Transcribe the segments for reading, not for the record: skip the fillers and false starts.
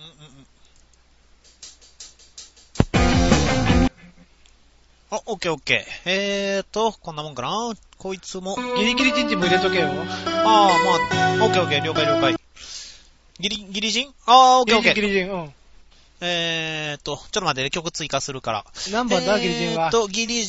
あ、オッケーオッケー。こんなもんかな。こいつも。 ギリギリ人事も入れとけよ。 まあ、オッケーオッケー、了解了解。ギリ人？オッケーオッケー。 ギリ人、うん。 ちょっと待ってね、曲追加するから。 何番だ、ギリ人は。 ギリ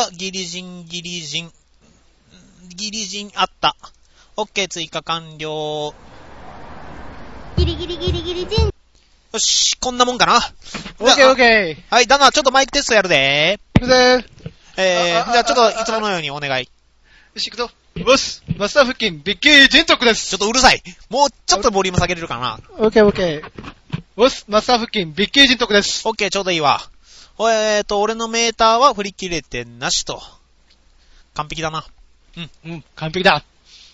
人あった。オッケー、追加完了。 ギリ人。 よし、こんなもんかな。 オッケーオッケー。 はい、だな、ちょっとマイクテストやるで行くぜじゃあちょっといつものようにお願い。 よし、行くぞ。ボス、マスター付近、ビッキー人徳です。 ちょっとうるさい。もうちょっとボリューム下げれるかな。 オッケーオッケー。ボス、マスター付近、ビッキー人徳です。 オッケー、ちょうどいいわ。俺のメーターは振り切れてなしと。完璧だな。 完璧だ。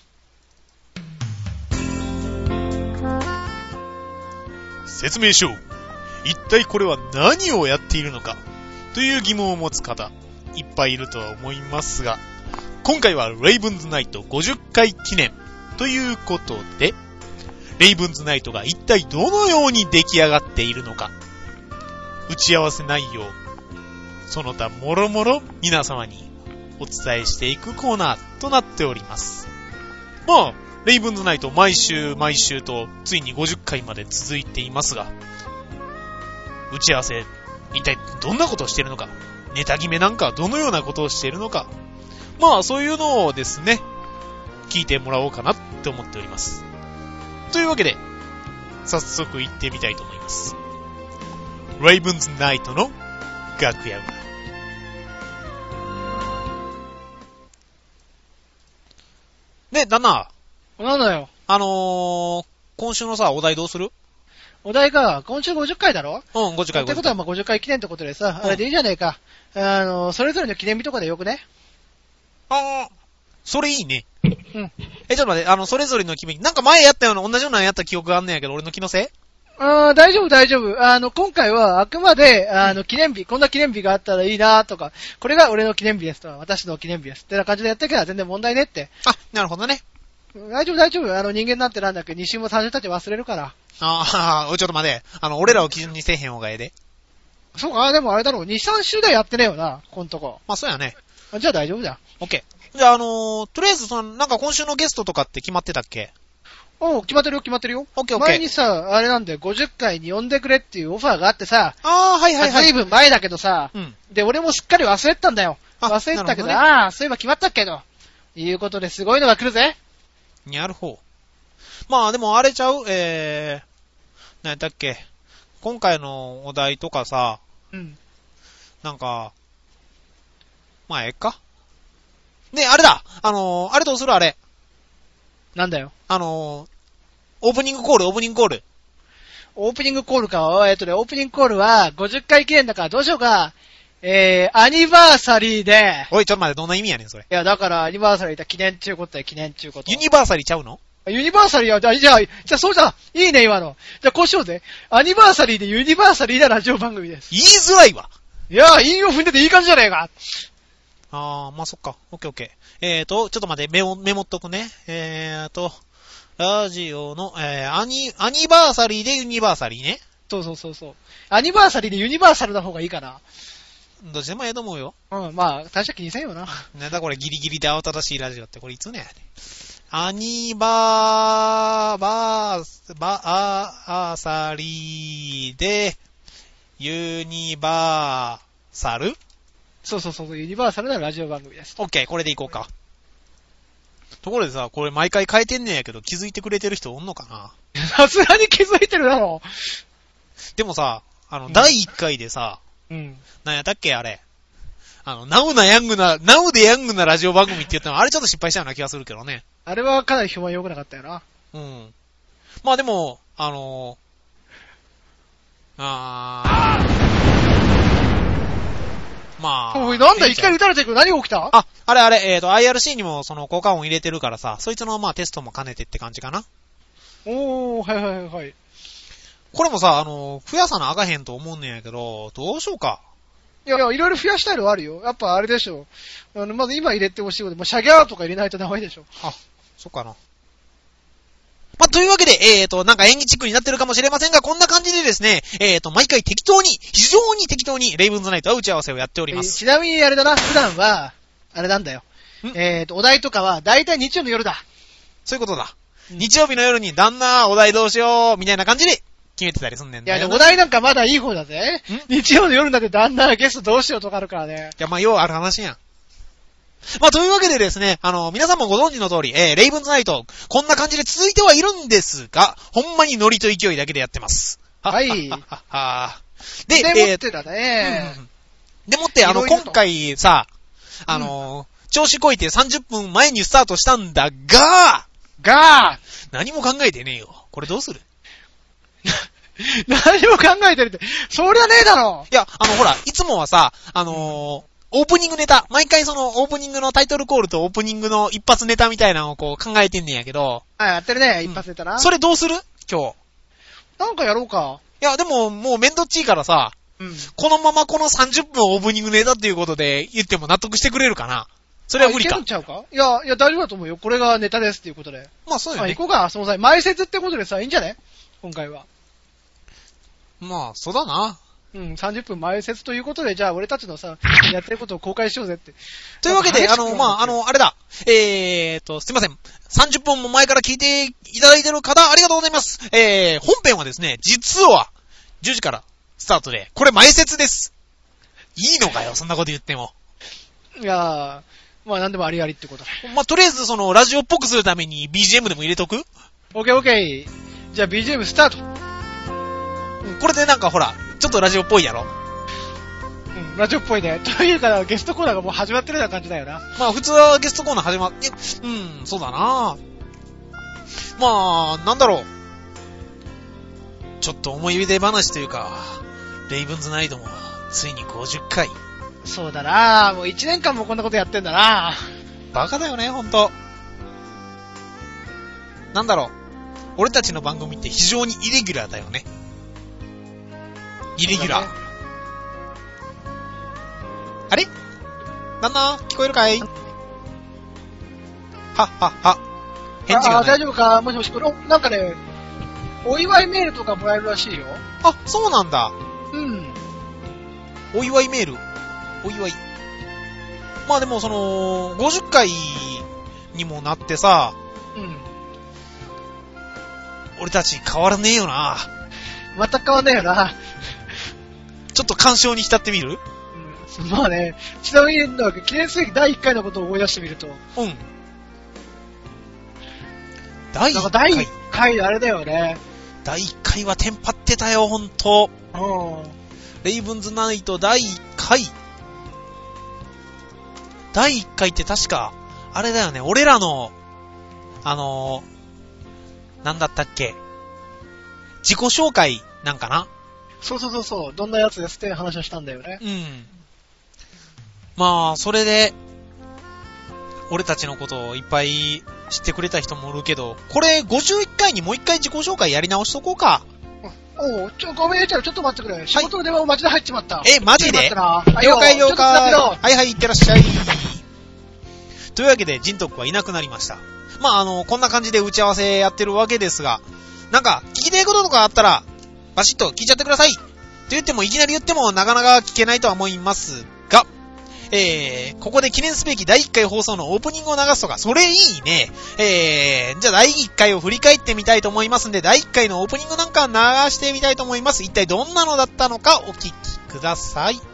説明しよう。一体これは何をやっているのかという疑問を持つ方いっぱいいるとは思いますが、今回はレイブンズナイト50回記念ということで、レイブンズナイトが一体どのように出来上がっているのか、打ち合わせ内容、その他もろもろ皆様にお伝えしていくコーナーとなっております。まあレイブンズナイト毎週とついに50回まで続いていますが、打ち合わせ一体どんなことをしているのか、ネタ決めなんかどのようなことをしているのか、まあそういうのをですね聞いてもらおうかなって思っております。というわけで早速行ってみたいと思います。レイブンズナイトの楽屋裏。で、旦那。 なんだよ。 今週のさ、お題どうする？ お題が、今週50回だろ？ うん、50回。 ってことはまあ50回記念ってことでさ、あれでいいじゃねえか。それぞれの記念日とかでよくね？ それいいね。 うん。 ちょっと待って、それぞれの記念日。なんか前やったような、同じようなのやった記憶があんねんやけど、俺の気のせい？ 大丈夫。今回はあくまで、記念日、こんな記念日があったらいいなとか、これが俺の記念日ですとか、私の記念日ですってな感じでやっていけば全然問題ねって。 なるほどね。 大丈夫。人間なんてなんだっけ、2週も3週経って忘れるから。 ちょっと待って。俺らを基準にせえへん方がええで。 そうか、でもあれだろう、2、3週でやってねえよな、こんとこ。 まあ、そうやね。 じゃあ大丈夫だ。 オッケー。じゃあ、とりあえず、なんか今週のゲストとかって決まってたっけ？ 決まってるよ。 オッケー。 前にさ、あれなんだよ、50回に呼んでくれっていうオファーがあってさ。 はい。 随分前だけどさ。 うん。 で、俺もすっかり忘れてたんだよ。忘れてたけど、そういえば決まったっけど。いうことですごいのが来るぜ。 なるほど。まあ、でもあれちゃう？何やったっけ？今回のお題とかさ。 うん。 なんか、まあ、ええか。で、あれだ。あれどうする？あれ。 なんだよ。 オープニングコール。 オープニングコールか。オープニングコールは50回記念だからどうしようか。アニバーサリーで。 おい、ちょっと待って、どんな意味やねん、それ。 いや、だからアニバーサリーだ、記念中こと。 ユニバーサリーちゃうの？ ユニバーサリーは、じゃあ、そうじゃん。いいね、今の。じゃあ、こうしようぜ。アニバーサリーでユニバーサリーなラジオ番組です。 言いづらいわ。 いや、韻を踏んでていい感じじゃねえか。 まあ、そっか。オッケー。ちょっと待って、メモっとくね。ラジオの、アニバーサリーでユニバーサリーね。 そう。アニバーサリーでユニバーサルな方がいいかな。 どっちでもええと思うよ。 まあ、大した気にせんよな。 なんだこれギリギリで慌ただしいラジオって、これいつねやねん。アニバーサリーで、ユニバーサル？ そう、ユニバーサルなラジオ番組です。 オッケー、これでいこうか。ところでさ、これ毎回変えてんねんやけど、気づいてくれてる人おんのかな？ さすがに気づいてるだろ。 でもさ、第1回でさ、なんやったっけあれ。ナウでヤングなラジオ番組って言ったの、あれちょっと失敗したような気がするけどね。 あれはかなり評判良くなかったよな。 まあでも、まあ。 おい、なんだ、いきなり撃たれてくる。何が起きた？ あれ、IRC にもその効果音入れてるからさ、そいつのまあテストも兼ねてって感じかな。 はい。 これもさ、増やさなあかへんと思うねんやけど、どうしようか。 いや、いろいろ増やしたいのはあるよ。やっぱあれでしょ。まず今入れてほしいことで、シャギャーとか入れないとダメでしょ。 そっかな。 まあ、というわけで、なんか演技チックになってるかもしれませんが、こんな感じでですね、毎回適当に、非常に適当に、レイブンズナイトは打ち合わせをやっております。 ちなみにあれだな、普段は、あれなんだよ。お題とかは、だいたい日曜の夜だ。 そういうことだ。日曜日の夜に、旦那、お題どうしよう、みたいな感じで、決めてたりすんねんだよ。 いや、でもお題なんかまだいい方だぜ。日曜の夜になって旦那、ゲストどうしようとかあるからね。 いや、まあ、ようある話やん。まあ、というわけでですね、皆さんもご存知の通り、レイブンズナイト、こんな感じで続いてはいるんですが、ほんまにノリと勢いだけでやってます。 はい。 で、 もってだね。 でもって、今回さ、調子こいて30分前にスタートしたんだが、何も考えてねえよ。これどうする？ 何も考えてるって、そりゃねえだろ。 いや、ほら、いつもはさ、オープニングネタ、毎回そのオープニングのタイトルコールとオープニングの一発ネタみたいなのをこう考えてんねんやけど。 やってるね、一発ネタな。 それどうする？今日。 なんかやろうか。 いや、でももうめんどっちいからさ、このままこの30分オープニングネタっていうことで言っても納得してくれるかな？それは無理か。 いけるんちゃうか？いや、大丈夫だと思うよ。これがネタですっていうことで。 まあそうよね。 行こうか、その際。前説ってことでさ、いいんじゃね？今回は。 まあ、そうだな。 30分前説ということで、じゃあ俺たちのさ、やってることを公開しようぜって。 というわけで、あれだ。すいません。30分も前から聞いていただいてる方、ありがとうございます。本編はですね、実は、10時からスタートで、これ前説です。いいのかよ、そんなこと言っても。 いやー、まあなんでもありありってこと。 まあとりあえずその、ラジオっぽくするために BGM でも入れとく？ オッケー。じゃあ BGM スタート。 これでなんかほら、ちょっとラジオっぽいやろ。 ラジオっぽいね。というか、ゲストコーナーがもう始まってるような感じだよな。 まあ普通はゲストコーナー始まって、そうだな。まあ、なんだろう。ちょっと思い出話というか、レイブンズナイトも、ついに50回。 そうだな。もう1年間もこんなことやってんだな。 バカだよね、ほんと。なんだろう。俺たちの番組って非常にイレギュラーだよね。イレギュラー。あれ？旦那、聞こえるかい？はっ。返事がない。 大丈夫か？もしもし、なんかね、お祝いメールとかもらえるらしいよ。 あ、そうなんだ。お祝いメール。お祝い。まあでもその、50回にもなってさ、俺たち変わらねえよな。 全く変わんねえよな。 ちょっと感傷に浸ってみる？ まあね、ちなみになんか記念すべき第1回のことを思い出してみると。第1回あれだよね。 第1回はテンパってたよ、ほんと。レイブンズナイト第1回。第1回って確か、あれだよね、俺らの、なんだったっけ。自己紹介なんかな？ そう。どんなやつですって話をしたんだよね。 まあ、それで、俺たちのことをいっぱい知ってくれた人もいるけど、これ51回にもう一回自己紹介やり直しとこうか。 ごめん、ちょっと待ってくれ。仕事の電話を街で入っちまった。 マジで？了解。はい、いってらっしゃい。というわけで、ジントックはいなくなりました。まあ、こんな感じで打ち合わせやってるわけですが、なんか、聞きたいこととかあったら、バシッと聞いちゃってください。と言っても、いきなり言ってもなかなか聞けないとは思いますが、ここで記念すべき第1回放送のオープニングを流すとか、それいいね。じゃあ第1回を振り返ってみたいと思いますんで、第1回のオープニングなんか流してみたいと思います。一体どんなのだったのかお聞きください。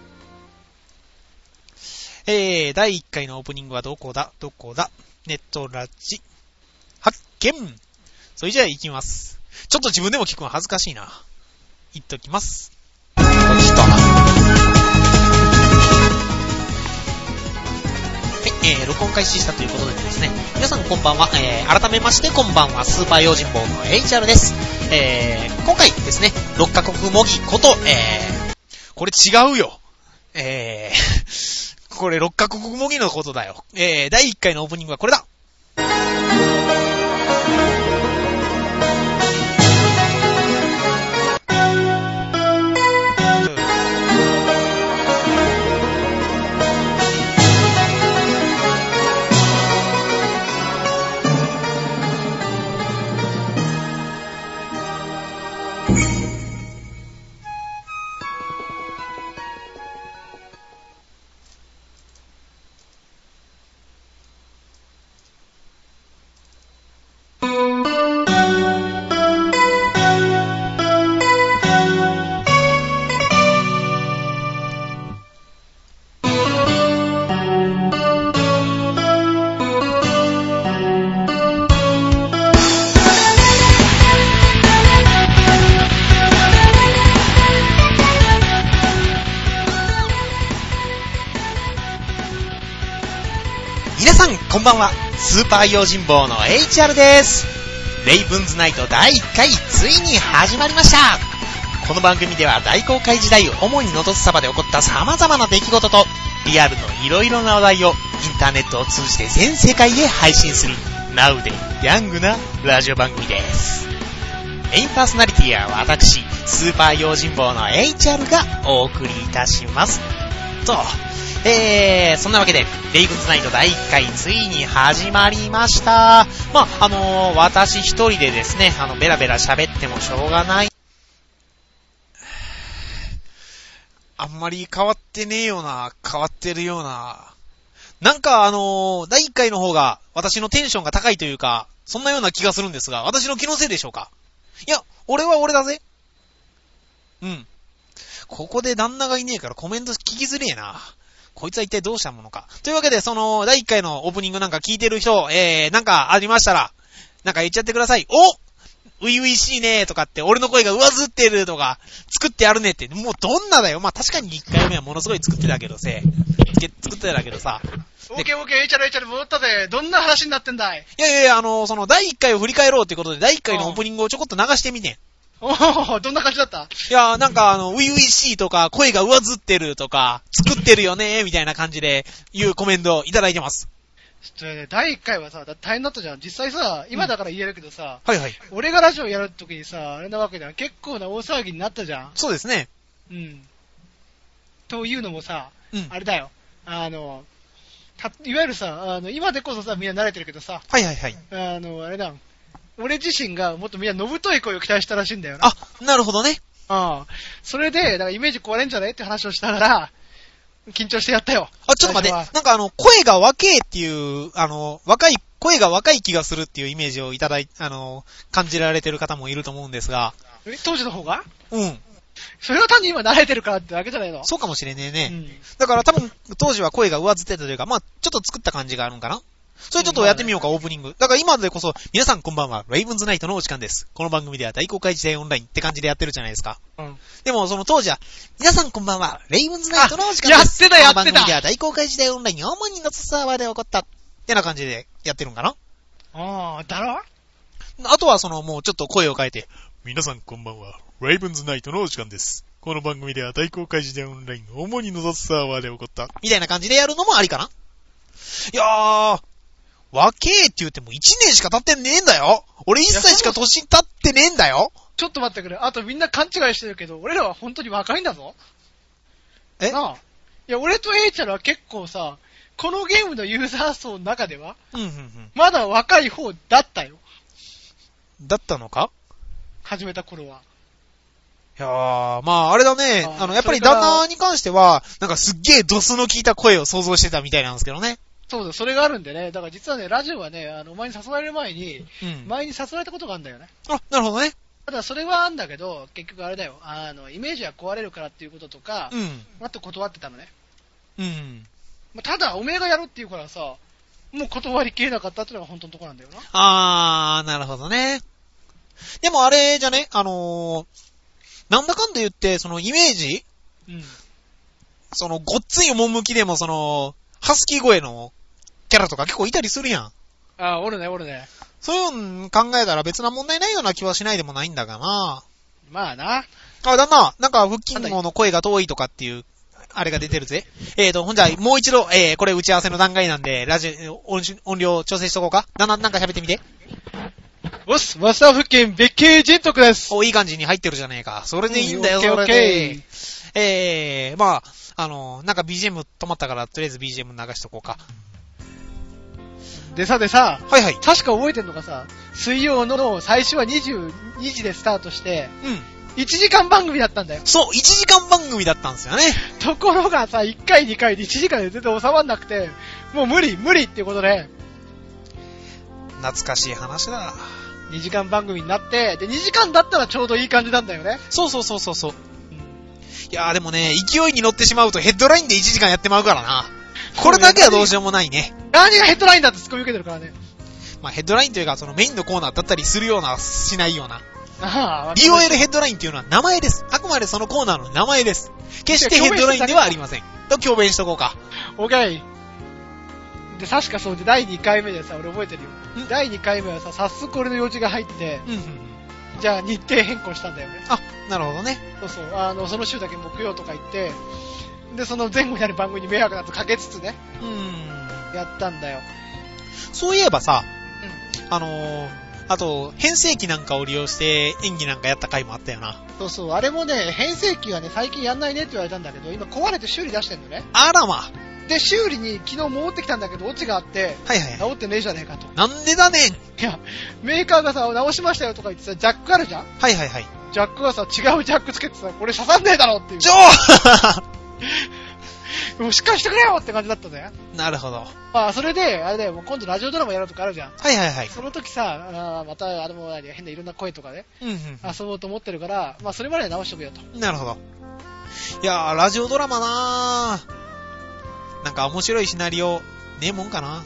第1回のオープニングはどこだネットラジ発見。それじゃあ行きます。ちょっと自分でも聞くの恥ずかしいな。言っときます。録音開始したということでですね、皆さんこんばんは、改めましてこんばんは、スーパー用心棒の HR です。今回ですね、6カ国模擬こと、これ違うよ。これ6カ国模擬のことだよ。第1回のオープニングはこれだ。 皆さんこんばんは。スーパー用心棒の HR です。レイブンズナイト第1回ついに始まりました。この番組では大航海時代主にのどすさばで起こった様々な出来事とリアルのいろいろな話題をインターネットを通じて全世界へ配信するナウでヤングなラジオ番組です。メインパーソナリティは私スーパー用心棒の HR がお送りいたしますと、そんなわけでレイブンズナイト第1回ついに始まりました。私一人でですねベラベラ喋ってもしょうがない。あんまり変わってねえような、変わってるような。なんか第1回の方が私のテンションが高いというか、そんなような気がするんですが、私の気のせいでしょうか。いや、俺は俺だぜ。うん。ここで旦那がいねえからコメント聞きづれえな。こいつは一体どうしたものか。というわけで、第1回のオープニングなんか聞いてる人、なんかありましたら、なんか言っちゃってください。ういういしいねーとかって、俺の声が上ずってるとか、作ってやるねって、もうどんなだよ。まあ確かに1回目はものすごい作ってたけどさ。 オーケー、HR 戻ったぜ。どんな話になってんだい？ いや、第1回を振り返ろうってことで、第1回のオープニングをちょこっと流してみてん。 どんな感じだった？ いや、なんかういういしいとか、声が上ずってるとか、作ってるよねーみたいな感じで、いうコメントをいただいてます。 第1回はさ、大変だったじゃん。実際さ、今だから言えるけどさ、 はいはい。 俺がラジオやるときにさ、あれなわけじゃん。結構な大騒ぎになったじゃん。 そうですね。 うん。というのもさ、あれだよ。いわゆるさ、今でこそさ、みんな慣れてるけどさ、 はいはいはい。 あれだ。俺自身がもっとみんなのぶとい声を期待したらしいんだよな。 あ、なるほどね。 それで、だからイメージ壊れんじゃねって話をしたから、緊張してやったよ。 ちょっと待って、なんか声が若えっていう、声が若い気がするっていうイメージを感じられてる方もいると思うんですが。 当時の方が？ うん。 それは単に今慣れてるからってわけじゃないの？ そうかもしれねえね。だから多分、当時は声が上ずってたというか、まあ、ちょっと作った感じがあるんかな。それちょっとやってみようか、オープニング。だから今でこそ、皆さんこんばんは、レイブンズナイトのお時間です。この番組では大公開時代オンラインって感じでやってるじゃないですか。でもその当時は、皆さんこんばんは、レイブンズナイトのお時間です。 やってた。 この番組では大公開時代オンライン、主にのつサーバーで起こった。ってな感じでやってるんかな。 だろ？ あとはもうちょっと声を変えて、皆さんこんばんは、レイブンズナイトのお時間です。この番組では大公開時代オンライン、主にのつサーバーで起こった。みたいな感じでやるのもありかな。いやー、若えって言っても1年しか経ってねえんだよ。俺1歳しか年経ってねえんだよ。 ちょっと待ってくれ。あとみんな勘違いしてるけど、俺らは本当に若いんだぞ。いや、俺と A ちゃんは結構さ、このゲームのユーザー層の中では、まだ若い方だったよ。 だったのか？ 始めた頃は。 いやー、まああれだね。やっぱり旦那に関しては、なんかすっげえドスの効いた声を想像してたみたいなんですけどね。 そうだ、それがあるんでね。だから実はね、ラジオはね、お前に誘われる前に、前に誘われたことがあるんだよね。 なるほどね。 ただそれはあるんだけど、結局あれだよ。イメージが壊れるからっていうこととか、あと断ってたのね。ただ、おめえがやるっていうからさ、もう断りきれなかったっていうのが本当のところなんだよな。 なるほどね。でもあれじゃね、なんだかんだ言って、イメージごっつい趣でもハスキー声のキャラとか結構いたりするやん。 おるね。 そういうの考えたら別な問題ないような気はしないでもないんだがな。 まあな。 だな、なんか腹筋網の声が遠いとかっていう、あれが出てるぜ。ほんじゃ、もう一度、これ打ち合わせの段階なんで、音量調整しとこうか。なんか喋ってみて。 マスター腹筋、別景人徳です。 いい感じに入ってるじゃねえか。それでいいんだよ、それで。まあ、なんか BGM 止まったから、とりあえず BGM 流しとこうか。 でさ、 はいはい。 確か覚えてんのがさ、水曜の最初は22時でスタートして、 1時間番組だったんだよ。 そう、1時間番組だったんですよね。 ところがさ、1回2回で1時間で全然収まんなくて、もう無理っていうことで、 懐かしい話だ。 2時間番組になって、で、2時間だったらちょうどいい感じなんだよね。 そう。いやーでもね、勢いに乗ってしまうとヘッドラインで1時間やってまうからな。これだけはどうしようもないね。 何がヘッドラインだってツッコミ受けてるからね。 まあヘッドラインというか、そのメインのコーナーだったりするような、しないような。 ああ、 DOL ヘッドラインっていうのは名前です。あくまでそのコーナーの名前です。決してヘッドラインではありません。と強弁しとこうか。 オッケー。で、確かそうで、第2回目でさ、俺覚えてるよ。第2回目はさ、早速俺の用事が入って、じゃあ日程変更したんだよね。 あ、なるほどね。 そう。その週だけ木曜とか行って、で、その前後にある番組に迷惑だとかけつつね。やったんだよ。 そういえばさ、あと、変声期なんかを利用して演技なんかやった回もあったよな。 そう。あれもね、変声期はね、最近やんないねって言われたんだけど、今壊れて修理出してんのね。 あらま。 で、修理に昨日戻ってきたんだけど、オチがあって、直ってねえじゃねえかと。 なんでだねん。いや、メーカーがさ、直しましたよとか言ってさ、ジャックあるじゃん。ジャックがさ、違うジャックつけてさ、これ刺さんねえだろっていう。もうしっかりしてくれよって感じだったね。 なるほど。 まあ、それで、あれだよ、もう今度ラジオドラマやるとかあるじゃん。その時さ、また、変ないろんな声とかね、遊ぼうと思ってるから、まあ、それまで直しとくよと。 なるほど。いやー、ラジオドラマなー。なんか面白いシナリオ、ねえもんかな。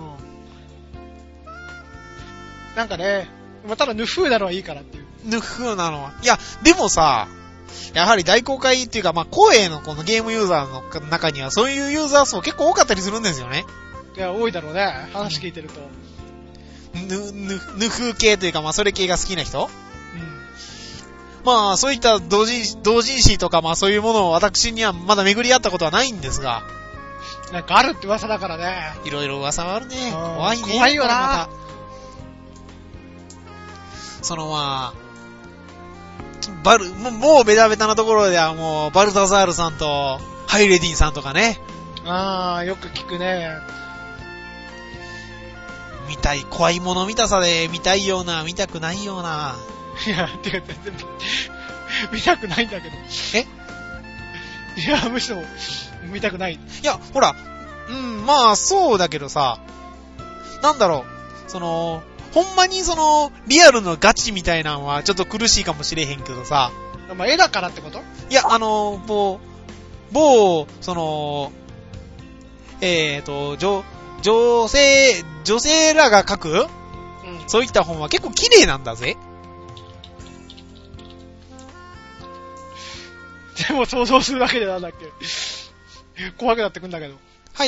なんかね、まあ、ただヌフーなのはいいからっていう。 ヌフーなのは。いや、でもさ、やはり大公開っていうか、まあ、声のこのゲームユーザーの中にはそういうユーザー層結構多かったりするんですよね。 いや、多いだろうね。話聞いてると。 ヌフー系というか、まあ、それ系が好きな人？まあ、そういった同人誌とか、まあ、そういうものを私にはまだ巡り合ったことはないんですが。 なんかあるって噂だからね。 いろいろ噂はあるね。怖いね。 怖いよな。 そのまあ、もうベタベタなところではもう、バルタザールさんと、ハイレディンさんとかね。 よく聞くね。 怖いもの見たさで見たいような、見たくないような。 いや、てか全然、見たくないんだけど。いや、むしろ、見たくない。 いや、ほら、まあ、そうだけどさ、なんだろう、ほんまにリアルのガチみたいなのはちょっと苦しいかもしれへんけどさ。 まあ、絵だからってこと？ いや、某、女性らが書く、そういった本は結構綺麗なんだぜ。 でも想像するだけでなんだっけ。怖くなってくんだけど。 はい。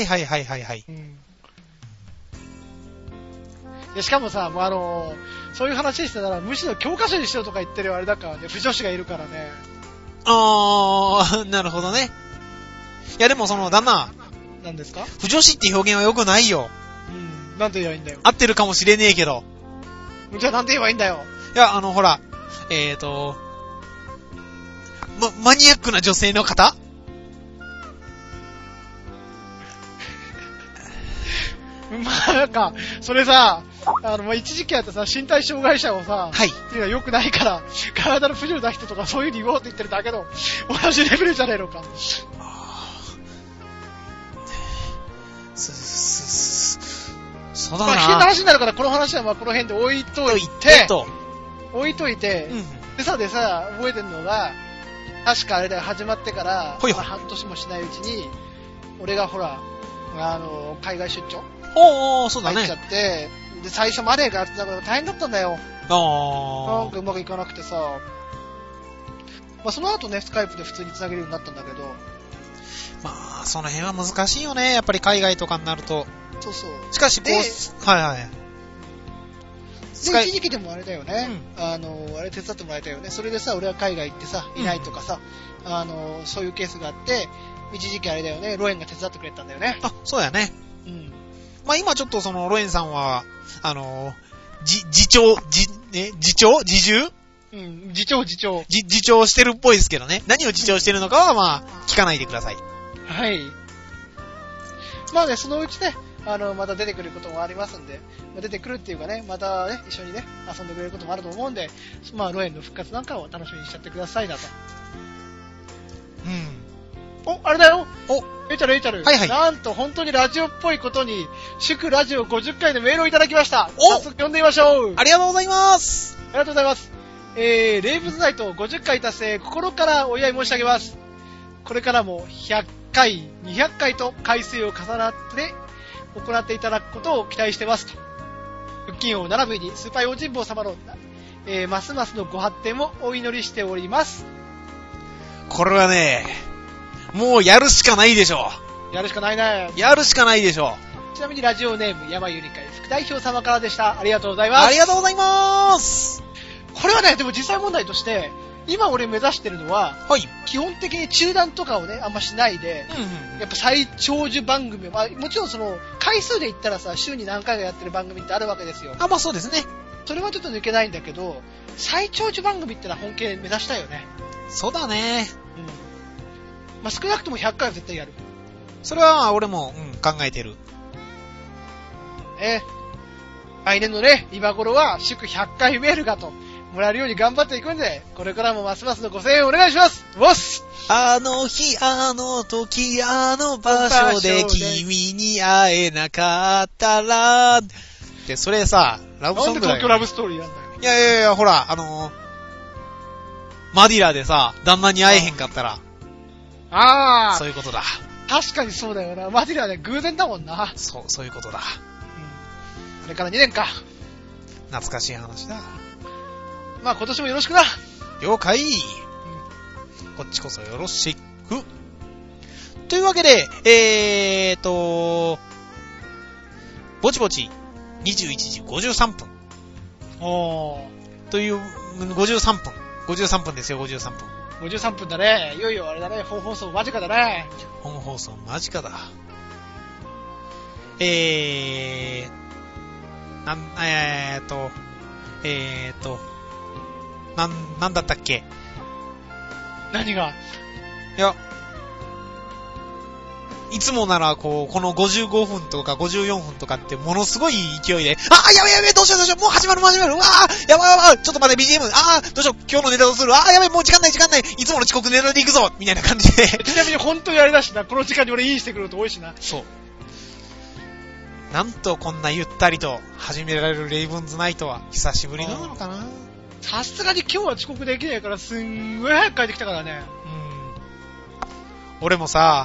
でしかもさ、もうそういう話してたら、むしろ教科書にしようとか言ってるあれだからね、不女子がいるからね。 なるほどね。いやでも旦那。 何ですか？ 不女子って表現は良くないよ。 なんて言えばいいんだよ。 合ってるかもしれねえけど。 じゃあなんて言えばいいんだよ。 いや、ほら、マニアックな女性の方？ まあなんか、それさ、一時期やったさ、身体障害者をさ、っていうのは良くないから、体の不自由な人とかそういう風に言おうって言ってるだけの、同じレベルじゃねえのか。 そうだな。 まあ、危険な話になるから、この話はまあこの辺で置いといて、でさ、覚えてるのが、確かあれだよ、始まってから、半年もしないうちに、俺がほら、海外出張そうだね。 入っちゃって、で、最初マネーがあってたから大変だったんだよ。なんかうまくいかなくてさ、まあその後ね、スカイプで普通に繋げるようになったんだけど。 まあ、その辺は難しいよね、やっぱり海外とかになると。 そう。 しかし、 で、一時期でもあれだよね、あれ手伝ってもらえたよね。それでさ、俺は海外行ってさ、いないとかさ、そういうケースがあって、一時期あれだよね、ロエンが手伝ってくれたんだよね。 そうやね。まあ今ちょっとロエンさんは、自重してるっぽいですけどね。何を自重してるのかはまあ、聞かないでください。 はい。まあね、そのうちね、 また出てくることもありますんで、出てくるっていうかね、またね、一緒にね、遊んでくれることもあると思うんで、ロエンの復活なんかを楽しみにしちゃってくださいなと。あれだよ。エイチャル。はいはい。なんと本当にラジオっぽいことに、祝ラジオ50回のメールをいただきました。早速読んでみましょう。 ありがとうございます。 ありがとうございます。レイブズナイト50回達成、心からお祝い申し上げます。これからも100回、200回と回数を重なって行っていただくことを期待してますと。腹筋王並びにスーパー用心棒様の、ますますのご発展をお祈りしております。 これはね、もうやるしかないでしょ。 やるしかないね。 やるしかないでしょ。 ちなみにラジオネーム山ゆりかい副代表様からでした。ありがとうございます。 ありがとうございます。 これはね、でも実際問題として、今俺目指してるのは、はい、基本的に中断とかをね、あんましないで、やっぱ最長寿番組を、もちろんその、回数で言ったらさ、週に何回かやってる番組ってあるわけですよ。 そうですね。 それはちょっと抜けないんだけど、最長寿番組ってのは本気で目指したいよね。 そうだね。 少なくとも100回は絶対やる。 それは俺も、考えてる。 来年のね、今頃は祝100回メールがと、もらえるように頑張っていくんで、これからもますますのご声援お願いします。ボス！ あの日、あの時、あの場所で君に会えなかったら、で、それさ、ラブソングだよ。 なんで東京ラブストーリーなんだよ。 いや、ほら、マディラでさ、旦那に会えへんかったら。そういうことだ。 確かにそうだよな。マディラはね、偶然だもんな。 そういうことだ。 それから2年か。 懐かしい話だ。 今年もよろしくな。 了解。こっちこそよろしく。というわけで、ぼちぼち、21時53分。という、53分ですよ、53分。 53分だね。いよいよあれだね、本放送間近だね。 本放送間近だ。なんだったっけ？ 何が？ いや、いつもならこの55分とか54分とかってものすごい勢いで、やべ、どうしよう、もう始まる、やばい、ちょっと待って、BGM、どうしよう、今日のネタどうする、やべ、もう時間ない、いつもの遅刻狙っていくぞ、みたいな感じで。 ちなみに本当にあれだしな、この時間に俺インしてくること多いしな。 そう。なんとこんなゆったりと始められるレイブンズナイトは久しぶりなのかな。 さすがに今日は遅刻できないからすんごい早く帰ってきたからね。 俺もさ、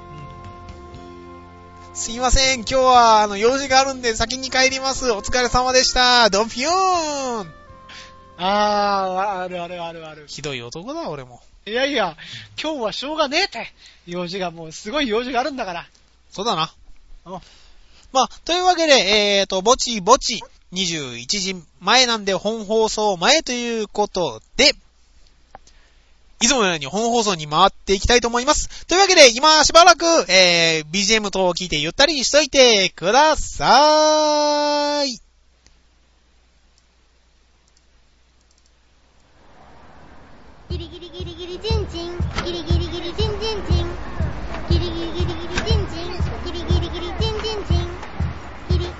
すいません、今日は用事があるんで先に帰ります。お疲れ様でした。ドンピューン。 ある。 ひどい男だ、俺も。 いや、今日はしょうがねえって。用事がもうすごい用事があるんだから。 そうだな。というわけで、ぼちぼち、21時前なんで本放送前ということで、いつものように本放送に回っていきたいと思います。というわけで、今しばらく、BGM 等を聞いてゆったりしといてください。 ギリギリギリギリジンジン、ギリギリギリジンジンジン、ギリギリギリギリジンジン、ギリギリギリジンジンジン、ギリ。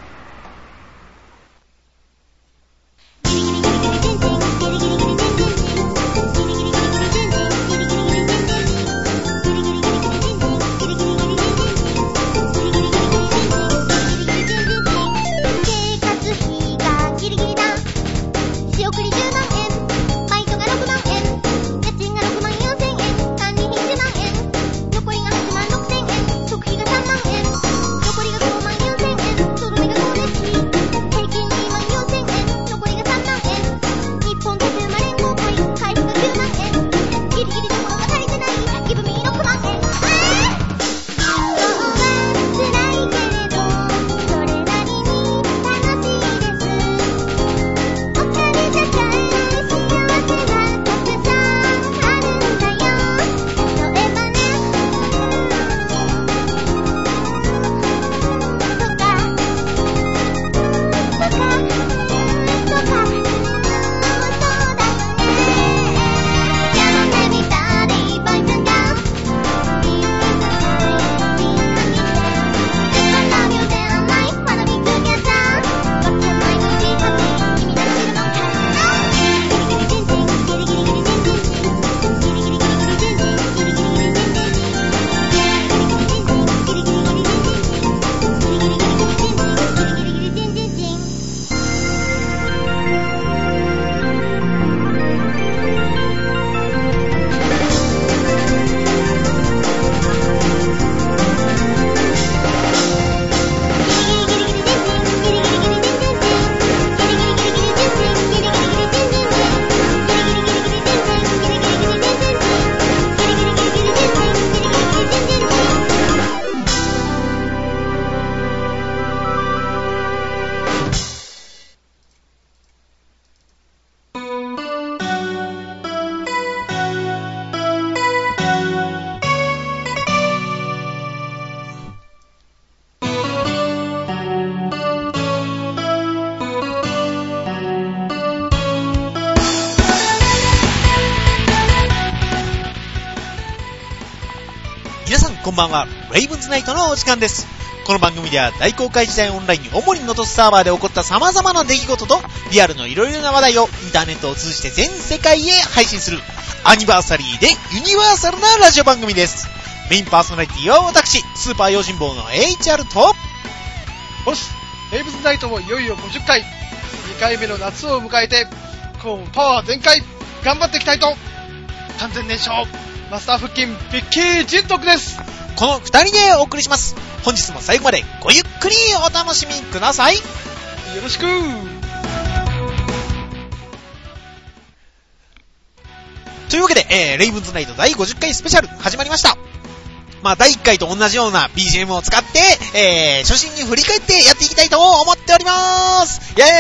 生活費がギリギリだ。仕送り10万円、バイトが6万円、家賃が6万円、光熱費が6万円、水道代が6万円、管理費10万円、 皆さんこんばんは。レイブンズナイトのお時間です。この番組では大公開時代オンラインに主にノトスサーバーで起こった様々な出来事とリアルのいろいろな話題をインターネットを通じて全世界へ配信するアニバーサリーでユニバーサルなラジオ番組です。メインパーソナリティは私、スーパー用心棒の HR と、 よし、レイブンズナイトもいよいよ50回、2回目の夏を迎えて、パワー全開、頑張っていきたいと、完全燃焼、マスター腹筋、ビッキージントクです。 この2人でお送りします。本日も最後までごゆっくりお楽しみください。よろしく。 というわけで、レイブンズナイト第50回スペシャル始まりました。まあ、第1回と同じような BGM を使って、初心に振り返ってやっていきたいと思っておりまーす。イェ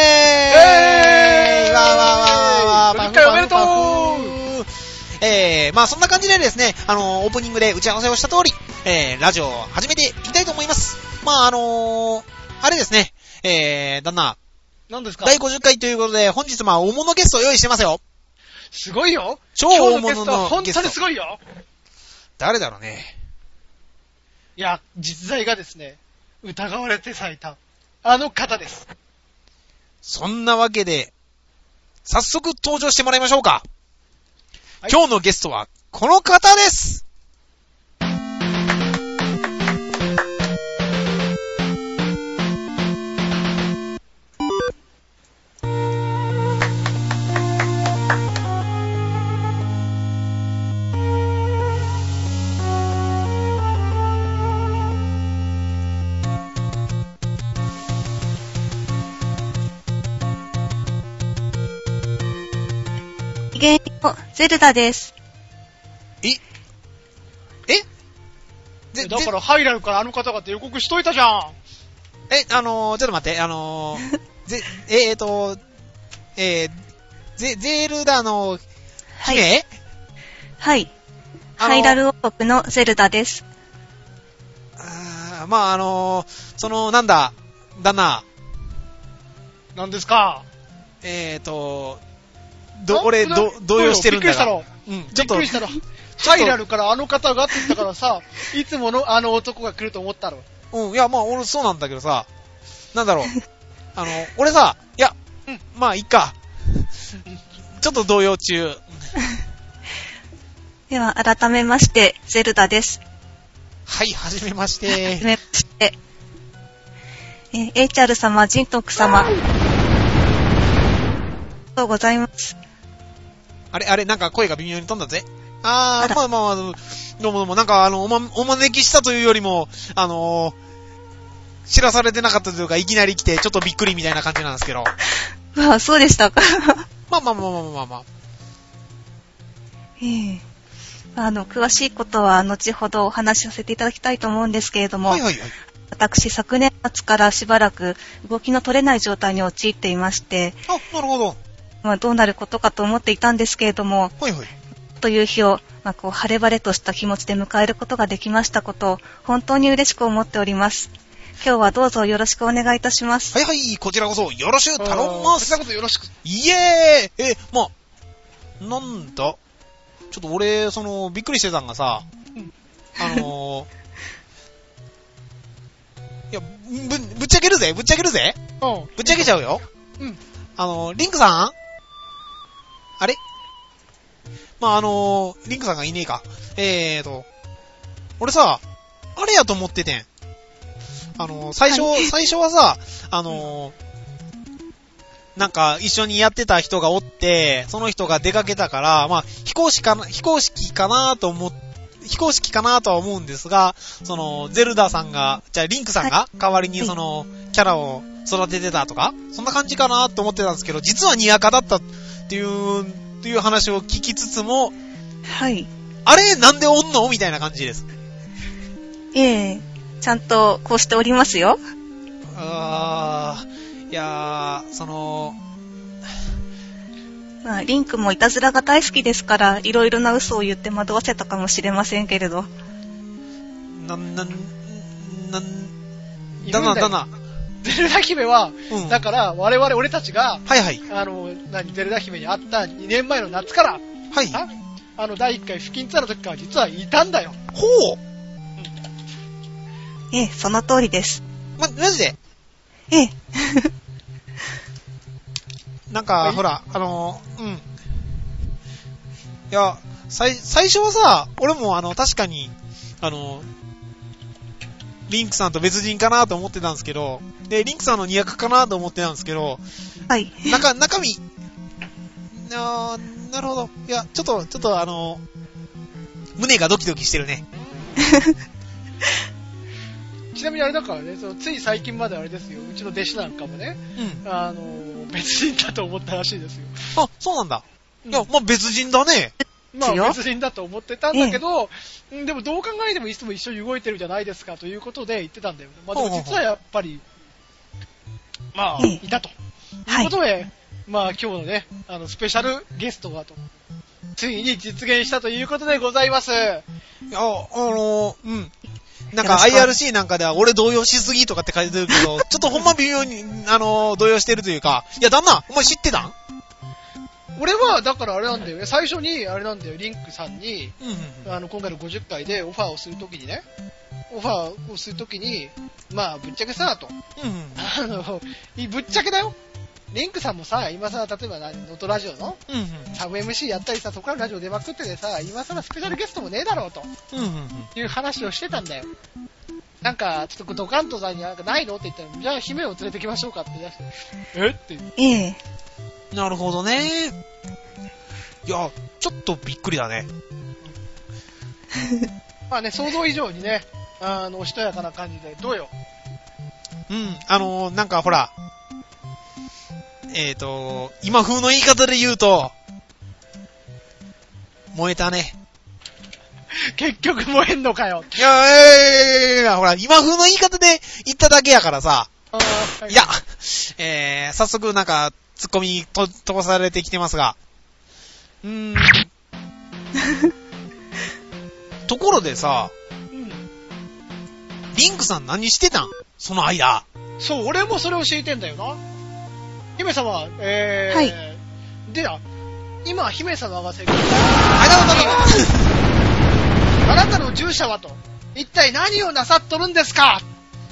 ーイ、わーわーわーわー、50回おめでとう。まあそんな感じでですね、オープニングで打ち合わせをした通り、ラジオを始めていきたいと思います。まああれですね、旦那。 何ですか？ 第50回ということで、本日大物ゲストを用意してますよ。 すごいよ。 超大物のゲスト。 本当にすごいよ。 誰だろうね。 いや、実在がですね、疑われて咲いた、あの方です。 そんなわけで、早速登場してもらいましょうか。はい、今日のゲストは、この方です。 ゲームゼルダです。 だからハイラルからあの方がって予告しといたじゃん。 ちょっと待って、ゼルダの姫？ はい。ハイラル王国のゼルダです。 まあなんだ、旦那。 何ですか？ 俺、動揺してるんだが。 びっくりしたろ。ハイラルからあの方がって言ったからさ、いつものあの男が来ると思ったろ。 いや、まあ、俺そうなんだけどさ、なんだろう。俺さ、いや、まあ、いいか。ちょっと動揺中。 では、改めまして、ゼルダです。 はい、はじめまして。 はじめまして。HR 様、ジントク様。ありがとうございます。 あれ、なんか声が微妙に飛んだぜ。まあ、どうも、なんかお招きしたというよりも、知らされてなかったというか、いきなり来て、ちょっとびっくりみたいな感じなんですけど。 わあ、そうでしたか。 まあ。 詳しいことは後ほどお話しさせていただきたいと思うんですけれども、 はい。 私、昨年末からしばらく動きの取れない状態に陥っていまして、 なるほど。 まあ、どうなることかと思っていたんですけれども、 はい。 という日を、晴れ晴れとした気持ちで迎えることができましたことを、本当に嬉しく思っております。今日はどうぞよろしくお願いいたします。 はい、こちらこそよろしく頼みます。 こちらこそよろしく。 イエーイ。まあ、なんだちょっと俺、びっくりしてたんがさ、いや、ぶっちゃけるぜ。ぶっちゃけちゃうよ。リンクさんあれまあ、リンクさんがいねえか。俺さ、あれやと思っててん。最初はさ、なんか一緒にやってた人がおって、その人が出かけたから、まあ、非公式かなとは思うんですが、ゼルダさんが、じゃあリンクさんが代わりにキャラを育ててたとか、そんな感じかなと思ってたんですけど、実はにやかだったっていう話を聞きつつも、 はい。 あれなんでおんのみたいな感じです。 ちゃんとこうしておりますよ。 いやまあ、リンクもいたずらが大好きですから、いろいろな嘘を言って惑わせたかもしれませんけれど。 だな。ゼルダ姫は、だから俺たちが、 はい。 ゼルダ姫に会った2年前の夏から、 第1回不均ツアーの時から実はいたんだよ。 ほう。 ええ、その通りです。 マジで？ ええ。 なんか、ほら、いや、最初はさ、俺も確かに、リンクさんと別人かなと思ってたんですけど、で、リンクさんの2役かなと思ってたんですけど、 はい。 中身、なるほど。いや、ちょっと、胸がドキドキしてるね。 ちなみにあれだからね、つい最近まであれですよ、うちの弟子なんかもね、別人だと思ったらしいですよ。 あ、そうなんだ。いや、別人だね。 別人だと思ってたんだけど、でもどう考えてもいつも一緒に動いてるじゃないですかということで言ってたんだよね。でも実はやっぱり、いたと。いうことで、今日のね、スペシャルゲストがと、ついに実現したということでございます。いや、 なんか IRC なんかでは俺動揺しすぎとかって書いてるけど、ちょっとほんま微妙に、動揺してるというか、いや、旦那、お前知ってたん？ 俺は、だからあれなんだよね、最初に、あれなんだよ、リンクさんに、今回の50回でオファーをするときにね、ぶっちゃけさ、と。ぶっちゃけだよ。リンクさんもさ、今さ、例えばノートラジオの、サブ MC やったりさ、そこからラジオ出まくっててさ、今さらスペシャルゲストもねえだろうと、いう話をしてたんだよ。なんか、ちょっとドカンとさんになんかないのって言ったら、じゃあ姫を連れてきましょうかって言い出して、えって言って。 なるほどね。いや、ちょっとびっくりだね。 想像以上にね、おしとやかな感じで、どうよ。 なんかほら、今風の言い方で言うと、燃えたね。 結局燃えんのかよ。 いや、ほら、今風の言い方で言っただけやからさ。いや、早速なんか、ツッコミ飛ばされてきてますが。ところでさ、リンクさん何してたん？その間。 そう、俺もそれを知りてんだよな。姫様、はい。では、今、姫様があなたの従者はと、一体何をなさっとるんですか？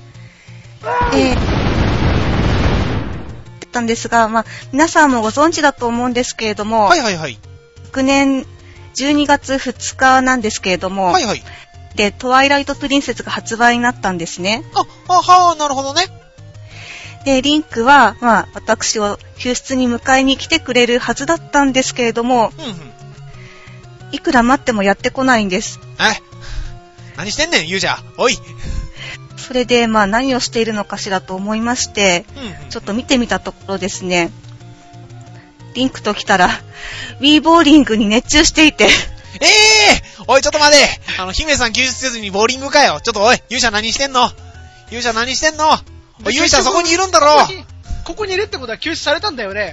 たんですが、皆さんもご存知だと思うんですけれども、昨年12月2日なんですけれども、で、トワイライトプリンセスが発売になったんですね。 なるほどね。 で、リンクは、私を救出に迎えに来てくれるはずだったんですけれども、いくら待ってもやってこないんです。 何してんねん、ユージャー。おい。 それで、何をしているのかしらと思いまして、ちょっと見てみたところですね、リンクと来たら、Wii ボーリングに熱中していて。 おい、ちょっと待て。姫さん救出せずにボーリングかよ。ちょっとおい、勇者何してんの？おい、勇者そこにいるんだろ。 ここにいるってことは救出されたんだよね。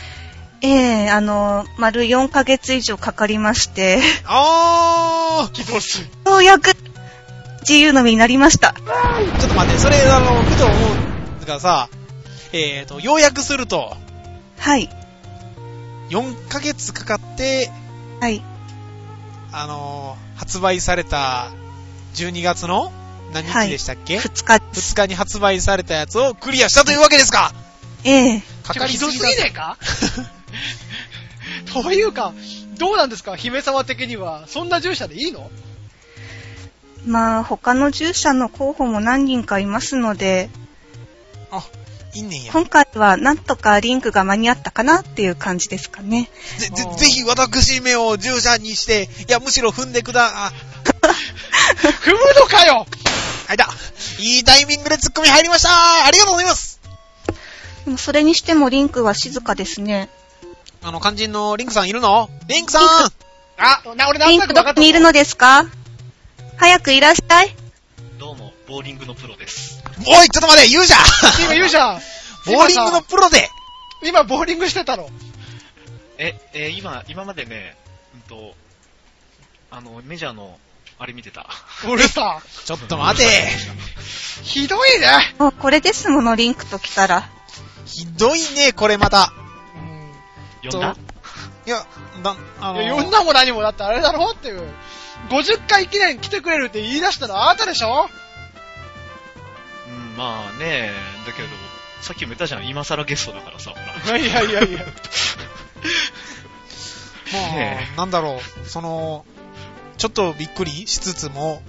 丸4ヶ月以上かかりまして。 起動する。 ようやく、自由の身になりました。 ちょっと待って、それ、ふと思うがさ、ようやくすると。 はい。 4ヶ月かかって、 はい。 発売された12月の何日でしたっけ？ 2 日に発売されたやつをクリアしたというわけですか？ かかりすぎねえか？というか、どうなんですか？姫様的には、そんな従者でいいの？ 他の従者の候補も何人かいますので、 いいねんや。 今回はなんとかリンクが間に合ったかなっていう感じですかね。 ぜひ私めを従者にして、いや、むしろ踏んでくだ、 踏むのかよ！ はいだ。いいタイミングでツッコミ入りました。ありがとうございます。 でもそれにしてもリンクは静かですね。 肝心のリンクさんいるの？リンクさん！ 俺なんリンクどこにいるのですか？早くいらっしゃい。 どうも、ボーリングのプロです。 おい、ちょっと待て、勇者勇者ボーリングのプロで今、ボーリングしてたの？ 今までね、メジャーの、あれ見てた。 俺さ、 ちょっと待て。 ひどいね。 これですもの、リンクと来たら。 ひどいね、これまた。 呼んだ？ いや、 呼んだも何もだってあれだろっていう。50回記念来てくれるって言い出したのあなたでしょ？ まあね、だけど、さっきも言ったじゃん、今更ゲストだからさ、ほら。いや。 まあ、なんだろう、ちょっとびっくりしつつも、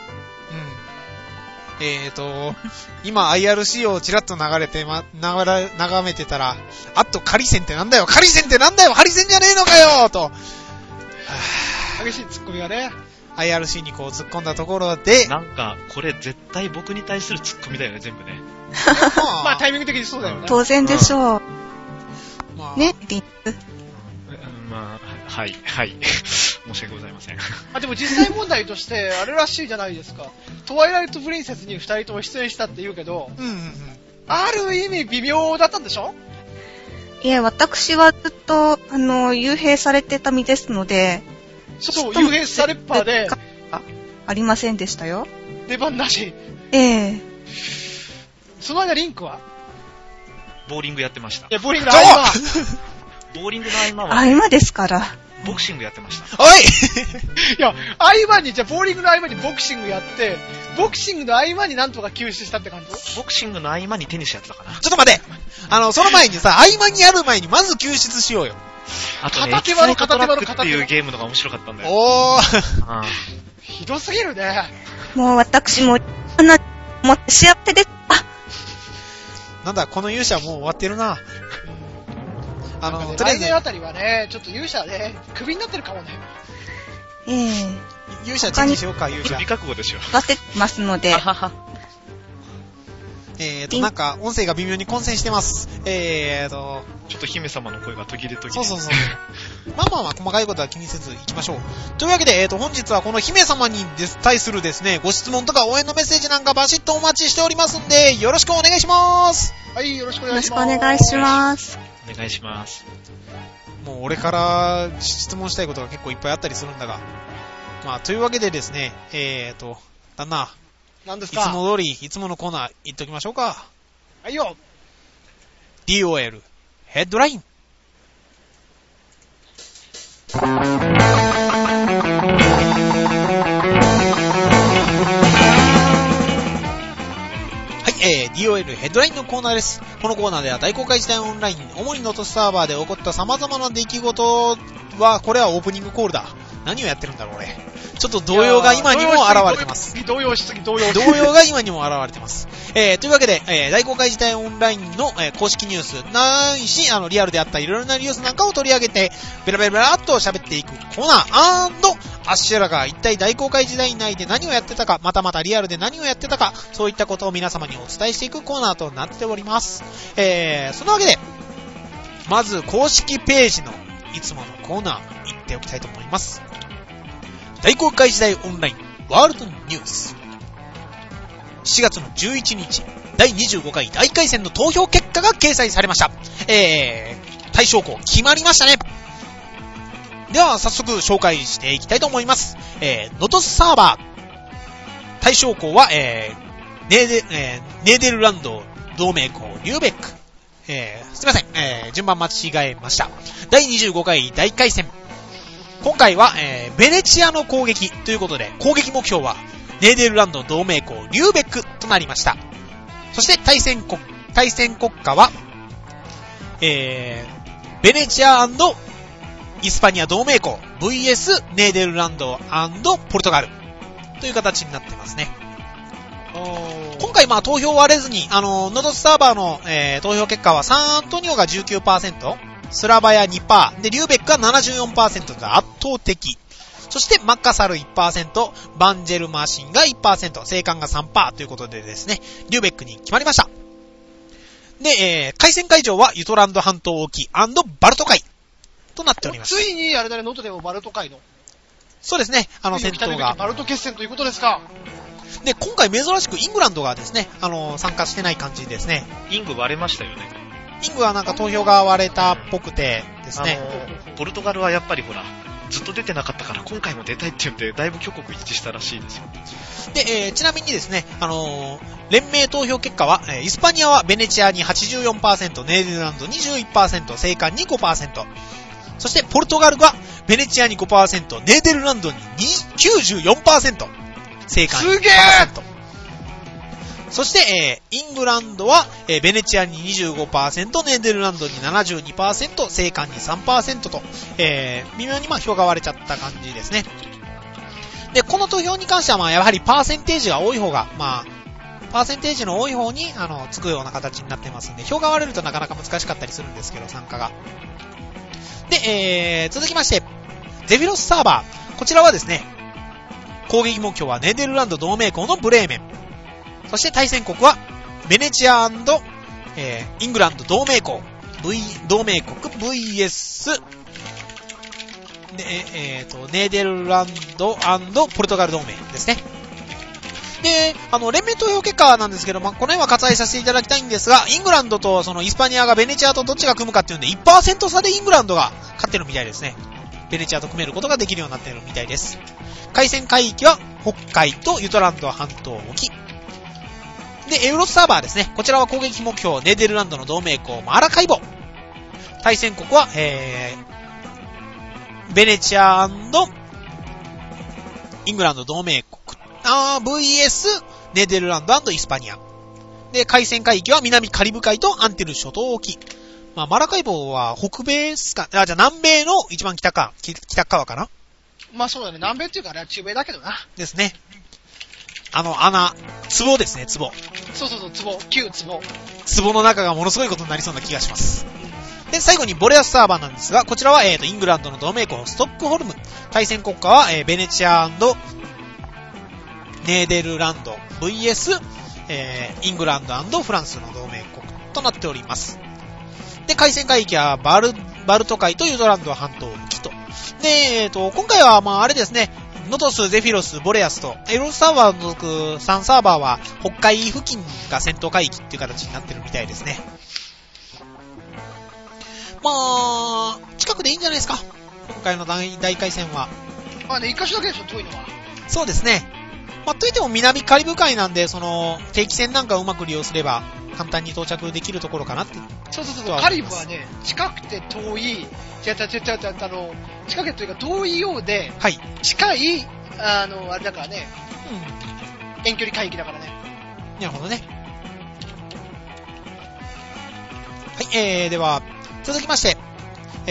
今 IRC をちらっと眺めてたら、あとカリセンってなんだよハリセンじゃねえのかよと。 激しいツッコミがね。 IRC にこう突っ込んだところで。 なんか、これ絶対僕に対するツッコミだよね、全部ね。 まあタイミング的にそうだよね。 当然でしょう。ね、リップ。 まあ、はい。申し訳ございません。 でも実際問題として、あれらしいじゃないですか。トワイライトプリンセスに2人とも出演したって言うけど、ある意味微妙だったんでしょ？ いや、私はずっと、幽閉されてた身ですので、 そう、幽閉されっぱで、 ありませんでしたよ。 出番なし。その間リンクはボーリングやってました。 いや、ボーリングの合間。 ボーリングの合間は。 合間ですから。 ボクシングやってました。 おいいや、合間に、じゃあボーリングの合間にボクシングやって、ボクシングの合間になんとか救出したって感じ？ ボクシングの合間にテニスやってたかな。 ちょっと待ってその前にさ、合間にやる前にまず救出しようよ。 あとね、エキサイトトラックっていうゲームのが面白かったんだよ。 おー。 ひどすぎるね。 もう私も、もう幸せです。 なんだ、この勇者はもう終わってるな。 とりあえず来年あたりはね、ちょっと勇者ね、クビになってるかもね。 勇者チェンジしようか、勇者。 未覚悟でしょ。 出せますので。 なんか、音声が微妙に混戦してます。 ちょっと姫様の声が途切れ。 そう。まあ、細かいことは気にせず行きましょう。というわけで、本日はこの姫様に対するですね、ご質問とか応援のメッセージなんかバシッとお待ちしておりますんで、よろしくお願いします。 はい、よろしくお願いします。 よろしくお願いします。 お願いします。 もう俺から質問したいことが結構いっぱいあったりするんだが。まあ、というわけでですね、旦那。 何ですか？ いつも通り、いつものコーナー行っときましょうか。 はいよ。 DOL、ヘッドライン。はい、DOL ヘッドラインのコーナーです。このコーナーでは大公開時代オンライン、主にノートサーバーで起こった様々な出来事は、これはオープニングコールだ。何をやってるんだろう俺。ちょっと動揺が今にも現れてます。 動揺が今にも現れてます。というわけで、大公開時代オンラインの、公式ニュースないし、リアルであったいろいろなニュースなんかを取り上げて、ベラベラっと喋っていくコーナー、アッシュラが一体大公開時代内で何をやってたか、またまたリアルで何をやってたか、そういったことを皆様にお伝えしていくコーナーとなっております。そのわけで、まず公式ページのいつものコーナー行っておきたいと思います。大公開時代オンラインワールドニュース。7月の11日、第25回大回戦の投票結果が掲載されました。対象校決まりましたね。では早速紹介していきたいと思います。ノトスサーバー。対象校は、ネーデルランド同盟校リューベック。すいません、順番間違えました。第25回大回戦。今回は、ベネチアの攻撃ということで、攻撃目標はネーデルランド同盟校リューベックとなりました。そして対戦国家は、ベネチア&イスパニア同盟校 VS ネーデルランド&ポルトガルという形になってますね。今回投票割れずに、ノドスサーバーの、投票結果はサンアントニオが 19%、スラバヤ 2%、で、リューベックが 74% が圧倒的。そして、マッカサル 1%、バンジェルマシンが 1%、青函が 3% ということでですね、リューベックに決まりました。で、開戦会場はユトランド半島沖&バルト海となっております。 ついに、あれだね、能登でもバルト海の。 そうですね、戦闘が。 バルト決戦ということですか。 で、今回珍しくイングランドがですね、参加してない感じですね。 イング割れましたよね。 イングはなんか投票が割れたっぽくてですね。 ポルトガルはやっぱりほら、ずっと出てなかったから今回も出たいって言って、だいぶ挙国一致したらしいですよ。 で、ちなみにですね、連盟投票結果は、イスパニアはベネチアに 84%、ネーデルランド 21%、青函に 5%。 そしてポルトガルがベネチアに 5%、ネーデルランドに 94%、正解。 すげー。 そして、イングランドは、ベネチアに 25%、ネーデルランドに 72%、正解に 3% と、微妙に票が割れちゃった感じですね。で、この投票に関してはやはりパーセンテージが多い方が、パーセンテージの多い方に、つくような形になってますんで、票が割れるとなかなか難しかったりするんですけど、参加が。で、続きまして、ゼフィロスサーバー。こちらはですね、攻撃目標はネーデルランド同盟国のブレーメン。そして対戦国は、ベネチア&、イングランド同盟国、同盟国 VS、ネーデルランド&ポルトガル同盟ですね。で、連盟投票結果なんですけど、この辺は割愛させていただきたいんですが、イングランドとそのイスパニアがベネチアとどっちが組むかっていうんで、1% 差でイングランドが勝ってるみたいですね。ベネチアと組めることができるようになってるみたいです。海戦海域は北海とユトランド半島沖。で、エウロスサーバーですね。こちらは攻撃目標、ネーデルランドの同盟国マラカイボ。対戦国は、ベネチア&イングランド同盟国。VS ネーデルランド&イスパニア。で、海戦海域は南カリブ海とアンテル諸島沖。マラカイボは北米ですか、じゃあ南米の一番北側かな。 そうだね。南米っていうかね、中米だけどな。 ですね。壺ですね、壺。 そう、壺。旧壺。 壺の中がものすごいことになりそうな気がします。で、最後にボレアスサーバーなんですが、こちらは、イングランドの同盟国、ストックホルム。対戦国家は、ベネチア&ネーデルランド VS、イングランド&フランスの同盟国となっております。で、海戦海域はバルト海とユトランド半島沖と。で、今回はあれですね、ノトス、ゼフィロス、ボレアスと、エロスサーバーの属3サーバーは北海付近が戦闘海域っていう形になってるみたいですね。近くでいいんじゃないですか、今回の大海戦は。 一箇所だけでしょ、遠いのは。 そうですね。といっても南カリブ海なんで、定期船なんかをうまく利用すれば、簡単に到着できるところかなって。 そう。カリブはね、近くて遠い、近くてというか遠いようで、 はい。 近い、あれだからね、遠距離海域だからね。 なるほどね。はい、では、続きまして、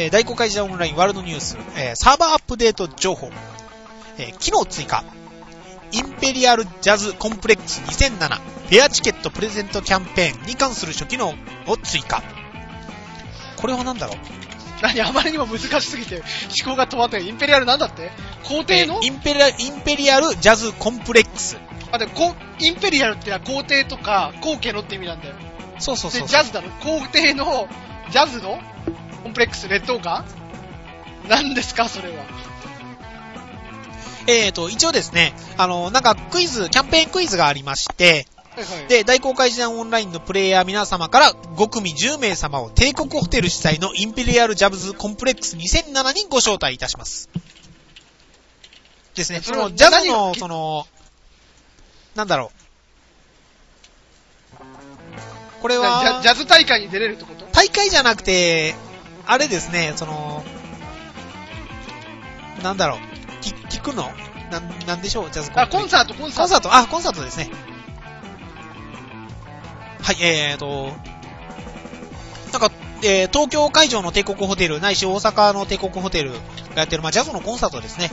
大公開時代オンラインワールドニュース、サーバーアップデート情報、機能追加。インペリアルジャズコンプレックス2007ペアチケットプレゼントキャンペーンに関する初機能を追加。これは何だろう。 あまりにも難しすぎて思考が止まって、インペリアルなんだって？皇帝の？ インペリアルジャズコンプレックス。 でインペリアルってのは皇帝とか皇家のって意味なんだよ。 そう。 で、ジャズだろ。皇帝のジャズのコンプレックス劣等感？何ですかそれは。 一応ですね、クイズ、キャンペーンクイズがありまして、で、大公開時代オンラインのプレイヤー皆様から5組10名様を帝国ホテル主催のインペリアルジャズコンプレックス2007にご招待いたします。ですね、ジャズの、なんだろう。これは、 ジャズ大会に出れるってこと？ 大会じゃなくて、あれですね、なんだろう。聞くのなんでしょう、ジャズコンプレックス。 コンサートですね。はい、東京会場の帝国ホテル、ないし大阪の帝国ホテルがやってる、ジャズのコンサートですね。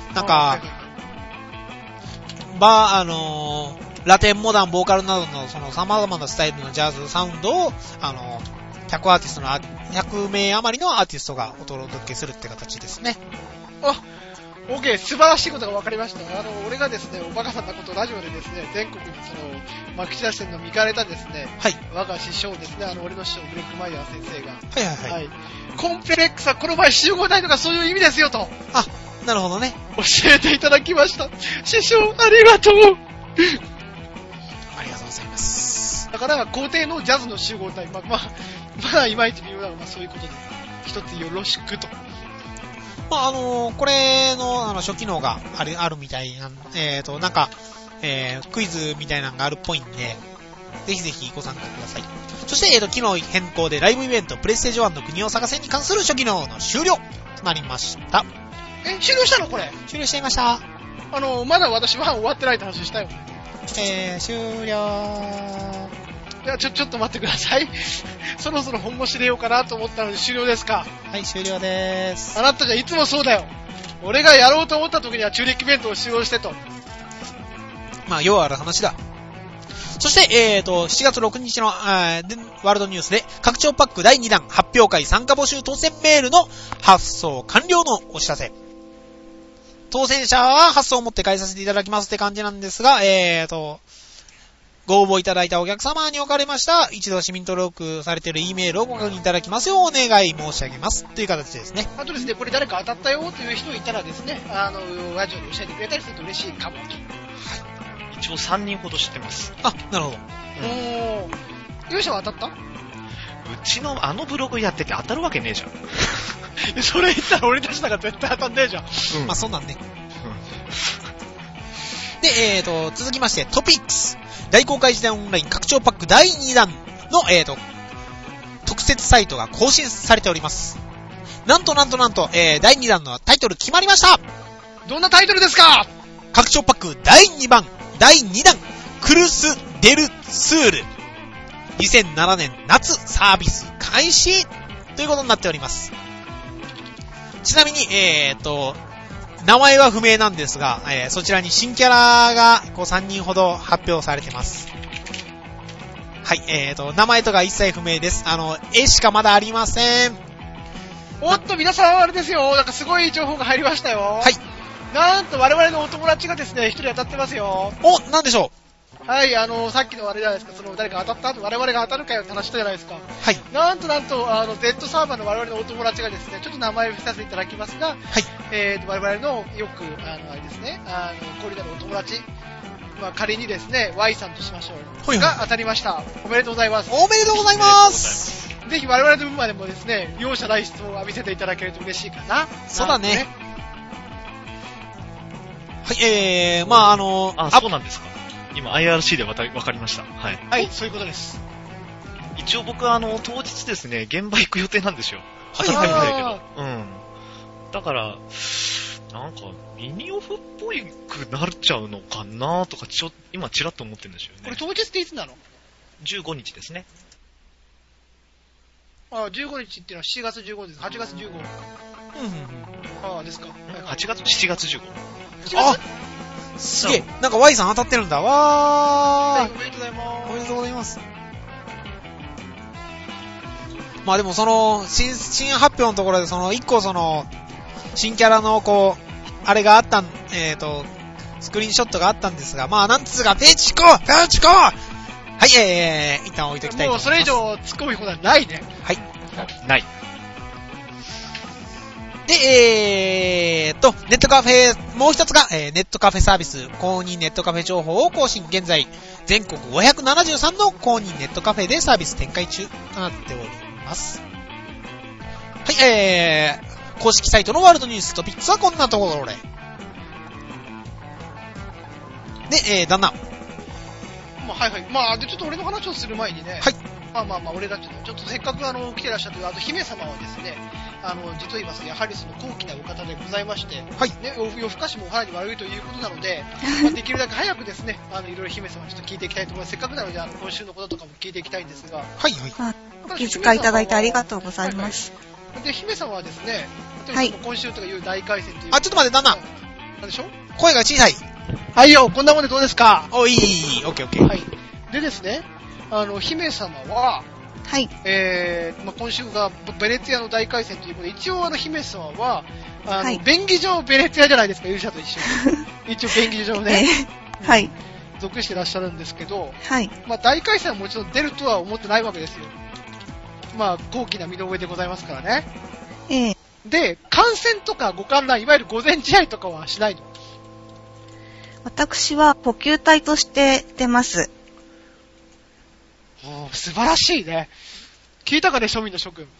ラテン、モダン、ボーカルなどの様々なスタイルのジャズサウンドを、100名余りのアーティストがお届けするって形ですね。 OK、素晴らしいことが分かりました。俺がですね、おバカさんなことをラジオでですね、全国に口出してるのを見かれたですね、 はい。 我が師匠ですね、俺の師匠、ブレックマイヤー先生が。 はい。 コンプレックスはこの場合集合体とかそういう意味ですよと。 なるほどね。 教えていただきました。師匠、ありがとう。 ありがとうございます。 だから、皇帝のジャズの集合体、いまいち微妙なのがそういうことで、一つよろしくと。 これの、初機能があるみたいな、クイズみたいなのがあるっぽいんで、 ぜひぜひご参加ください。そして、機能変更でライブイベント、プレステージ1の国を探せに関する初期能の終了となりました。 終了したのこれ？ 終了しちゃいました。 まだ私は終わってないって話したよ。 終了。 いや、ちょっと待ってください。そろそろ本腰入れようかなと思ったので終了ですか？ はい、終了でーす。 あなたじゃいつもそうだよ。俺がやろうと思った時には中力イベントを使用してと。 まあ、ようある話だ。そして、7月6日のワールドニュースで、拡張パック第2弾発表会参加募集当選メールの発送完了のお知らせ。当選者は発送を持って返させていただきますって感じなんですが、ご応募いただいたお客様におかれました、一度市民登録されている E メールをご確認いただきますようお願い申し上げますという形ですね。 あとですね、これ誰か当たったよという人いたらですね、ラジオで教えてくれたりすると嬉しいかもと。はい。 一応3人ほど知ってます。 あ、なるほど。 勇者は当たった？ うちのブログやってて当たるわけねえじゃん。 それ言ったら俺たちなんか絶対当たんねえじゃん。 うん、まあそんなんね。で、続きまして、トピックス。大公開時代オンライン拡張パック第2弾の、特設サイトが更新されております。なんと、第2弾のタイトル決まりました。 どんなタイトルですか？ 拡張パック第2弾、クルス・デル・スール。2007年夏サービス開始ということになっております。ちなみに、名前は不明なんですが、そちらに新キャラが3人ほど発表されてます。はい、名前とか一切不明です。絵しかまだありません。 おっと、皆さんあれですよ。なんかすごい情報が入りましたよ。 はい。 なんと我々のお友達がですね、一人当たってますよ。 お、なんでしょう？ はい、さっきのあれじゃないですか、誰か当たった後我々が当たるかよって話したじゃないですか。 はい。 なんと、Z サーバーの我々のお友達がですね、ちょっと名前を伏させていただきますが、はい。我々のよく、あれですね、コリダのお友達、まあ、仮にですね、Y さんとしましょう。が当たりました。おめでとうございます。 おめでとうございます。 ぜひ我々の分までもですね、容赦ない質問を浴びせていただけると嬉しいかな。 そうだね。はい、まあそうなんですか。今 IRC でわかりました。はい。 はい、そういうことです。 一応僕は当日ですね、現場行く予定なんですよ。当たってみたいけど。うん。だから、なんか、ミニオフっぽいくなっちゃうのかなとか、今ちらっと思ってるんですよね。 これ当日っていつなの？ 15日ですね。 15日っていうのは7月15日です。8月15日。ですか。 8月、7月15日。 あ、 すげえ。なんか Y さん当たってるんだ。わー。 おめでとうございます。 おめでとうございます。まあでも新発表のところで1個新キャラのあれがあったスクリーンショットがあったんですが、まあなんつうか、ペチコはい、一旦置いときたいと思います。 もうそれ以上突っ込むことはないね。 はい。 ない。 で、ネットカフェ、もう一つが、ネットカフェサービス、公認ネットカフェ情報を更新。現在、全国573の公認ネットカフェでサービス展開中となっております。はい、公式サイトのワールドニューストピックスはこんなところで。で、旦那。 はいはい。まあ、で、ちょっと俺の話をする前にね。 はい。 まあ、俺がちょっとせっかく来てらっしゃってる、あと姫様はですね、実を言いますと、やはり高貴なお方でございまして、 はい。 ね、夜更かしもお肌に悪いということなので、できるだけ早くですね、いろいろ姫様にちょっと聞いていきたいと思います。せっかくなので、今週のこととかも聞いていきたいんですが。 はい。 お気遣いいただいてありがとうございます。 はいはい、で、姫様はですね、例えば今週とかいう大回戦という。 ちょっと待って、旦那。 なんでしょ？ 声が小さい。 はいよ、こんなもんでどうですか？ いい、オッケー。 はい。でですね、姫様は、 はい。 今週がベネツィアの大回戦ということで、一応姫様は、 はい、 便宜上ベネツィアじゃないですか、勇者と一緒に。一応便宜上ね。 はい。 属してらっしゃるんですけど、 はい。 まあ大回戦はもちろん出るとは思ってないわけですよ。まあ、高貴な身の上でございますからね。で、観戦とかご観覧、いわゆる午前試合とかはしないの？ 私は補給隊として出ます。 素晴らしいね。聞いたかね、庶民の諸君。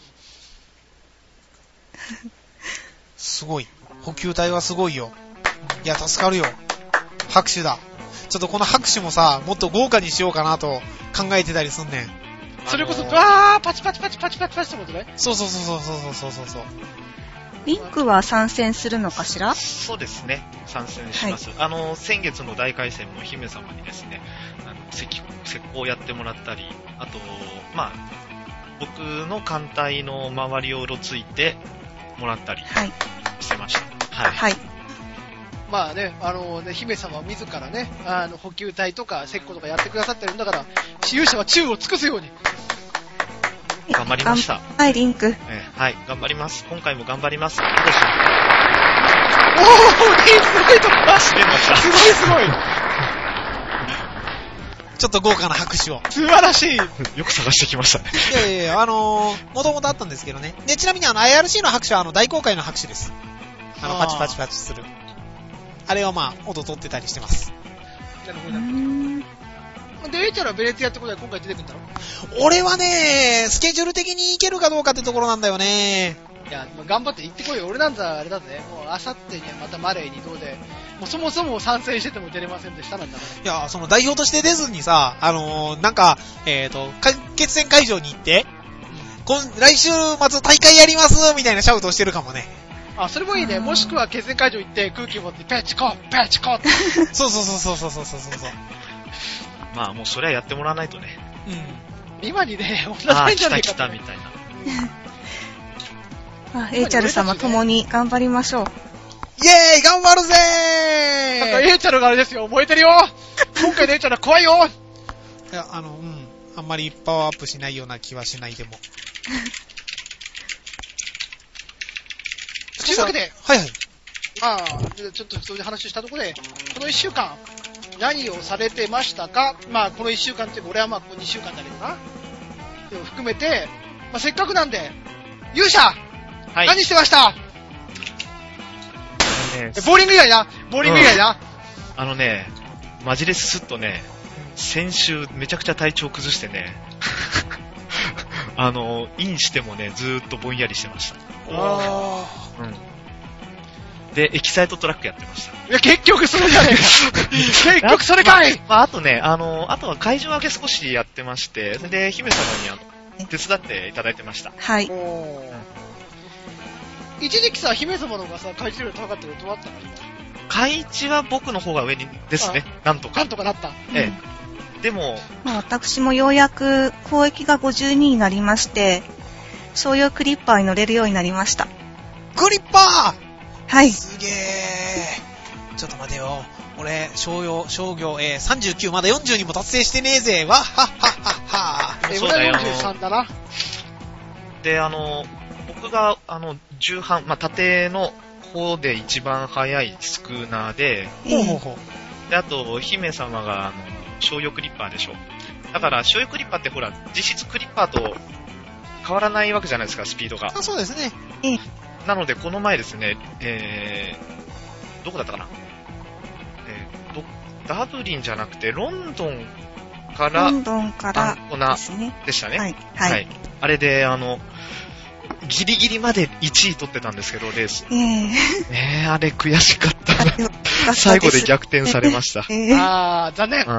すごい。補給隊はすごいよ。いや、助かるよ。拍手だ。 ちょっとこの拍手もさ、もっと豪華にしようかなと考えてたりすんねん。 それこそ、バーパチパチパチパチパチパチってことね。 そう。 リンクは参戦するのかしら？ そうですね。参戦します。はい、先月の大回戦も姫様にですね、石膏をやってもらったり、あと、まあ、僕の艦隊の周りをうろついてもらったりしてました。はい。 はい。 まあね、姫様自らね、補給隊とか石膏とかやってくださってるんだから、勇者は宙を尽くすように。 頑張りました。 はい、リンク。 はい、頑張ります。今回も頑張ります。おー、 リンクすごいとこだ。 すごい。 ちょっと豪華な拍手を。 素晴らしい。 よく探してきましたね。 いや、もともとあったんですけどね。で、ちなみにIRC の拍手は大公開の拍手です。パチパチパチする。あれはまあ、音取ってたりしてます。 なるほど。で、エイちゃんはベネツィアってことで今回出てくるんだろ？ 俺はね、スケジュール的に行けるかどうかってところなんだよね。 いや、頑張って行ってこいよ。俺なんざあれだぜ。もう、あさってにはまたマレーに移動で、もうそもそも参戦してても出れませんでしたなんだから。 いや、その代表として出ずにさ、なんか、決戦会場に行って、来週末大会やりますみたいなシャウトをしてるかもね。 あ、それもいいね。もしくは決戦会場行って空気を持ってペチコって。 そう。 まあもうそれはやってもらわないとね。 今にね、同じじゃねえか。 来たみたいな。エイチャル様共に頑張りましょう。 イエーイ頑張るぜー。 なんかエイチャルがあれですよ、燃えてるよ。今回のエイチャルは怖いよ。 いや、あんまりパワーアップしないような気はしないでも。 というわけで、 はい。 まあ、ちょっとそういう話したところで、この1週間、何をされてましたか？まあ、この1週間って、俺はまあ、この2週間だけどな。含めて、まあ、せっかくなんで、勇者、はい、何してました？ボーリング以外な。 マジですっとね、先週めちゃくちゃ体調崩してね、インしてもね、ずーっとぼんやりしてました。で、エキサイトトラックやってました。 いや、結局それじゃねえか。結局それかい。 あとね、あとは会場明け少しやってまして、それで姫様に手伝っていただいてました。 はい。 一時期さ、姫様の方がさ、会場より高かったけど、どうだったの？ 会場は僕の方が上にですね。なんとかなった。 でも、 私もようやく交易が52になりまして、商用クリッパーに乗れるようになりました。 クリッパー！ はい。 すげー。ちょっと待てよ。俺、商業、39、まだ40にも達成してねえぜ。わっはっはっはっは。 そうだよ。43だな。 で、僕が、重版、縦の方で一番速いスクーナーで、で、あと、姫様が、商用クリッパーでしょ。だから、商用クリッパーってほら、実質クリッパーと変わらないわけじゃないですか、スピードが。 そうですね。 なので、この前ですね、どこだったかな、ダブリンじゃなくて、ロンドンからアンコナでしたね。はい。あれで、ギリギリまで1位取ってたんですけど、レース。あれ悔しかったな。最後で逆転されました。 残念。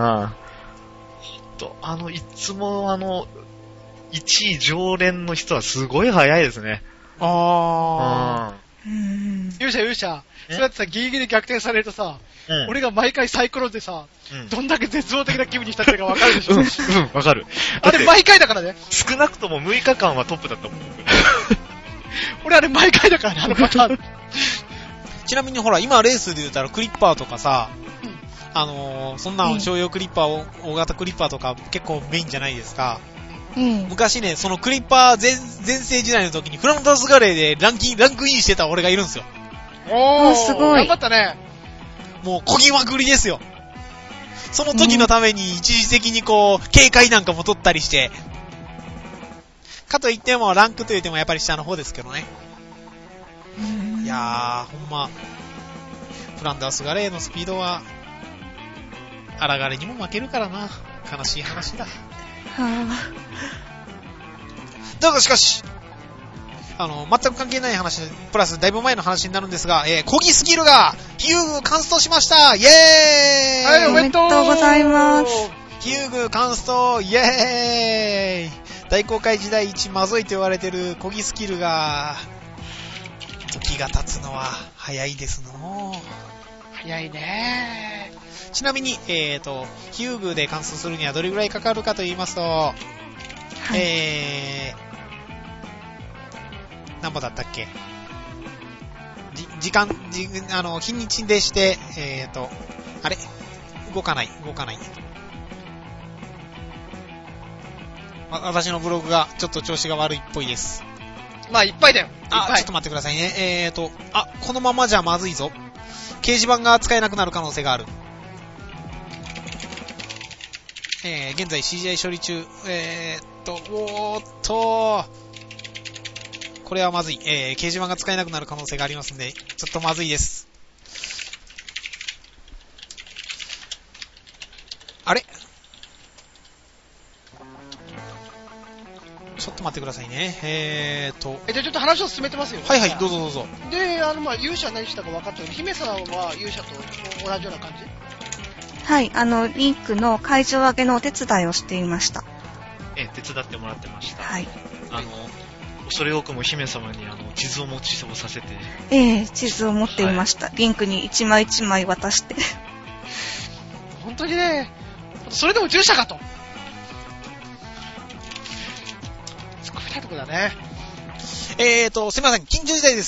いつも1位常連の人はすごい速いですね。 勇者。そうやってさ、ギリギリ逆転されるとさ、俺が毎回サイクロンでさ、どんだけ絶望的な気分にしたってるか分かるでしょ。 分かる。 あれ毎回だからね。 少なくとも6日間はトップだったもん。 俺あれ毎回だからね、あのパターン。 ちなみにほら、今レースで言うたらクリッパーとかさ、そんな商用クリッパー、大型クリッパーとか結構メインじゃないですか。昔ね、そのクリッパー全盛時代の時にフランダースガレーでランクインしてた俺がいるんですよ。 すごい。 頑張ったね。 もう、こぎまくりですよ。その時のために一時的に警戒なんかも取ったりして。かといっても、ランクといってもやっぱり下の方ですけどね。いやー、ほんま、フランダースガレーのスピードは、アラガレにも負けるからな。悲しい話だ。だがしかし、 全く関係ない話、プラスだいぶ前の話になるんですが、コギスキルが、ヒューグカンストしました。イェーイ。 はい、おめでとうございます。 ヒューグカンスト、イェーイ。大航海時代一まずいと言われてるコギスキルが、時が経つのは早いですの。 早いね。 ちなみに、ヒューグでカンストするにはどれぐらいかかるかと言いますと、はい、何歩だったっけ？日にちでして、あれ？動かない。私のブログがちょっと調子が悪いっぽいです。 まあ、いっぱいだよ。 ちょっと待ってくださいね。このままじゃまずいぞ。掲示板が使えなくなる可能性がある。現在 CGI 処理中。これはまずい。掲示板が使えなくなる可能性がありますんで、ちょっとまずいです。あれ？ちょっと待ってくださいね。 じゃあちょっと話を進めてますよ。 はいはい、どうぞ。 で、勇者何したか分かったように、姫さんは勇者と同じような感じ？ はい、リンクの会場上げのお手伝いをしていました。 手伝ってもらってました。 はい。 恐れ多くも姫様に地図を持ちそうさせて。 地図を持っていました。はい、リンクに一枚一枚渡して。 本当にね、それでも従者かと。突っ込みたいとこだね。 すいません、緊急事態です。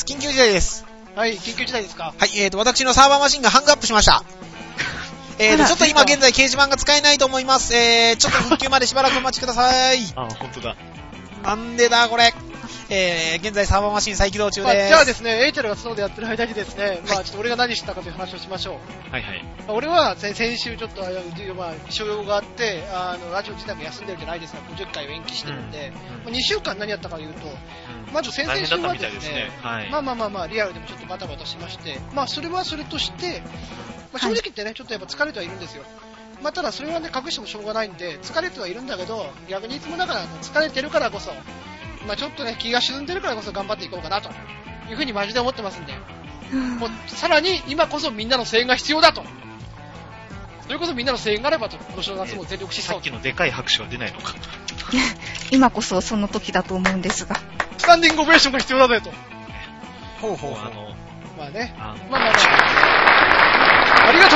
はい、緊急事態ですか。 はい、私のサーバーマシンがハングアップしました。ちょっと今現在掲示板が使えないと思います。ちょっと復旧までしばらくお待ちください。 あ、本当だ。 なんでだこれ。現在サーバーマシン再起動中です。 じゃあですね、エイチェルがスノーでやってる間にですね、ちょっと俺が何したかという話をしましょう。 はいはい。 俺は先週ちょっと所用があって、ラジオ自体も休んでるじゃないですか、50回を延期してるんで、2週間何やったかというと、まず先々週はですね、リアルでもちょっとバタバタしまして、それはそれとして、正直言ってね、ちょっとやっぱ疲れてはいるんですよ。ただそれはね、隠してもしょうがないんで、疲れてはいるんだけど、逆にいつもだから疲れてるからこそ、ちょっとね、気が沈んでるからこそ頑張っていこうかなというふうにマジで思ってますんで、もうさらに今こそみんなの声援が必要だと。それこそみんなの声援があればと、今年の夏も全力疾走。 さっきのでかい拍手は出ないのか。 今こそその時だと思うんですが。 スタンディングオベーションが必要だぜと。 ほう。 ありがと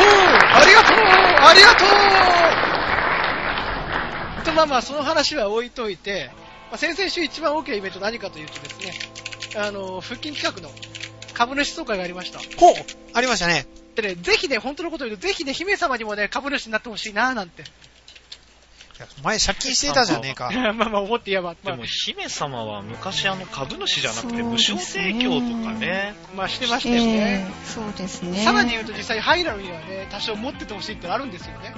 うと、その話は置いといて、先々週一番大きなイベント何かというとですね、腹筋企画の株主総会がありました。 ほう、ありましたね。 でね、ぜひね、本当のことを言うと、ぜひね、姫様にもね、株主になってほしいなーなんて。 前借金していたじゃねえか。 思って言えば。 でも、姫様は昔株主じゃなくて無償提供とかね。 してましたよね。 そうですね。 さらに言うと実際ハイラルにはね、多少持っててほしいってあるんですよね。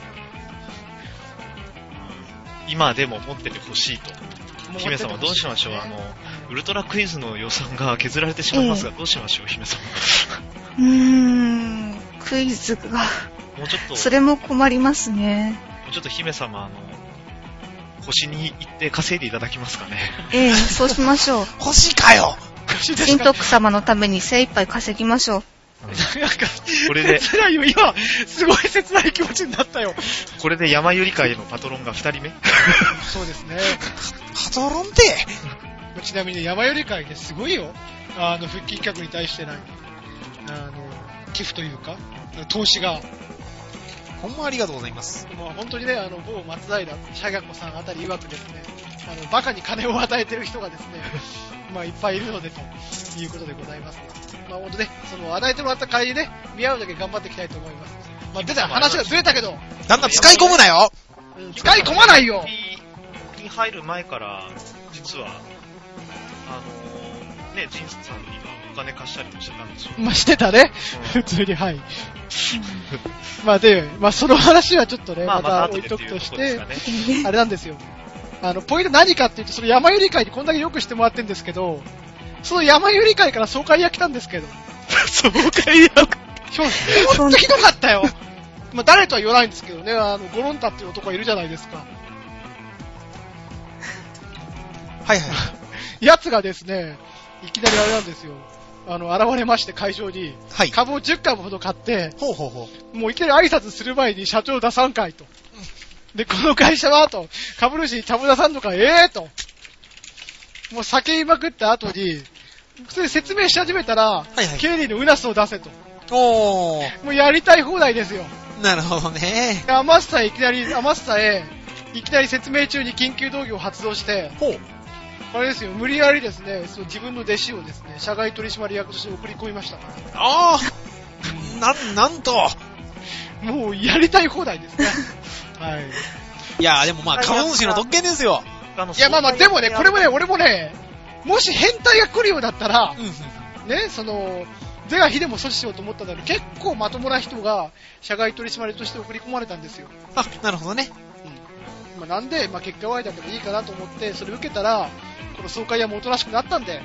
今でも持っててほしいと。姫様どうしましょう。ウルトラクイズの予算が削られてしまいますが、どうしましょう、姫様。 クイズが。 もうちょっと。 それも困りますね。 もうちょっと姫様、星に行って稼いでいただけますかね。 そうしましょう。 星かよ。 金徳様のために精一杯稼ぎましょう。 これで。 切ないよ、今、すごい切ない気持ちになったよ。 これで山ゆり会のパトロンが2人目そうですね。 パトロンって。 ちなみに山ゆり会ですごいよ。腹筋企画に対して寄付というか、投資が。 ほんまありがとうございます。 本当にね、某松平、シャガコさんあたり曰くですね、バカに金を与えてる人がですね、いっぱいいるのでということでございます。本当ね、与えてもらった帰りね、見合うだけ頑張っていきたいと思います。話がずれたけど。 だんだん使い込むなよ。 使い込まないよ。 に入る前から、実は、ジンさんにはお金貸したりもしてたんですよ。 してたね。普通に、はい。その話はちょっとね、また置いとくとして、あれなんですよ。ポイント何かっていうと、その山ゆり会にこんだけよくしてもらってるんですけど、その山ゆり会から総会屋来たんですけど。 総会屋ほんとひどかったよ。誰とは言わないんですけどね、ゴロンタっていう男がいるじゃないですか。 はい。 やつがですね、 いきなりあれなんですよ。現れまして会場に、はい、株を10株ほど買って、もういきなり挨拶する前に社長出さんかいと。で、この会社はと、株主に株出さんのか、と。もう叫びまくった後に、それ説明し始めたら、経理のウナスを出せと。もうやりたい放題ですよ。 なるほどね。 アマスタへいきなり説明中に緊急動議を発動して、あれですよ、無理やりですね、自分の弟子をですね、社外取締役として送り込みました。 なんと。 もうやりたい放題ですね。はい。 いや、でもまあ、株主の特権ですよ。 いや、まあでもね、これもね、俺もね、もし変態が来るようだったら、ね、是が非でも阻止しようと思ったんだけど、結構まともな人が社外取締役として送り込まれたんですよ。 なるほどね。 なんで、結果ワイだけどいいかなと思って、それ受けたら、この総会はもうおとなしくなったんで、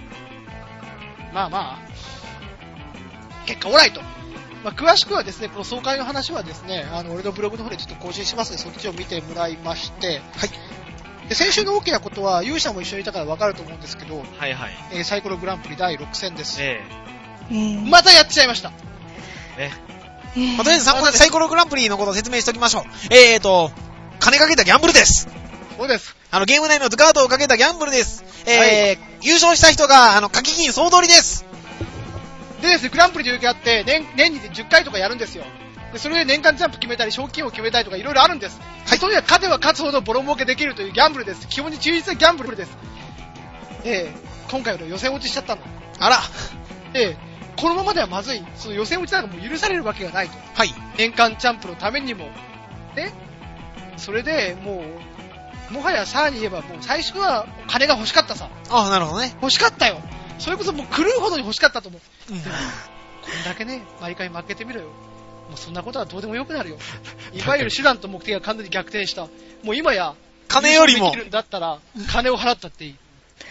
結果オーライと。詳しくはですね、この総会の話はですね、俺のブログの方でちょっと更新しますので、そっちを見てもらいまして、はい。で、先週の大きなことは、勇者も一緒にいたから分かると思うんですけど、サイコログランプリ第6戦です。またやっちゃいました。とりあえずサイコログランプリのことを説明しておきましょう。金かけたギャンブルです。 そうです。 ゲーム内のカードをかけたギャンブルです。優勝した人が、掛け金総取りです。 でですね、グランプリという気があって、年に10回とかやるんですよ。で、それで年間ジャンプ決めたり、賞金を決めたりとかいろいろあるんです。はい。とにかく勝てば勝つほどボロ儲けできるというギャンブルです。基本に忠実なギャンブルです。今回の予選落ちしちゃったの。 あら。 このままではまずい。その予選落ちなんかもう許されるわけがないと。 はい。 年間ジャンプのためにも。それで、もはやさらに言えば、もう最初は金が欲しかったさ。 なるほどね。 欲しかったよ。それこそもう狂うほどに欲しかったと思う。こんだけね、毎回負けてみろよ。もうそんなことはどうでもよくなるよ。いわゆる手段と目的が完全に逆転した。もう今や、 金よりも。 できるんだったら、金を払ったっていい。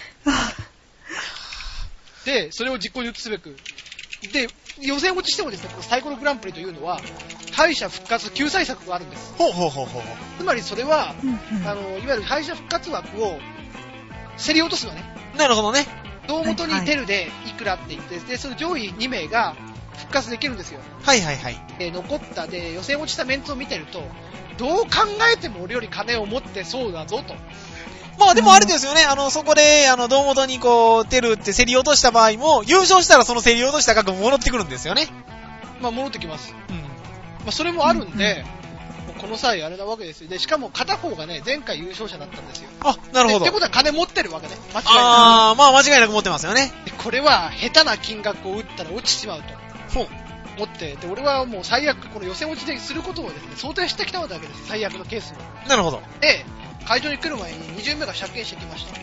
で、それを実行に移すべく。で、予選落ちしてもですね、このサイコログランプリというのは、敗者復活救済策があるんです。つまりそれは、いわゆる敗者復活枠を競り落とすのね。 なるほどね。 胴元に出るでいくらって言って、で、その上位2名が復活できるんですよ。残ったで、予選落ちしたメンツを見てると、どう考えても俺より金を持ってそうだぞと。 でもあれですよね、そこで、胴元に出るって競り落とした場合も、優勝したらその競り落とした額も戻ってくるんですよね。 戻ってきます。それもあるんで、この際あれなわけですよ。で、しかも片方がね、前回優勝者だったんですよ。 なるほど。 ってことは金持ってるわけね。間違いなく。間違いなく持ってますよね。 で、これは下手な金額を打ったら落ちちまうと。思って、で、俺はもう最悪、この予選落ちですることをですね、想定してきたわけです。最悪のケースを。 なるほど。 で、会場に来る前に2巡目が借金してきました。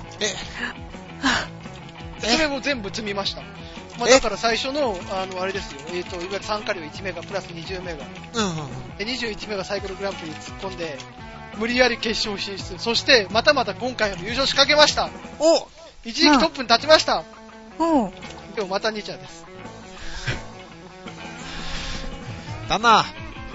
それも全部積みました。だから最初の、あれですよ、いわゆる参加料1名がプラス20名が。で、21名がサイコログランプリに突っ込んで、無理やり決勝進出。そして、またまた今回の優勝仕掛けました。一時期トップに立ちました。でもまた2茶です。 旦那。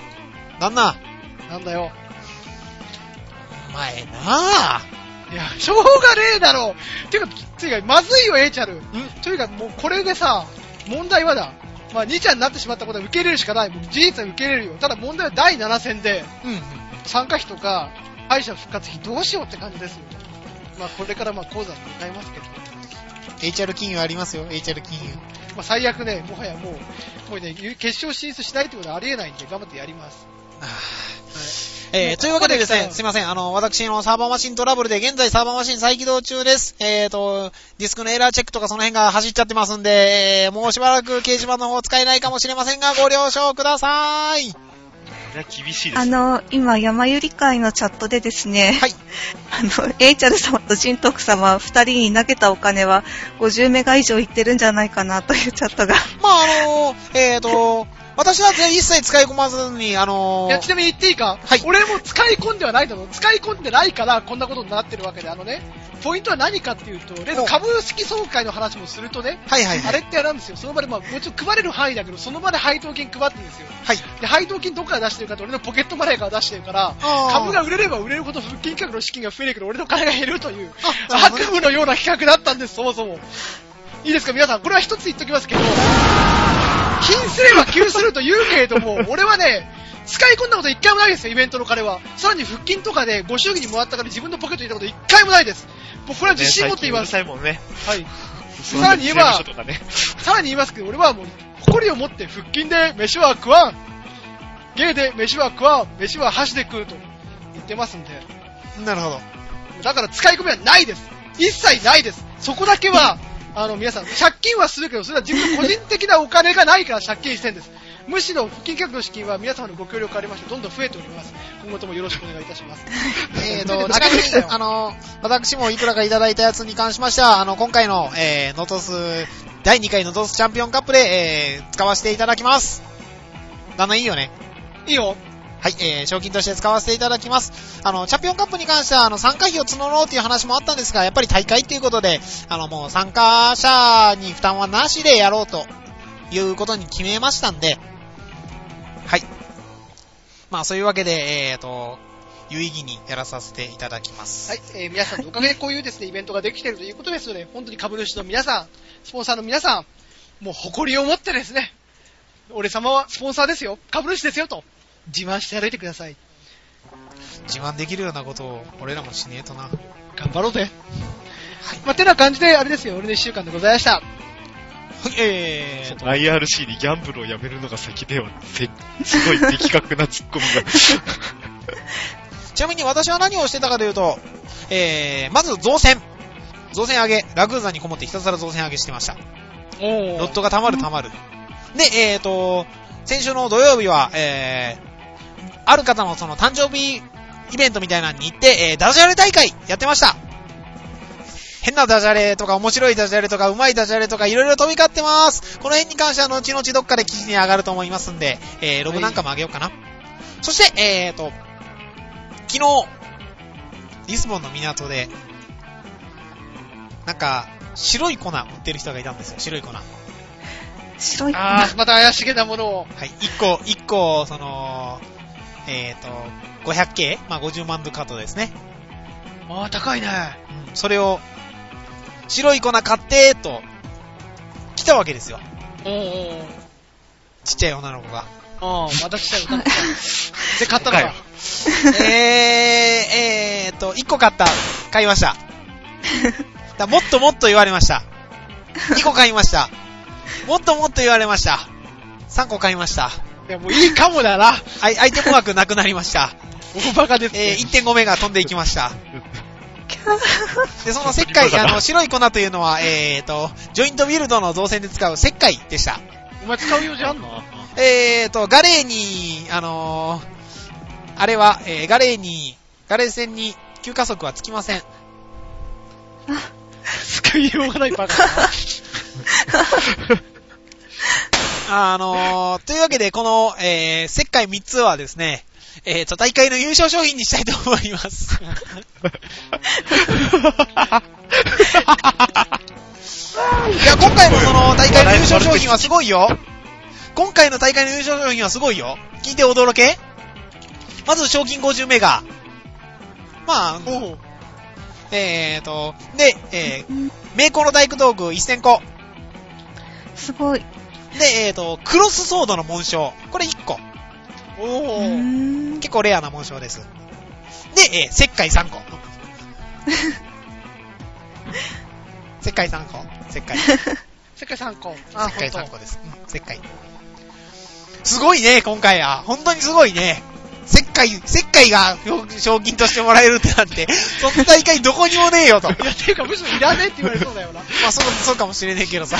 なんだよ。 お前な。 いや、しょうがねえだろ。てか、まずいよ、エイチャル。というか、もうこれでさ、問題はだ。2茶になってしまったことは受け入れるしかない。事実は受け入れるよ。ただ問題は第7戦で、参加費とか、敗者復活費どうしようって感じですよ。これから講座に向かいますけど。 HR 金融ありますよ、HR 金融。 最悪ね、もはやもうね、決勝進出しないってことはありえないんで、頑張ってやります。 というわけでですね、すいません。私のサーバーマシントラブルで、現在サーバーマシン再起動中です。ディスクのエラーチェックとかその辺が走っちゃってますんで、もうしばらく掲示板の方使えないかもしれませんが、ご了承ください。 厳しいです。 今、山ゆり会のチャットでですね、エイチャル様とジントク様、二人に投げたお金は50メガ以上いってるんじゃないかなというチャットが。 私は一切使い込まずに、 いや、ちなみに言っていいか、俺も使い込んではないだろ。使い込んでないから、こんなことになってるわけで、ポイントは何かっていうと、株式総会の話もするとね、あれってあれなんですよ。その場で、もちろん配れる範囲だけど、その場で配当金配ってるんですよ。で、配当金どこから出してるかって、俺のポケットマネーから出してるから、株が売れれば売れるほど、金額の資金が増えるけど、俺の金が減るという、悪夢のような企画だったんです、そもそも。 いいですか皆さん、これは一つ言っときますけど、金すれば急すると言うけれども、俺はね、使い込んだこと一回もないですよ、イベントの金は。さらに腹筋とかでご祝儀にもらったから自分のポケットに入れたこと一回もないです。もうこれは自信持って言います。 最近うるさいもんね。 はい。さらに言いますけど、俺はもう、誇りを持って腹筋で飯は食わん。芸で飯は食わん。飯は箸で食うと言ってますんで。 なるほど。 だから使い込みはないです。一切ないです。そこだけは、皆さん、借金はするけど、それは自分の個人的なお金がないから借金してるんです。むしろ、腹筋客の資金は皆様のご協力ありまして、どんどん増えております。今後ともよろしくお願いいたします。 ちなみに、私もいくらかいただいたやつに関しましては、今回の、ノトス、第2回ノトスチャンピオンカップで、使わせていただきます。旦那いいよね。 いいよ。 はい、賞金として使わせていただきます。チャンピオンカップに関しては、参加費を募ろうという話もあったんですが、やっぱり大会ということで、もう参加者に負担はなしでやろうということに決めましたんで、はい。まあ、そういうわけで、有意義にやらさせていただきます。 はい、皆さんのおかげでこういうですね、イベントができているということですので、本当に株主の皆さん、スポンサーの皆さん、もう誇りを持ってですね、俺様はスポンサーですよ、株主ですよと、自慢して歩いてください。 自慢できるようなことを俺らもしねえとな。 頑張ろうぜ。はい。まあ、てな感じで、あれですよ、俺の1週間でございました。 IRC にギャンブルをやめるのが先では、すごい的確なツッコミが。 ちなみに私は何をしてたかというと、まず造船上げ、ラグーザにこもってひたすら造船上げしてました。ロットが溜まる。で、先週の土曜日は、ある方のその誕生日イベントみたいなのに行って、ダジャレ大会やってました。変なダジャレとか面白いダジャレとか上手いダジャレとかいろいろ飛び交ってます。この辺に関しては後々どっかで記事に上がると思いますんで、ログなんかも上げようかな。そして、昨日、リスボンの港で、なんか、白い粉売ってる人がいたんですよ、白い粉。 白い粉。 また怪しげなものを。 はい、1個、その、500K? まあ、50万ドカットですね。 高いね。 うん、それを、白い粉買って、と、来たわけですよ。ちっちゃい女の子が。 またちっちゃい女の子が。で、買ったのか。 1個買いました。もっともっと言われました。2個買いました。もっともっと言われました。3個買いました。 いや、もういいかもだな。 アイテム枠なくなりました。 大バカですね。 1.5 メガ飛んでいきました。で、その石灰、白い粉というのは、ジョイントビルドの造船で使う石灰でした。 お前使う用事あんの？ ガレーに、あれは、ガレー船に急加速はつきません。 使いようがないバカだな。というわけで、この、石灰3つはですね、大会の優勝商品にしたいと思います。いや、今回のその大会の優勝商品はすごいよ。今回の大会の優勝商品はすごいよ。聞いて驚け。まず賞金50メガ。まあ、で、名工の大工道具1000個。 すごい。 で、クロスソードの紋章。これ1個。結構レアな紋章です。で、石灰3個。石灰3個。石灰 3個。 石灰3個です。石灰。すごいね、今回は。本当にすごいね。石灰が賞金としてもらえるってなって、そんな大会どこにもねえよと。 いや、ていうかむしろいらねえって言われそうだよな。 まあ、そうかもしれねえけどさ。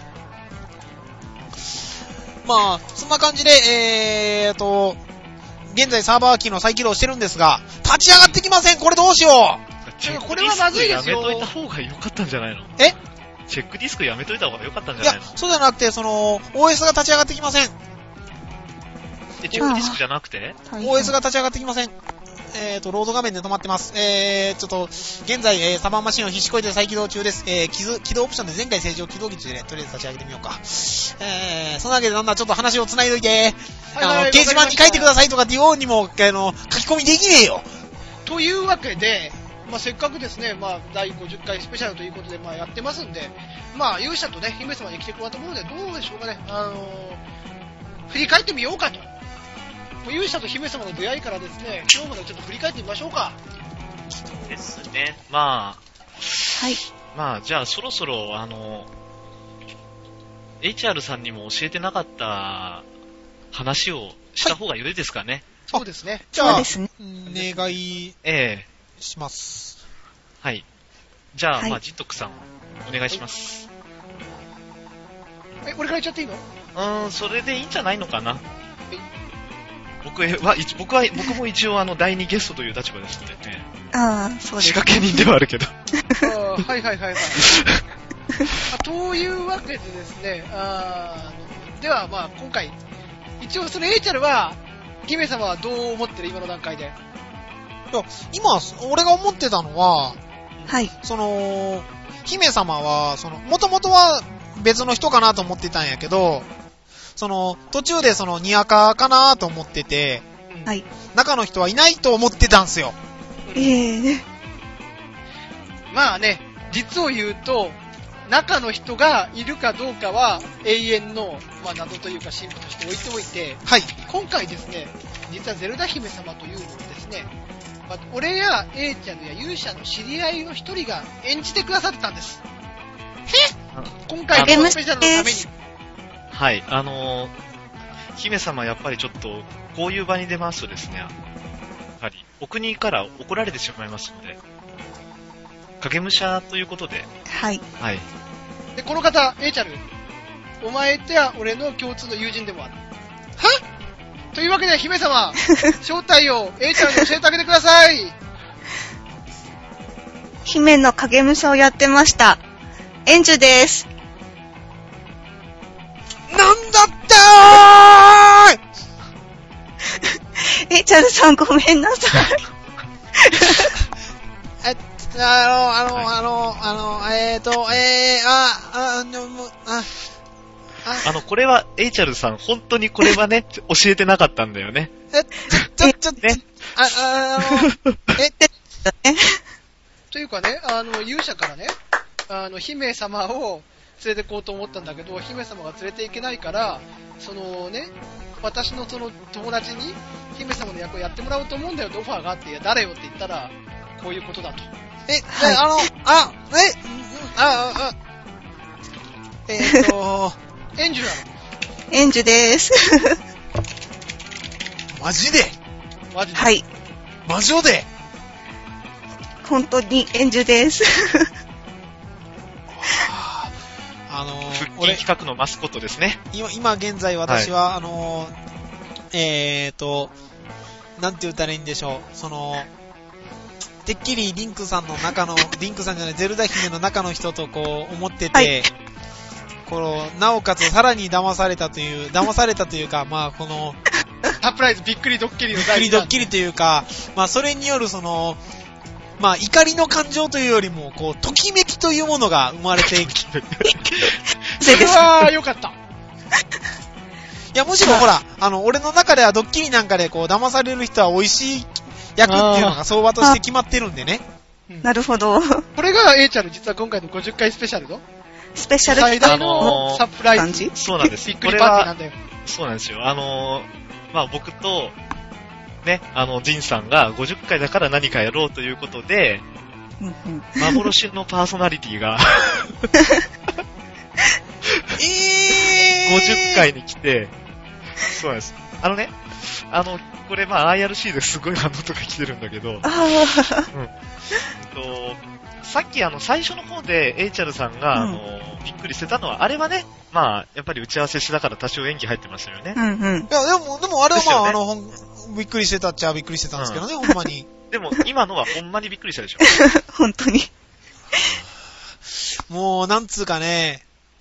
まあ、そんな感じで、現在サーバー機の再起動してるんですが、立ち上がってきません。これどうしよう。これはまずいですよ。 やめといた方が良かったんじゃないの？チェックディスクやめといた方が良かったんじゃないの？ いや、そうじゃなくて、OS が立ち上がってきません。 チェックディスクじゃなくて？ OS が立ち上がってきません。ロード画面で止まってます。ちょっと、現在、サバンマシンを必死こいて再起動中です。起動オプションで前回正常起動機中で、とりあえず立ち上げてみようか。そのわけでなんだ、ちょっと話を繋いどいて、掲示板に書いてくださいとかっていうようにも、書き込みできねえよ。 というわけで、 せっかくですね、第50回スペシャルということで、やってますんで、勇者とね、姫様に来てくれたもので、どうでしょうかね、振り返ってみようかと。勇者と姫様の出会いからですね、今日までちょっと振り返ってみましょうか。 ですね。はい。じゃあそろそろ、HR さんにも教えてなかった話をした方がよいですかね。 そうですね。 じゃあ、お願いします。 はい。じゃあ、ジットクさん、お願いします。 俺から言っちゃっていいの？ それでいいんじゃないのかな。僕も一応第2ゲストという立場ですのでね。 そうです。 仕掛け人ではあるけど。 はい。というわけでですね、では今回、一応そのエイチャルは、姫様はどう思ってる今の段階で。 今、俺が思ってたのは、 はい。 姫様は、もともとは別の人かなと思ってたんやけど、途中でニアカかなと思ってて、 はい。 中の人はいないと思ってたんすよ。 実を言うと、中の人がいるかどうかは永遠の、謎というか神秘として置いておいて、 はい。 今回ですね、実はゼルダ姫様というのをですね、俺やエイチャルや勇者の知り合いの一人が演じてくださってたんです。今回のスペシャルのために。 はい、姫様やっぱりちょっと、こういう場に出ますとですね、やはり、お国から怒られてしまいますので、影武者ということで。 はい。 はい。 で、この方、エイチャル、お前とは俺の共通の友人でもある。というわけで、姫様、正体をエイチャルに教えてあげてください。 姫の影武者をやってました。エンジュです。 なんだったーエイチャルさんごめんなさい。 これは、エイチャルさん、本当にこれはね、教えてなかったんだよね。 ね。というかね、勇者からね、姫様を連れてこうと思ったんだけど、姫様が連れて行けないから、私の友達に姫様の役をやってもらおうと思うんだよってオファーがあって、いや、誰よって言ったら、こういうことだと。エンジュなの？ エンジュでーす。 マジで？ はい。 マジで？ 本当にエンジュです。 復帰企画のマスコットですね。 今現在私は、なんて言ったらいいんでしょう。てっきりリンクさんじゃない、ゼルダ姫の中の人と思ってて、はい、なおかつさらに騙されたというか、 サプライズびっくりドッキリのびっくりドッキリというか、それによる怒りの感情というよりも、ときめきというものが生まれてきて。 それは良かった。いや、むしろほら、俺の中ではドッキリなんかで騙される人は美味しい役っていうのが相場として決まってるんでね。 なるほど。 これが A ちゃんの実は今回の50回スペシャルのスペシャル最大のサプライズ。 そうなんです。 びっくりパーティーなんだよ。 そうなんですよ。僕と、ね、ジンさんが50回だから何かやろうということで、幻のパーソナリティが50回に来て、そうなんです。これIRC ですごい反応とか来てるんだけど、さっき最初の方でエイチャルさんが、びっくりしてたのは、あれはね、やっぱり打ち合わせしてたから多少演技入ってましたよね。 いや、でもあれはびっくりしてたっちゃびっくりしてたんですけどね、ほんまに。 でも今のはほんまにびっくりしたでしょ。 本当に。 もう、なんつうかね、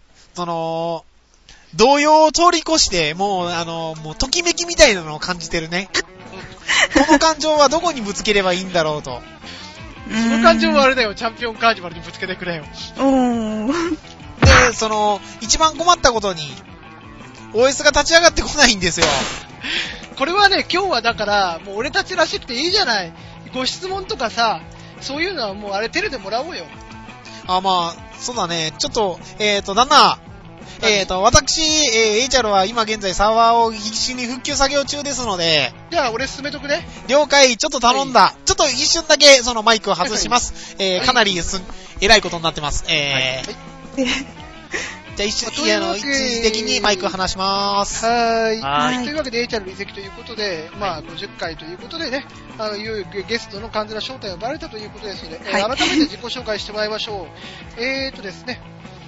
動揺を通り越して、もうときめきみたいなのを感じてるね。この感情はどこにぶつければいいんだろうと。 その感情はあれだよ、チャンピオンカーニバルにぶつけてくれよ。 で、一番困ったことに、OS が立ち上がってこないんですよ。 これはね、今日はだから、もう俺たちらしくていいじゃない。ご質問とかさ、 そういうのはもうあれテレでもらおうよ。 まあ、そうだね。ちょっと、旦那。私、HR は今現在サーバーを必死に復旧作業中ですので。 じゃあ、俺進めとくね。 了解、ちょっと頼んだ。はい、ちょっと一瞬だけそのマイクを外します。かなり偉いことになってます。じゃあ一時的にマイクを離します。 はい。というわけで HR の移籍ということで、まあ50回ということでね、いよいよゲストの完全な正体がバレたということですので、改めて自己紹介してもらいましょう。ですね、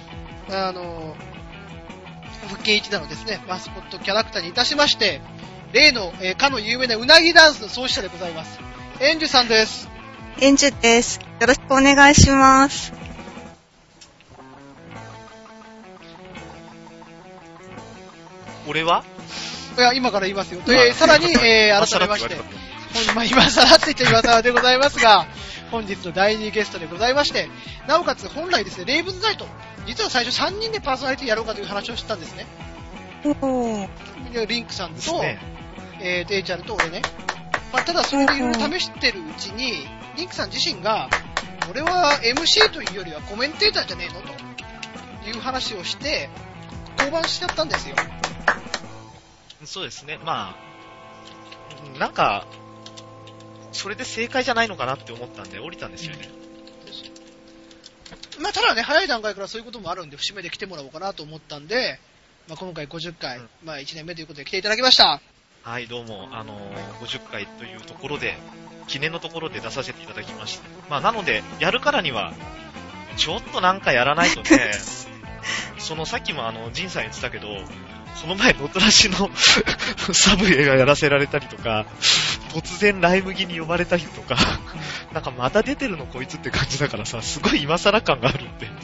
復帰一打のですね、マスコットキャラクターにいたしまして、例の、かの有名なうなぎダンスの創始者でございます。エンジュさんです。 エンジュです。よろしくお願いします。 俺はいや、今から言いますよ。さらに、改めまして、今更って言っちゃ今更でございますが、本日の第2ゲストでございまして、なおかつ本来ですね、レイブンズナイト、実は最初3人でパーソナリティやろうかという話をしてたんですね。リンクさんと、デイチャルと俺ね。まあ、ただそれでいろいろ試してるうちに、リンクさん自身が、俺は MC というよりはコメンテーターじゃねえのという話をして、降板しちゃったんですよ。 そうですね。まあ、なんか、それで正解じゃないのかなって思ったんで降りたんですよね。 まあ、ただね、早い段階からそういうこともあるんで、節目で来てもらおうかなと思ったんで、まあ、今回50回、まあ、1年目ということで来ていただきました。 はい、どうも、50回というところで、記念のところで出させていただきました。まあ、なので、やるからには、ちょっとなんかやらないとね、さっきもジンさん言ってたけど、この前、ノトラシのサブウェイがやらせられたりとか、突然ライ麦に呼ばれたりとか、なんかまた出てるのこいつって感じだからさ、すごい今更感があるんで。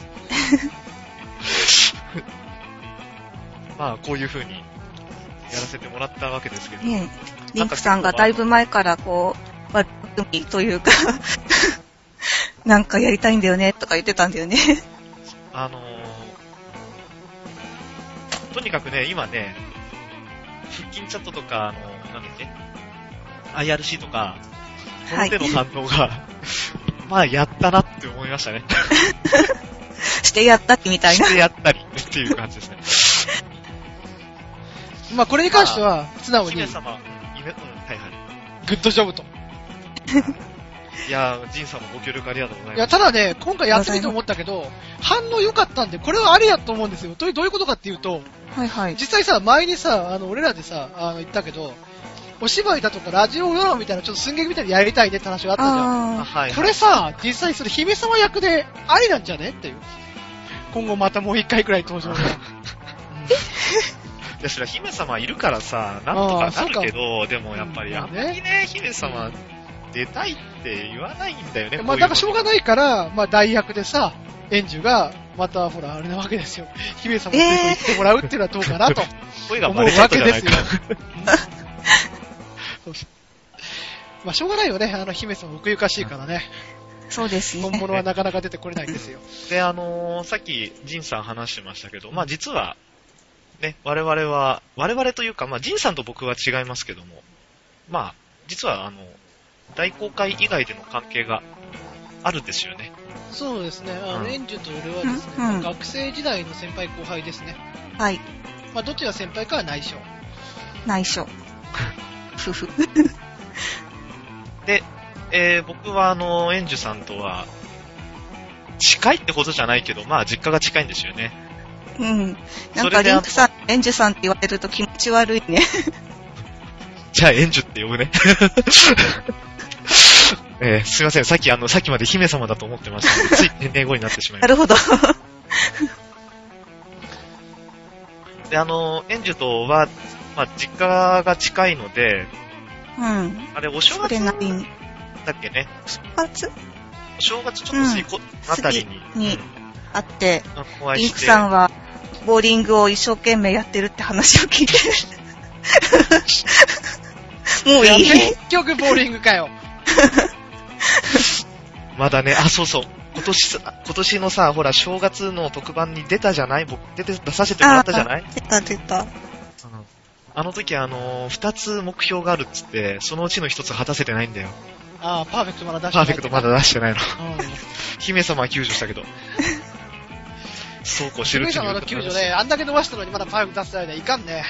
まあ、こういう風にやらせてもらったわけですけど。 ねえ、リンクさんがだいぶ前からこう、悪組というか、なんかやりたいんだよねとか言ってたんだよね。 とにかくね、今ね、腹筋チャットとか、なんだっけ、IRC とか、この手の反応が、まあ、やったなって思いましたね。 してやったってみたいな。 してやったりっていう感じですね。 まあ、これに関しては、素直に。 姫様、はいはい。 グッドジョブと。 いやー、ジンさんもご協力ありがとうございます。 いや、ただね、今回やってみて思ったけど、反応良かったんで、これはありやと思うんですよ。どういうことかっていうと、 はいはい。 実際さ、前にさ、俺らでさ、言ったけど、お芝居だとかラジオドラマみたいな、ちょっと寸劇みたいにやりたいねって話があったじゃん。はいはい、これさ、実際それ姫様役でありなんじゃねっていう。今後またもう一回くらい登場で。いや、それは姫様いるからさ、なんとかなるけど、でもやっぱりあんまりね、姫様出たいって言わないんだよね。 まあ、だからしょうがないから、まあ、代役でさ、エンジュが、また、ほら、あれなわけですよ。姫様と言ってもらうっていうのはどうかなと。 声がバレちゃったじゃないか。 まあ、しょうがないよね。姫様奥ゆかしいからね。 そうですね。 本物はなかなか出てこれないんですよ。 で、さっき、ジンさん話してましたけど、まあ、実は、ね、我々というか、まあ、ジンさんと僕は違いますけども、まあ、実は、大公開以外での関係があるんですよね。 そうですね。エンジュと俺はですね、学生時代の先輩後輩ですね。 はい。 まあ、どっちが先輩かは内緒。 内緒。ふふ。 で、僕はエンジュさんとは、近いってことじゃないけど、まあ、実家が近いんですよね。 うん。なんか、リンクさん、エンジュさんって言われると気持ち悪いね。 じゃあ、エンジュって呼ぶね。すいません。さっきまで姫様だと思ってましたので、つい天然語になってしまいました。 なるほど。 で、エンジュとは、まあ、実家が近いので、 うん。 あれ、お正月だっけね。お正月ちょっと過ぎこあたりに会って、リンクさんは、ボーリングを一生懸命やってるって話を聞いて。もういい。 結局ボーリングかよ。 まだね、そうそう。今年のさ、ほら、正月の特番に出たじゃない？僕、出させてもらったじゃない？ 出た。 あの時2つ目標があるっつって、そのうちの1つ果たせてないんだよ。 ああ、パーフェクトまだ出してない。 パーフェクトまだ出してないの。姫様は救助したけど。そうこうしてるうちに。 姫様の救助ね、あんだけ伸ばしたのにまだパーフェクト出せないでいかんね。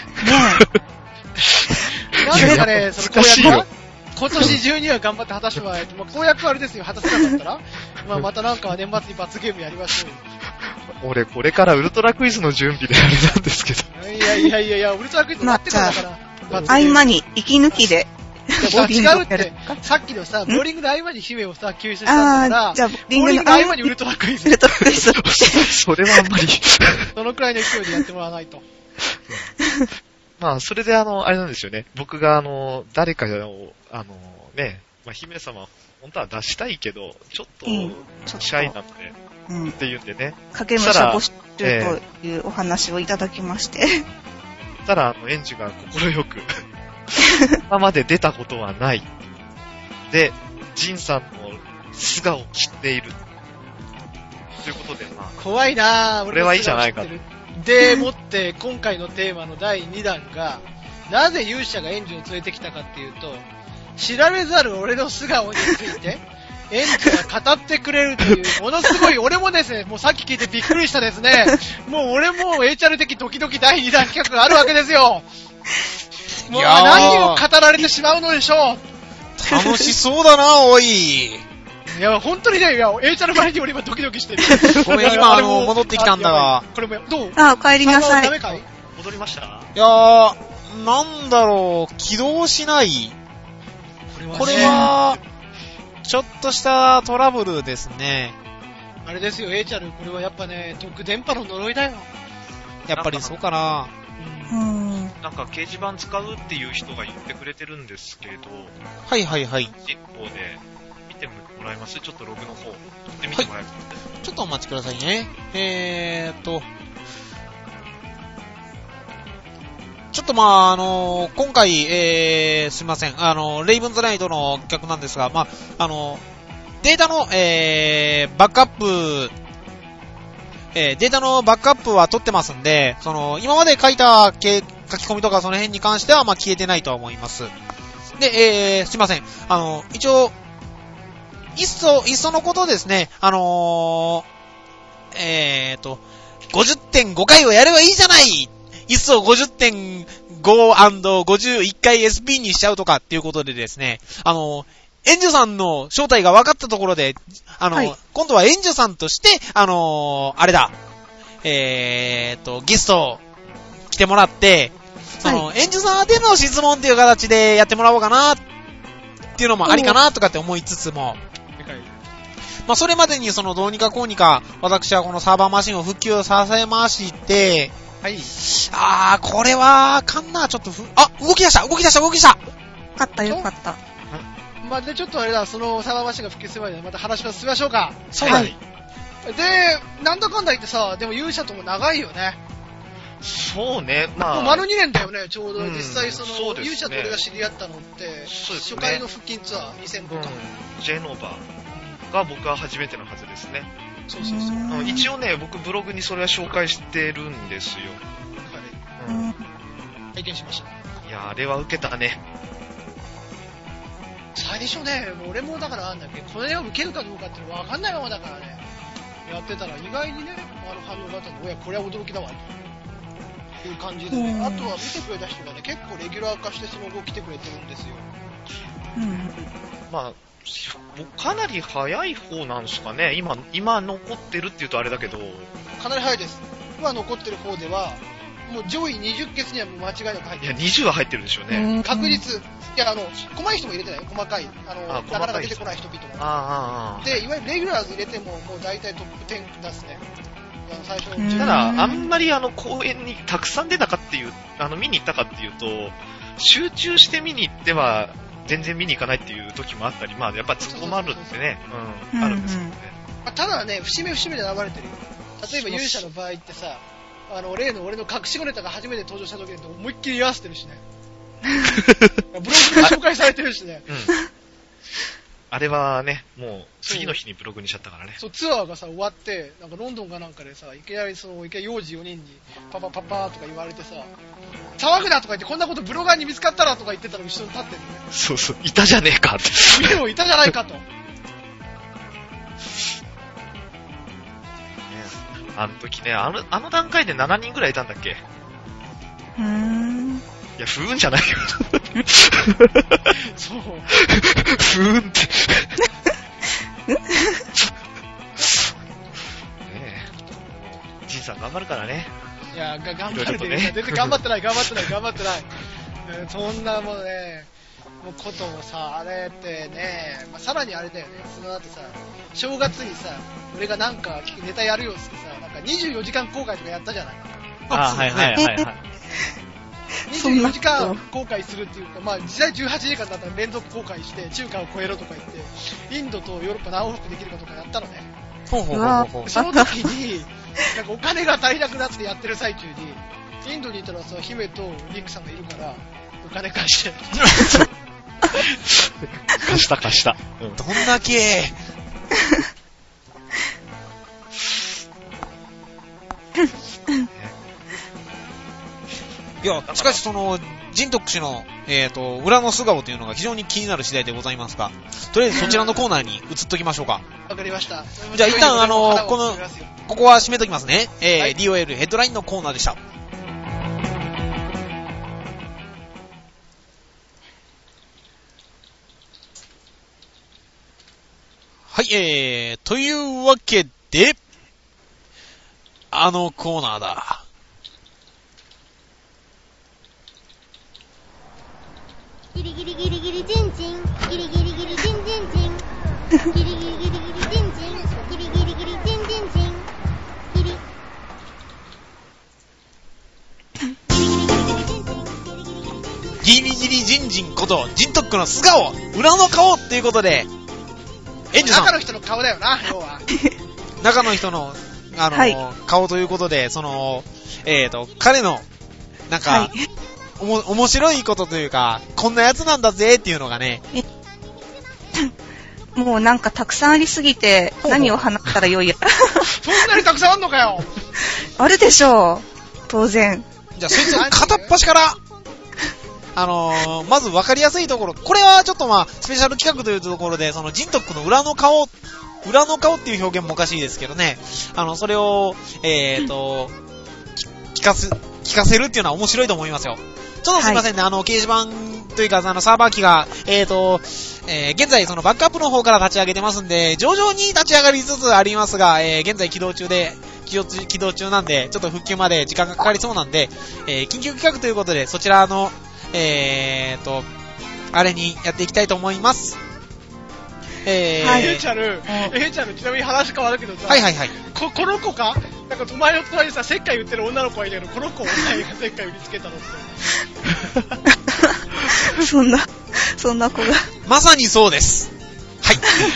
なんですかね、その公約は今年中には頑張って果たしてもらえて、公約はあれですよ、果たせなかったら、またなんか年末に罰ゲームやりましょうよ。 俺、これからウルトラクイズの準備であれなんですけど。 いや、ウルトラクイズ待ってからだから。 合間に息抜きで。 違うって、さっきのさ、ボーリングの合間に姫をさ、救出したんだから、 じゃあ、 ボーリングの合間にウルトラクイズ。 それはあんまり。 そのくらいの勢いでやってもらわないと。 まあ、それであれなんですよね。僕が誰かを、姫様、本当は出したいけど、ちょっと、シャイなんで、っていうんでね。 影武者募集というお話をいただきまして。 たら、園児が心よく、今まで出たことはない。で、ジンさんの素顔を知っている。ということで、まあ。 怖いなぁ。 これはいいじゃないかと。 でもって、今回のテーマの第2弾が、なぜ勇者が園児を連れてきたかっていうと、知られざる俺の素顔について、園児が語ってくれるという、ものすごい、俺もですね、もうさっき聞いてびっくりしたですね、もう俺も HR 的ドキドキ第2弾企画があるわけですよ。もう何を語られてしまうのでしょう。 楽しそうだな、おい。 いや、本当にね、HR 前に俺今ドキドキしてる。 ごめん、今戻ってきたんだが。 これも、どう？ お帰りなさい。 戻りました？ いやー、なんだろう、起動しない。これは、ちょっとしたトラブルですね。 あれですよ、HR、これはやっぱね、特電波の呪いだよ。 やっぱりそうかな。 なんか掲示板使うっていう人が言ってくれてるんですけど。 はい。 一方で、見てもらえます？ちょっとログの方、取ってみてもらえます？ ちょっとお待ちくださいね。ちょっと今回、すいません。レイブンズナイトの企画なんですが、データの、バックアップ、データのバックアップは取ってますんで、今まで書いた書き込みとかその辺に関しては、消えてないとは思います。で、すいません。一応、いっそのことですね、50.5 回をやればいいじゃない！いっそ 50.5&51 回 SP にしちゃうとかっていうことでですね、園児さんの正体が分かったところで、今度は園児さんとして、あれだ、ゲスト来てもらって、園児さんでの質問っていう形でやってもらおうかなっていうのもありかなとかって思いつつも、それまでにどうにかこうにか、私はこのサーバーマシンを復旧させまして、 はい。 これは、あかんな、ちょっと動き出した。よかった。 で、ちょっとあれだ、そのサーバーマシンが復旧する前にまた話を進めましょうか。 そうだ。 で、なんだかんだ言ってさ、でも勇者とも長いよね。 そうね、 もう丸2年だよね、ちょうど。実際勇者と俺が知り合ったのって、初回の復帰ツアー2005か。 ジェノバが僕は初めてのはずですね。 そう。 一応ね、僕ブログにそれは紹介してるんですよ。 はい。拝見しました。 いや、あれは受けたね。 最初ね、俺もだからこれを受けるかどうかっていうのは分かんないままだからね、やってたら意外にね、反応があったので、これは驚きだわという感じでね、あとは見てくれた人がね、結構レギュラー化してその後来てくれてるんですよ。 かなり早い方なんですかね。今残ってるっていうとあれだけど。 かなり早いです。今残ってる方では、もう上位20決にはもう間違いなく入ってる。 いや、20は入ってるでしょうね。 確実。いや、細い人も入れてないよ、細かい。なかなか出てこない人々も。で、いわゆるレギュラーズ入れても、もう大体トップ10出すね。最初のただ、あんまり公演にたくさん出たかっていう、見に行ったかっていうと、集中して見に行っては、全然見に行かないっていう時もあったり、やっぱ突っ込まるってね、あるんですよね。 ただね、節目で選ばれてるよ。例えば勇者の場合ってさ、例の俺の隠し子ネタが初めて登場した時に思いっきり言わせてるしね。ブログで紹介されてるしね。 あれはね、もう次の日にブログにしちゃったからね。 そう、ツアーがさ、終わって、なんかロンドンかなんかでさ、いきなり幼児4人にパパとか言われてさ、騒ぐなとか言って、こんなことブロガーに見つかったらとか言ってたら後ろに立ってるね。 そうそう、いたじゃねえかって。 でもいたじゃないかと。 あの時ね、あの段階で7人ぐらいいたんだっけ？いや、ふーんじゃないよ。 そう。 ふーんって。ねえ。ジンさん頑張るからね。 いや、頑張るね。全然頑張ってない。そんなもうね、もうことをさ、あれってね、まあ、さらにあれだよね。だってさ、正月にさ、俺がなんかネタやるよってさ、なんか24時間公開とかやったじゃない。 はい。 24時間公開するっていうか、まあ実際18時間だったら連続公開して中華を超えろとか言って、インドとヨーロッパ何往復できるかとかやったのね。その時に、なんかお金が足りなくなってやってる最中に、インドにいたらさ、姫とリンクさんがいるから、お金貸して。 貸した。 どんだけいや、しかしジントック氏の、裏の素顔というのが非常に気になる次第でございますが、とりあえずそちらのコーナーに移っときましょうか。 わかりました。 じゃあ一旦ここは締めときますね。はい、DOL ヘッドラインのコーナーでした。はい、というわけで、あのコーナーだ。 ギリギリギリギリジンジンギリギリギリジンジンジンギリギリギリギリジンジンギリギリギリジンジンジンギリギリジンジンことジントックの素顔、裏の顔っていうことで、エンジュさん。 中の人の顔だよな、要は。 中の人の、はい、顔ということで、彼の、なんか、はい、面白いことというか、こんなやつなんだぜっていうのがね。 もうなんかたくさんありすぎて、何を話したらよいや。 そんなにたくさんあんのかよ。 あるでしょう。当然。 じゃあ、そいつを片っ端から、まず分かりやすいところ。これはちょっとスペシャル企画というところで、ジントックの裏の顔っていう表現もおかしいですけどね。それを、聞かせるっていうのは面白いと思いますよ。ちょっとすいませんね、はい、掲示板というか、サーバー機が、現在バックアップの方から立ち上げてますんで、徐々に立ち上がりつつありますが、現在起動中なんで、ちょっと復旧まで時間がかかりそうなんで、緊急企画ということで、そちらの、あれにやっていきたいと思います。 はい、エーチャル、ちなみに話変わるけどさ、 はい。 この子かなんかお前の隣にさ、石灰売ってる女の子がいるけど、この子をお前が石灰売りつけたのって。 そんな子が。 まさにそうです。はい。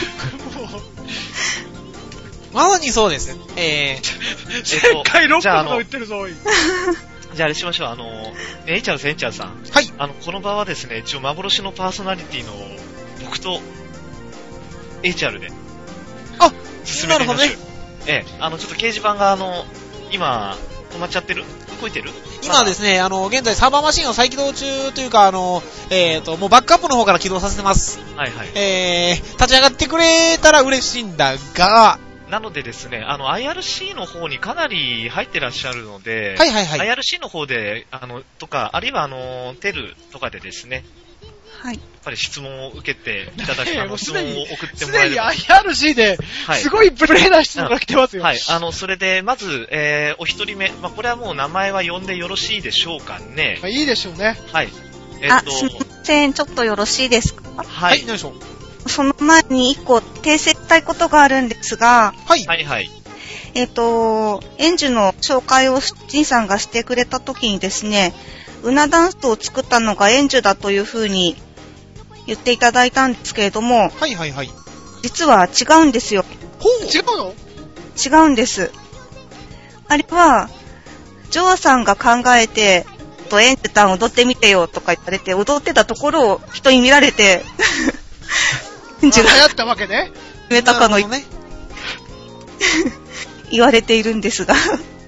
まさにそうです。 石灰6個売ってるぞ、おい。 じゃああれしましょう、エンチャルさん。 はい。 この場はですね、一応幻のパーソナリティの僕と、エイチャルで。進めてみましょう。ちょっと掲示板が今、止まっちゃってる？動いてる？ 今ですね、現在サーバーマシンを再起動中というか、もうバックアップの方から起動させてます。 はいはい。 立ち上がってくれたら嬉しいんだが、 なのでですね、IRC の方にかなり入ってらっしゃるので、 はい。 IRC の方で、とか、あるいはテルとかでですね、 はい。 やっぱり質問を受けていただき、質問を送ってもらえれば。 すでに IRC で、すごいプレーな質問が来てますよ。 はい。それで、まず、お一人目、これはもう名前は呼んでよろしいでしょうかね。 いいでしょうね。 はい。 すみません、ちょっとよろしいですか？ はい。何でしょう？ その前に一個訂正したいことがあるんですが、 はい。 エンジュの紹介をジンさんがしてくれたときにですね、ウナダンスを作ったのがエンジュだというふうに言っていただいたんですけれども、 はい。 実は違うんですよ。 違うの？ 違うんです。あれは、ジョアさんが考えて、エンジュタン踊ってみてよとか言われて、踊ってたところを人に見られて、 ンジュが流行ったわけね。 増えたかのね。言われているんですが。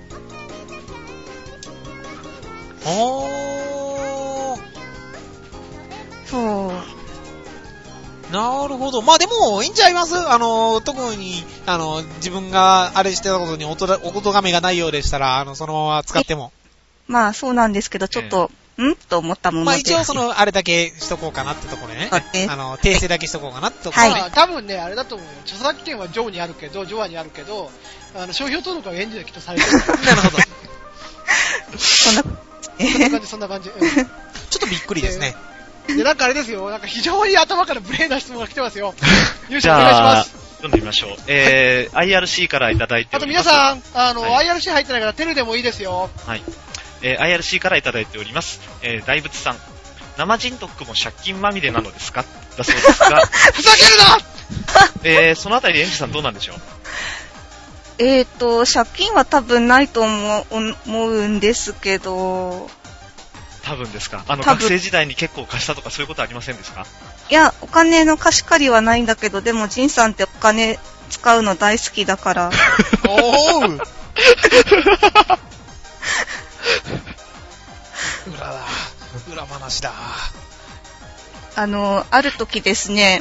そう。 なるほど。まあでも、いいんちゃいます？特に、自分があれしてたことにおとがめがないようでしたら、そのまま使っても。 まあそうなんですけど、ちょっと、と思ったもので。 まあ一応あれだけしとこうかなってところね。訂正だけしとこうかなってところね。 はい。多分ね、あれだと思うよ。著作権はジョアにあるけど、商標登録はエンジンできっとされてる。 なるほど。 そんな感じ。ちょっとびっくりですね。 で、なんかあれですよ。なんか非常に頭から無礼な質問が来てますよ。優勝お願いします。 読んでみましょう。IRC からいただいております。 あと皆さん、IRC 入ってないからテルでもいいですよ。 はい。IRC からいただいております。大仏さん。生ジントックも借金まみれなのですかだそうですが。 ふざけるなそのあたり、エンジさんどうなんでしょう？ 借金は多分ないと思うんですけど。 多分ですか？学生時代に結構貸したとかそういうことありませんですか？ いや、お金の貸し借りはないんだけど、でもジンさんってお金使うの大好きだから。 おー裏話だ。 ある時ですね、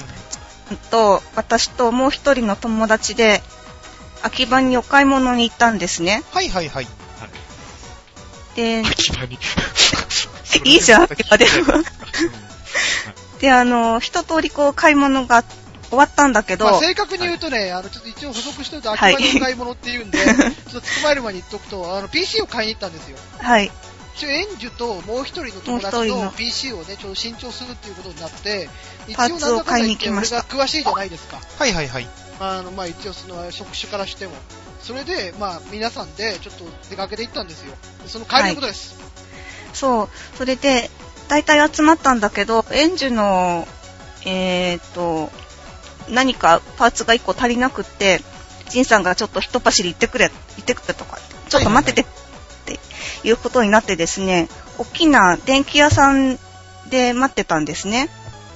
私ともう一人の友達で、秋葉にお買い物に行ったんですね。 はいはいはい。 で、 秋葉に。 いいじゃん、秋葉で。で、一通り買い物が終わったんだけど。 まあ、正確に言うとね、ちょっと一応補足しておくと、秋葉にお買い物って言うんで、ちょっと突っ込まれる前に言っとくと、PC を買いに行ったんですよ。 はい。 一応、エンジュともう一人の友達の PC をね、ちょっと新調するっていうことになって、 一応なんだかんだ言って俺が詳しいじゃないですか。 はいはいはい。 まあ一応職種からしても。それで、まあ皆さんでちょっと出かけて行ったんですよ。その帰りのことです。はい、 そう。それで、大体集まったんだけど、エンジュの、何かパーツが1個足りなくって、ジンさんがちょっと一走り行ってくれとか、ちょっと待っててっていうことになってですね、大きな電気屋さんで待ってたんですね。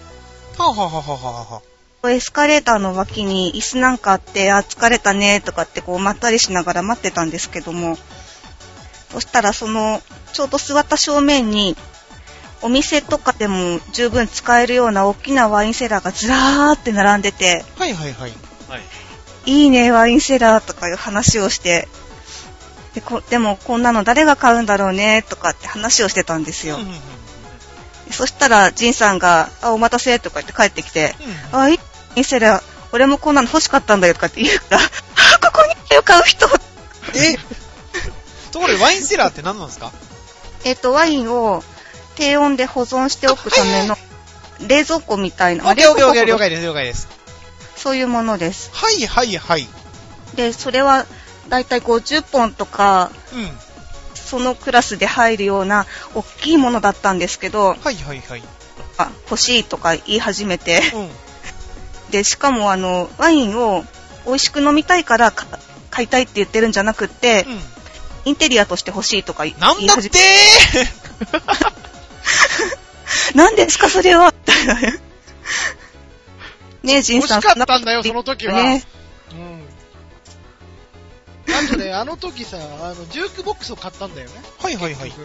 エスカレーターの脇に椅子なんかあって、疲れたねとかってまったりしながら待ってたんですけども、そしたらちょうど座った正面に、お店とかでも十分使えるような大きなワインセラーがずらーって並んでて、 はいはいはい。 いいね、ワインセラーとかいう話をして、でもこんなの誰が買うんだろうねとかって話をしてたんですよ。そしたらジンさんが、お待たせとか言って帰ってきて、いいワインセラー、俺もこんなの欲しかったんだよとかって言うから、ここに買う人。 ところでワインセラーって何なんですか？ ワインを低温で保存しておくための冷蔵庫みたいな。 了解です。 そういうものです。 はいはいはい。 で、それはだいたい50本とか、そのクラスで入るような大きいものだったんですけど、 はいはいはい。 欲しいとか言い始めて、で、しかもワインを美味しく飲みたいから買いたいって言ってるんじゃなくって、インテリアとして欲しいとか言い始めて。 なんだって何ですかそれはねえ、ジンさん。 欲しかったんだよ、その時は。なんとね、あの時さ、ジュークボックスを買ったんだよね。 はいはいはい。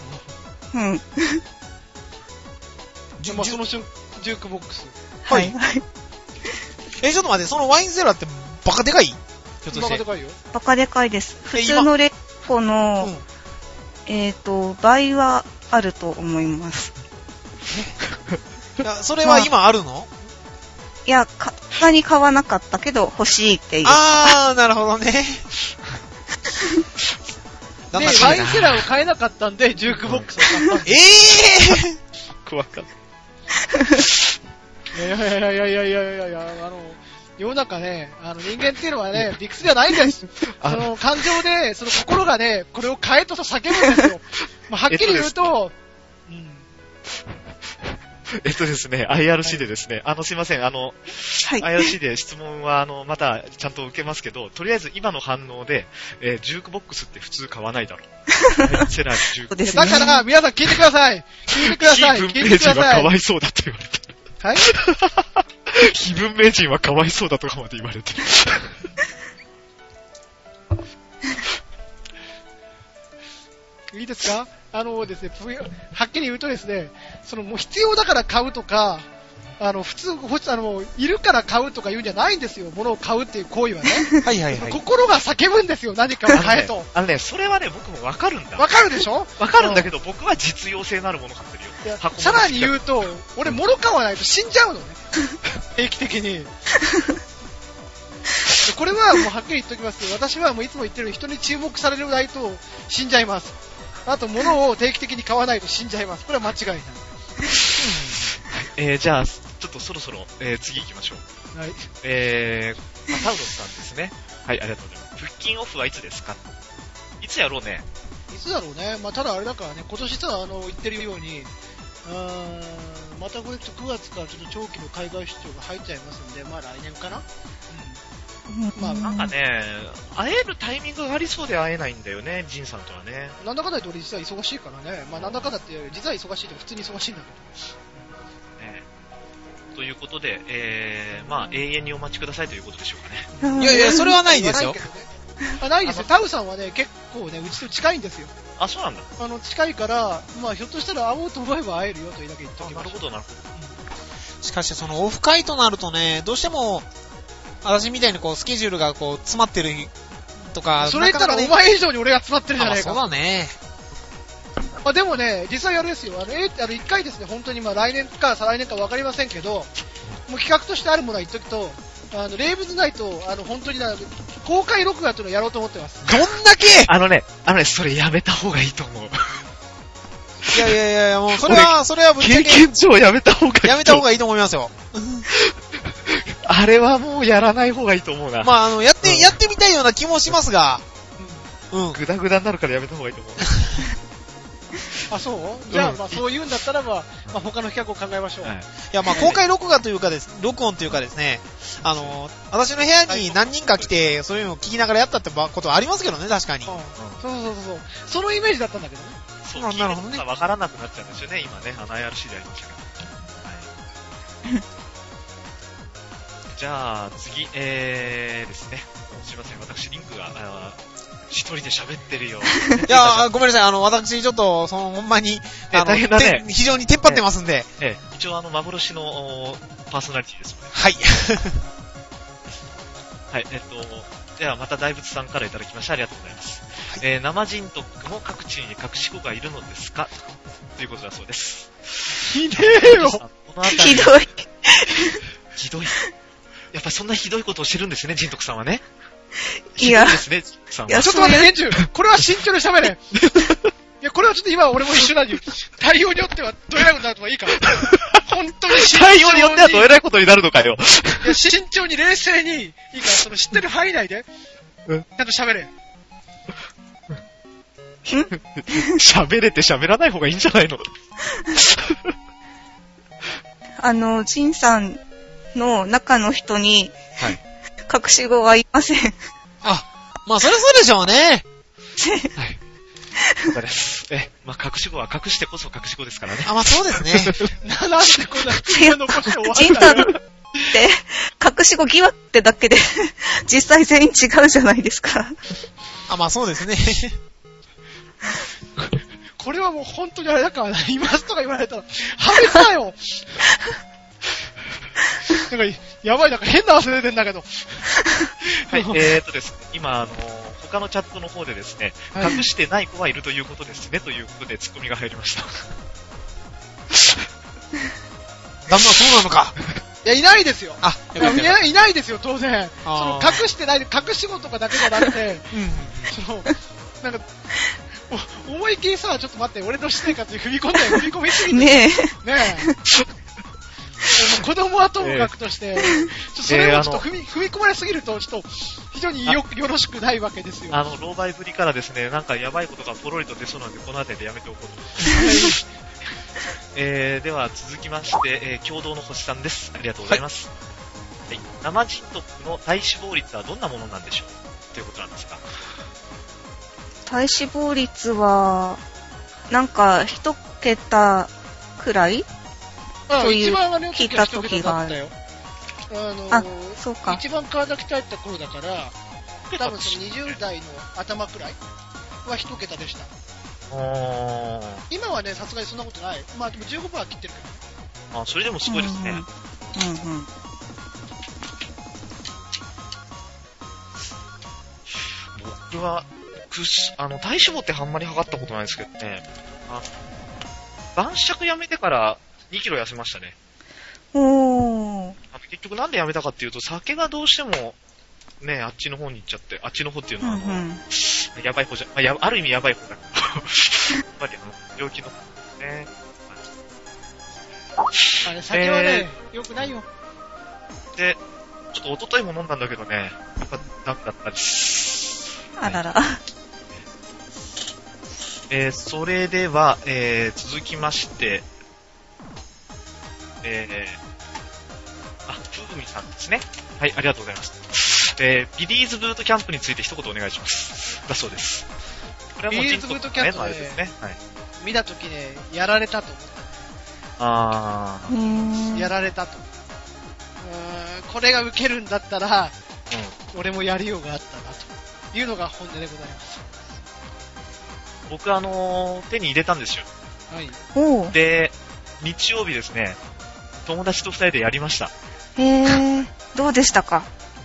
そのジュークボックス。 はい。 ちょっと待って、そのワインセラーってバカでかい？ バカでかいよ。 バカでかいです。普通のレコの、倍はあると思います。 それは今あるの？ いや、他に買わなかったけど欲しいっていう。 なるほどね。 で、ワインセラーを買えなかったんで、ジュークボックスを買ったんです。 怖かった。 いや、世の中ね、人間っていうのはね、理屈じゃないんです。感情で、心がね、これを変えと叫ぶんですよ。まあ、はっきり言うと、 ですね、IRC でですね、すいません、IRC で質問は、またちゃんと受けますけど、とりあえず今の反応で、ジュークボックスって普通買わないだろう。セラージュークボックス。 だから、皆さん聞いてください。聞いてください。 シープンページがかわいそうだって言われて。 はい非文名人はかわいそうだとかまで言われてる。 いいですか？ですね、はっきり言うとですね、もう必要だから買うとか、普通、いるから買うとか言うんじゃないんですよ。物を買うっていう行為はね。 はいはいはい。 心が叫ぶんですよ、何かを買えと。 それはね、僕もわかるんだ。 わかるでしょ？ わかるんだけど、僕は実用性のあるもの買ってるよ。 さらに言うと、俺物買わないと死んじゃうのね。定期的に。これはもうはっきり言っておきますけど、私はもういつも言ってるように人に注目されるないと死んじゃいます。あと物を定期的に買わないと死んじゃいます。これは間違いない。 じゃあ、ちょっとそろそろ、次行きましょう。 はい。 タウロスさんですね。はい、ありがとうございます。腹筋オフはいつですか？いつやろうね。 いつだろうね。ただあれだからね、今年さ、言ってるように、またこれ9月からちょっと長期の海外出張が入っちゃいますんで、来年かな。 なんかね、会えるタイミングがありそうで会えないんだよね、ジンさんとはね。 なんだかんだ言って俺実は忙しいからね。なんだかんだって実は忙しいと普通に忙しいんだけど。ということで、永遠にお待ちくださいということでしょうかね。 いやいや、それはないですよ。 ないですよ。タウさんはね、結構ね、うちと近いんですよ。 あ、そうなんだ。 近いから、ひょっとしたら会おうと思えば会えるよというだけ言っておきましょう。 なるほど、なるほど。しかし、オフ会となるとね、どうしても、私みたいにスケジュールが詰まってるとか。 それ言ったらお前以上に俺が詰まってるじゃないか。 そうだね。 でもね、実際あれですよ。一回ですね、本当に来年か再来年か分かりませんけど、もう企画としてあるものは言っとくと、レイブズナイト、本当に公開録画というのをやろうと思ってます。 どんだけそれやめた方がいいと思う。 いや、もう、それはぶっちゃけ。 経験上やめた方がいい。 やめた方がいいと思いますよ。 あれはもうやらない方がいいと思うな。 やってみたいような気もしますが。 グダグダになるからやめた方がいいと思う。 あ、そうじゃあ、そう言うんだったらば、他の企画を考えましょう。 いや、公開録画というか録音というかですね、私の部屋に何人か来て、そういうのを聞きながらやったってことはありますけどね、確かに。 そう。そのイメージだったんだけどね。 そう、なるほどね。わからなくなっちゃうんですよね、今ね、IRC でありましたけど。はい。じゃあ、次、ですね。すいません、私、リンクが、一人で喋ってるよ。 いや、ごめんなさい、私、ちょっと、ほんまに、 大変だね。 非常にテンパってますんで。 一応、幻のパーソナリティですので。 はい。 はい、では、また大仏さんからいただきました。ありがとうございます。はい、生人徳も各地に隠し子がいるのですかということだそうです。 ひでえよ。 ひどい。 ひどい。やっぱそんなひどいことをしてるんですね、人徳さんはね。 いや、 ですね、さんは。 いや、ちょっと待って、編集。これは慎重に喋れ。いや、これはちょっと今俺も一緒なんで、対応によってはどえらいことになるとかいいから。本当に慎重に。 対応によってはどえらいことになるのかよ。 いや、慎重に冷静に、いいから、知ってる範囲内で、ちゃんと喋れ。 喋れて喋らない方がいいんじゃないの？ ジンさんの中の人に、はい、隠し子はいません。 そりゃそうでしょうね。 はい。そうです。隠し子は隠してこそ隠し子ですからね。 そうですね。 なんでこんな口を残して終わジンさんって、隠し子疑惑ってだけで、実際全員違うじゃないですか。 そうですね。 これはもう本当にあれだからな、いますとか言われたら、破滅だよ。なんか、やばい、なんか変な汗出てんだけど。 はい、ですね、今、他のチャットの方でですね、はい、隠してない子はいるということですね、ということでツッコミが入りました。 そうなのか。 いや、いないですよ。いないですよ、当然。 隠してないで、隠し子とかだけじゃなくて、なんか、思いっきりさ、ちょっと待って、俺のしてないかって踏み込みすぎて。 ねえ。子供はともかくとして、それをちょっと踏み込まれすぎると、ちょっと、非常によろしくないわけですよ。 老媒ぶりからですね、なんかやばいことがポロリと出そうなんで、この辺りでやめておこうと。では続きまして、共同の星さんです。ありがとうございます。はい。生人徳の体脂肪率はどんなものなんでしょうということなんですか？ 体脂肪率は、なんか、一桁くらいという聞いた時がある。 そうか。 一番体鍛えた頃だから、多分その20代の頭くらいは1桁でした。今はね、さすがにそんなことない。まあでも15%は切ってるけどね。 それでもすごいですね。僕は、体脂肪ってあんまり測ったことないですけどね。晩酌やめてから2キロ痩せましたね。結局なんでやめたかっていうと、酒がどうしても、ね、あっちの方に行っちゃって、あっちの方っていうのは、やばい方じゃ、ある意味やばい方だけど、やっぱり病気の方ですね。 酒はね、良くないよ。 で、ちょっと一昨日も飲んだんだけどね、やっぱダメだったです。 あらら。 それでは、続きまして、ふうみさんですね。はい、ありがとうございます。ビリーズブートキャンプについて一言お願いします。だそうです。 これはもうビリーズブートキャンプですね。はい。見たときね、やられたと思った。やられたと。これが受けるんだったら、俺もやりようがあったな、というのが本音でございます。 僕手に入れたんですよ。 はい。 で、日曜日ですね、友達と2人でやりました。 どうでしたか？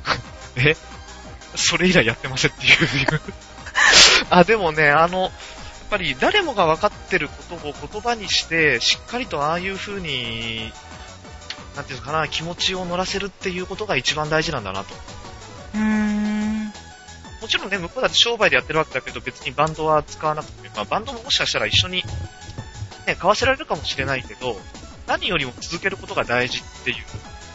それ以来やってませんっていう。でもね、やっぱり誰もが分かってることを言葉にして、しっかりとああいう風に、なんていうのかな、気持ちを乗らせるっていうことが一番大事なんだなと。もちろんね、向こうだって商売でやってるわけだけど、別にバンドは使わなくて、バンドももしかしたら一緒に、ね、買わせられるかもしれないけど、何よりも続けることが大事っていう。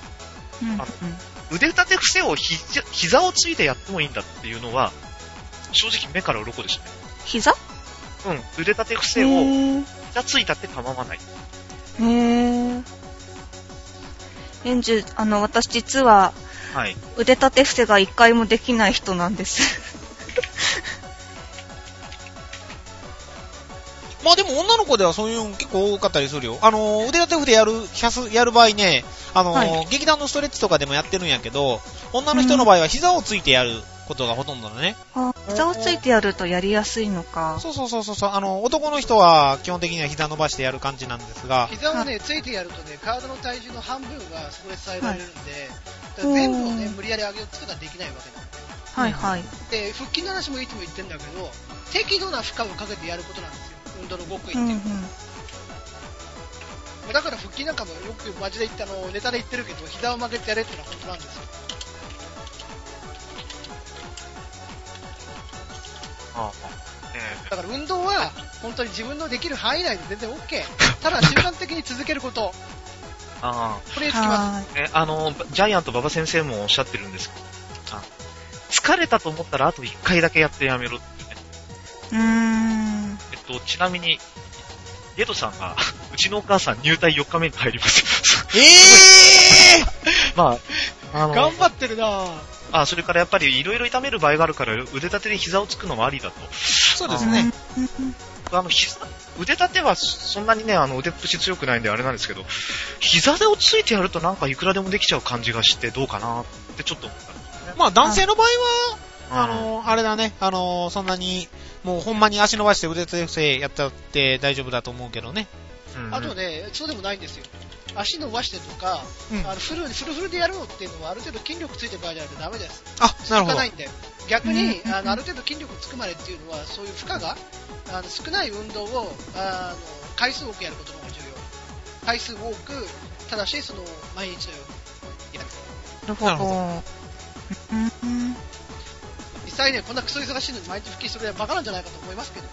腕立て伏せを膝をついてやってもいいんだっていうのは、正直目から鱗でしたね。 膝？ 腕立て伏せを膝ついたって構わない。 私実は、腕立て伏せが一回もできない人なんです。 まあでも女の子ではそういうの結構多かったりするよ。腕立て伏せやる場合ね、劇団のストレッチとかでもやってるんやけど、女の人の場合は膝をついてやることがほとんどだね。 膝をついてやるとやりやすいのか。 そう。男の人は基本的には膝伸ばしてやる感じなんですが。 膝をね、ついてやるとね、体の体重の半分はそこで伝えられるんで、全部をね、無理やり上げようってことができないわけだ。で、腹筋の話もいつも言ってるんだけど、適度な負荷をかけてやることなんですよ。運動の極意っていうのは。だから腹筋なんかもよくマジでネタで言ってるけど、膝を曲げてやれってのは本当なんですよ。だから運動は本当に自分のできる範囲内で全然 OK。ただ習慣的に続けること。これにつきます。 ジャイアント馬場先生もおっしゃってるんですけど、疲れたと思ったらあと1回だけやってやめろってね。ちなみに、ゲドさんが、うちのお母さん入隊4日目に入ります。 頑張ってるなぁ。それからやっぱりいろいろ痛める場合があるから腕立てで膝をつくのもありだと。 そうですね。 腕立てはそんなにね、腕っぷし強くないんであれなんですけど、膝でをついてやるとなんかいくらでもできちゃう感じがしてどうかなってちょっと思ったんですね。 まあ男性の場合は、あれだね、そんなに、もうほんまに足伸ばして腕立て伏せやったって大丈夫だと思うけどね。 あとね、そうでもないんですよ。足伸ばしてとか、フルフルでやるのっていうのはある程度筋力ついてる場合じゃないとダメです。 なるほど。 続かないんで。逆に、ある程度筋力つくまでっていうのは、そういう負荷が、少ない運動を、回数多くやることの方が重要。回数多く、ただし、毎日のようにやる。 なるほど。 実際ね、こんなクソ忙しいのに毎日腹筋するのはバカなんじゃないかと思いますけどね。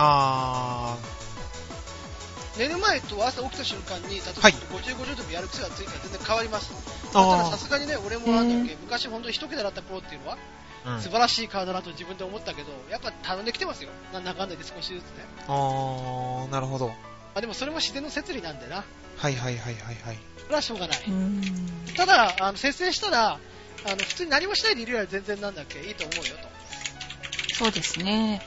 寝る前と朝起きた瞬間に、例えば50、50でもやる癖がついたら全然変わります。だからさすがにね、俺も昔本当に一桁だった頃っていうのは、素晴らしい体だなと自分で思ったけど、やっぱ頼んできてますよ。なんだかんだで少しずつね。 なるほど。 でもそれも自然の摂理なんでな。 はい。 それはしょうがない。ただ、節制したら、普通に何もしないでいるより全然いいと思うよと。 そうですね。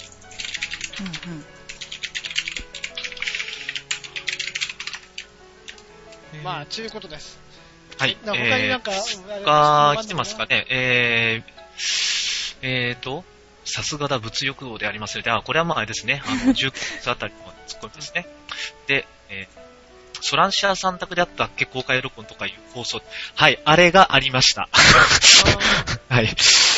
まあ、ちゅうことです。 はい。 他になんか、 来てますかね。さすがだ物欲王でありますので、これはまああれですね、19月あたりのツッコミですね。で、ソランシア3択であったっけ公開録音とかいう放送。はい、あれがありました。はい。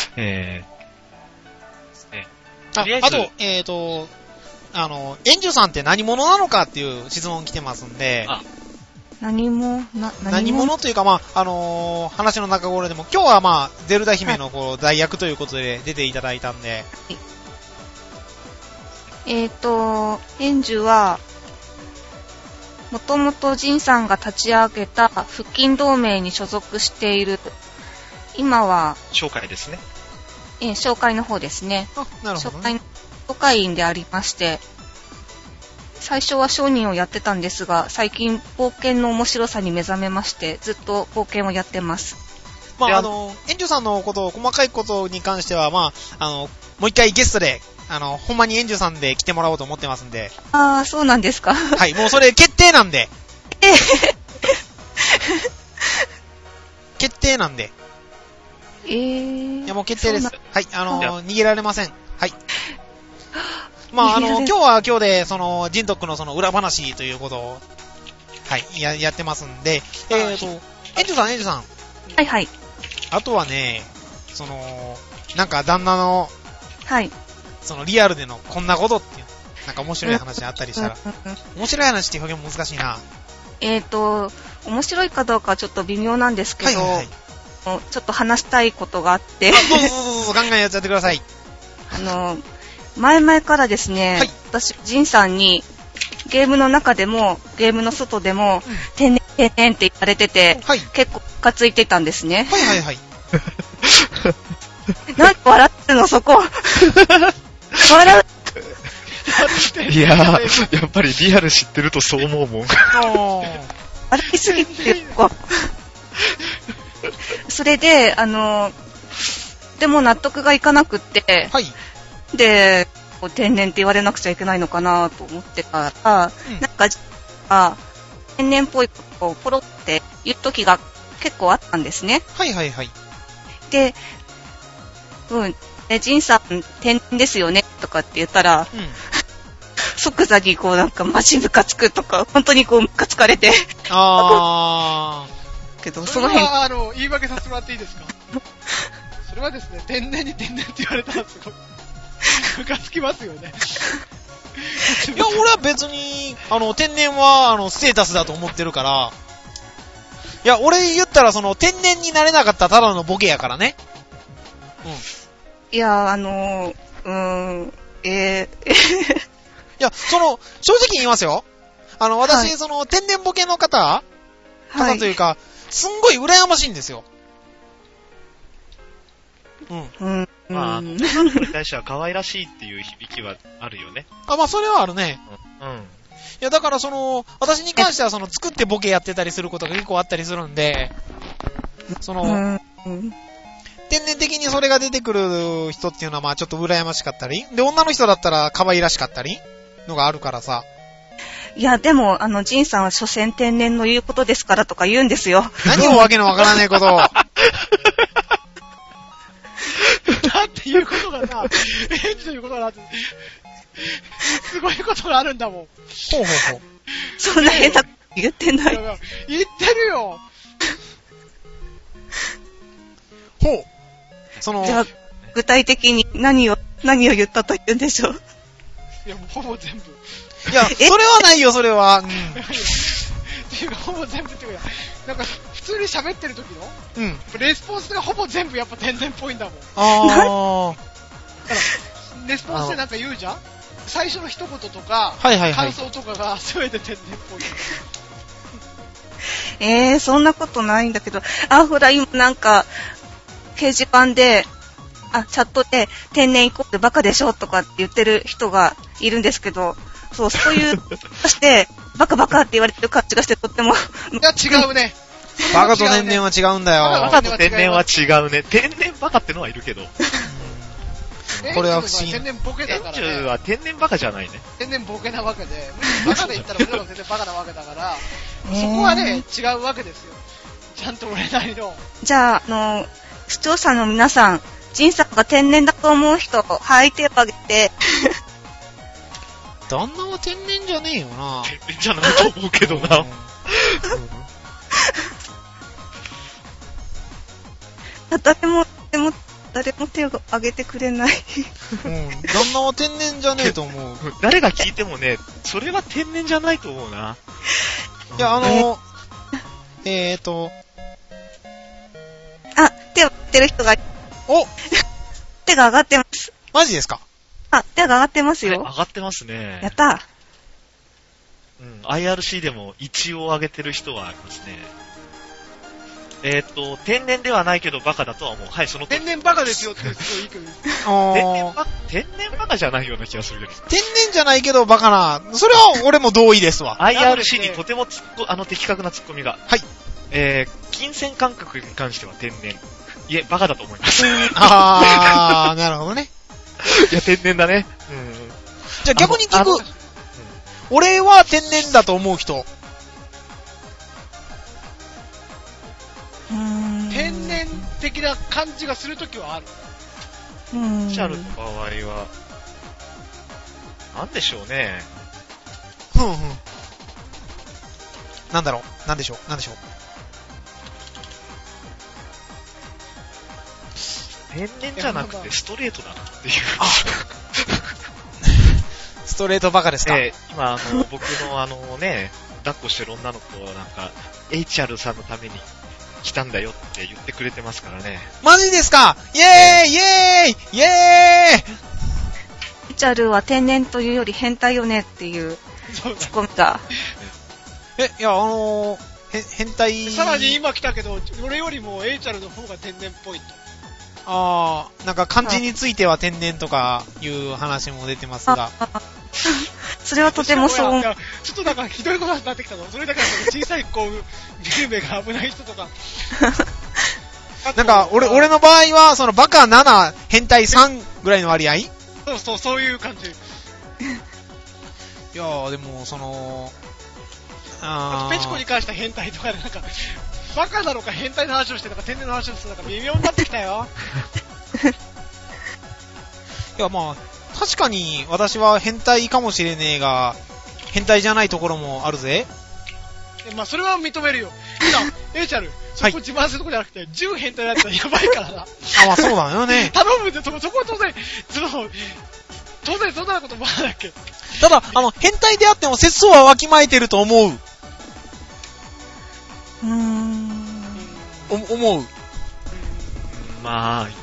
あと、エンジュさんって何者なのかっていう質問来てますんで、 何者というか、まあ、話の中頃でも、今日はまあ、ゼルダ姫のこう代役ということで出ていただいたんで。 エンジュは、もともとジンさんが立ち上げた腹筋同盟に所属している、今は、 紹介ですね。 紹介の方ですね。 なるほど、ね。 紹介員でありまして、最初は商人をやってたんですが、最近冒険の面白さに目覚めまして、ずっと冒険をやってます。 まあ、エンジュさんのこと、細かいことに関しては、まあ、もう一回ゲストで、ほんまにエンジュさんで来てもらおうと思ってますんで。 ああ、そうなんですか。 はい、もうそれ決定なんで。決定なんで。いや、もう決定です。はい、逃げられません。はい。まあ、今日は今日で、ジントックのその裏話ということを、はい、やってますんで、エンジュさん。 はいはい。 あとはね、なんか旦那の、 はい。 リアルでのこんなことっていう、なんか面白い話あったりしたら、面白い話っていう表現も難しいな。 面白いかどうかはちょっと微妙なんですけど、はい、ちょっと話したいことがあって。 どうぞ、ガンガンやっちゃってください。 前々からですね、はい、私、ジンさんに、ゲームの中でも、ゲームの外でも、天然って言われてて、はい、結構ムカついてたんですね。 はい。 何笑ってるの、そこ。笑う。いやー、やっぱりリアル知ってるとそう思うもん。 笑いすぎてる、ここ。それで、でも納得がいかなくって、はい。で、天然って言われなくちゃいけないのかなと思ってたら、なんか、天然っぽいことをポロって言う時が結構あったんですね。 はい。 で、ジンさん天然ですよねとかって言ったら、即座になんかマジムカつくとか、本当にムカつかれて。けど、 その辺。言い訳させてもらっていいですか？それはですね、天然って言われたらすごい。ムカつきますよね。 いや、俺は別に、天然は、ステータスだと思ってるから、いや、俺言ったら、天然になれなかったただのボケやからね。 いや、 いや、正直言いますよ。私、はい、天然ボケの方というか、すんごい羨ましいんですよ。 まあ、に対しては可愛らしいっていう響きはあるよね。 まあ、それはあるね。いや、だから私に関しては作ってボケやってたりすることが結構あったりするんで、天然的にそれが出てくる人っていうのはまあちょっと羨ましかったり、で、女の人だったら可愛らしかったりのがあるからさ。 いや、でも、ジンさんは所詮天然の言うことですからとか言うんですよ。 何をわけのわからないことを。 だって言うことがな、エンジということがなって、すごいことがあるんだもん。 ほう。 そんな変なこと言ってない。 言ってるよ。 ほう。 じゃあ、具体的に何を言ったと言うんでしょう。 いや、もうほぼ全部。 いや、それはないよ、それは。 っていうか、ほぼ全部っていうか、なんか、普通に喋ってる時のレスポンスがほぼ全部やっぱ天然っぽいんだもん。レスポンスでなんか言うじゃん？最初の一言とか、感想とかが全て天然っぽい。 そんなことないんだけど、ほら、今なんか、掲示板で、チャットで、天然イコールバカでしょとかって言ってる人がいるんですけど、そういう、そして、バカって言われてる感じがして、とっても。いや、違うね。 バカと天然は違うんだよ。 バカと天然は違うね。天然バカってのはいるけど。 これは不思議。 天然ボケだからね。 エンジュは天然バカじゃないね。 天然ボケなわけで、バカで言ったら俺らも全然バカなわけだから、そこはね、違うわけですよ。 ちゃんと俺なりの。 じゃあ、視聴者の皆さん、ジンさんが天然だと思う人、はい、手を挙げて。 旦那は天然じゃねえよな。 天然じゃないと思うけどな。 誰も手を挙げてくれない。 旦那は天然じゃねえと思う。 誰が聞いてもね、それは天然じゃないと思うな。 いや、 手を挙げてる人が、 お手が上がってます。 マジですか？ 手が上がってますよ。 上がってますね。 やったー。IRC でも一応上げてる人はありますね。天然ではないけどバカだとは思う。はい、その天然バカですよってすごいいい君。 天然バカじゃないような気がするけど。 天然じゃないけどバカな。それは俺も同意ですわ。 IRC にとても的確なツッコミが。 はい。 金銭感覚に関しては天然。いえ、バカだと思います。 なるほどね。 いや、天然だね。 じゃあ逆に聞く。俺は天然だと思う人。 天然的な感じがするときはある。 シャルの場合は、なんでしょうね。 なんだろう。なんでしょう。 天然じゃなくてストレートだなっていう。 ストレートバカですか？ 今、僕の抱っこしてる女の子はなんか、HR さんのために来たんだよって言ってくれてますからね。 マジですか？イエーイイエーイイエーイ HR は天然というより変態よねっていうツッコミが。 いや、変態。 さらに今来たけど、俺よりも HR の方が天然っぽいと。 なんか漢字については天然とかいう話も出てますが。 それはとてもそう。 ちょっとなんかひどいことになってきたの。それだけ小さい子、見る目が危ない人とか。 なんか、俺の場合は、そのバカ7、変態3ぐらいの割合？ そういう感じ。 いやー、でも、 あとペチコに関しては変態とかでなんか、バカなのか変態の話をしてなんか天然の話をしてなんか微妙になってきたよ。 いや、まあ、確かに私は変態かもしれねえが、変態じゃないところもあるぜ。 まあ、それは認めるよ。エイチャル、そこ自慢するとこじゃなくて、10変態だったらやばいからな。 まあそうだよね。 頼むんで、そこは当然、当然そんなこともあるだっけ。 ただ、変態であっても節操はわきまえてると思う。思う。 まあ、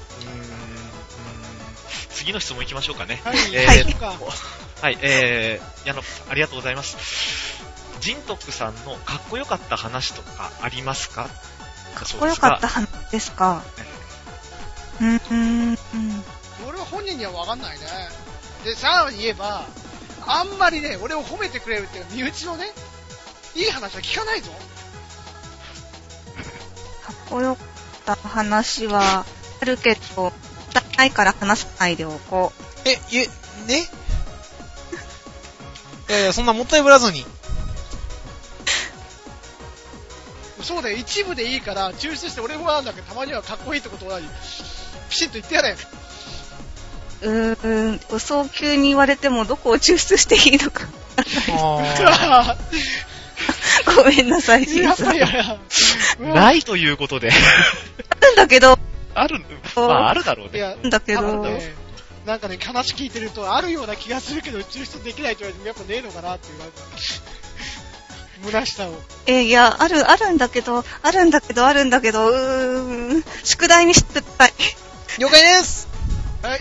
次の質問行きましょうかね。 はい。 はい、ありがとうございます。ジントックさんのかっこよかった話とかありますか？ かっこよかった話ですか。 俺は本人には分かんないね。で、さらに言えば、あんまりね、俺を褒めてくれるっていう身内のね、いい話は聞かないぞ。 かっこよかった話はあるけど、ないから話さないでおこう。 そんなもったいぶらずに。 そうだよ、一部でいいから抽出して俺もなんだけど、たまにはかっこいいってことはピシッと言ってやれ。 早急に言われてもどこを抽出していいのか。ごめんなさい、 やっぱりないということで。 あるんだけど。 まああるだろうね。 いや、 だけど。 なんかね、話聞いてるとあるような気がするけど、抽出できないと言われてもやっぱねえのかなっていう、なんか、虚しさを。 いや、あるんだけど、宿題にしてたい。 了解です。 はい。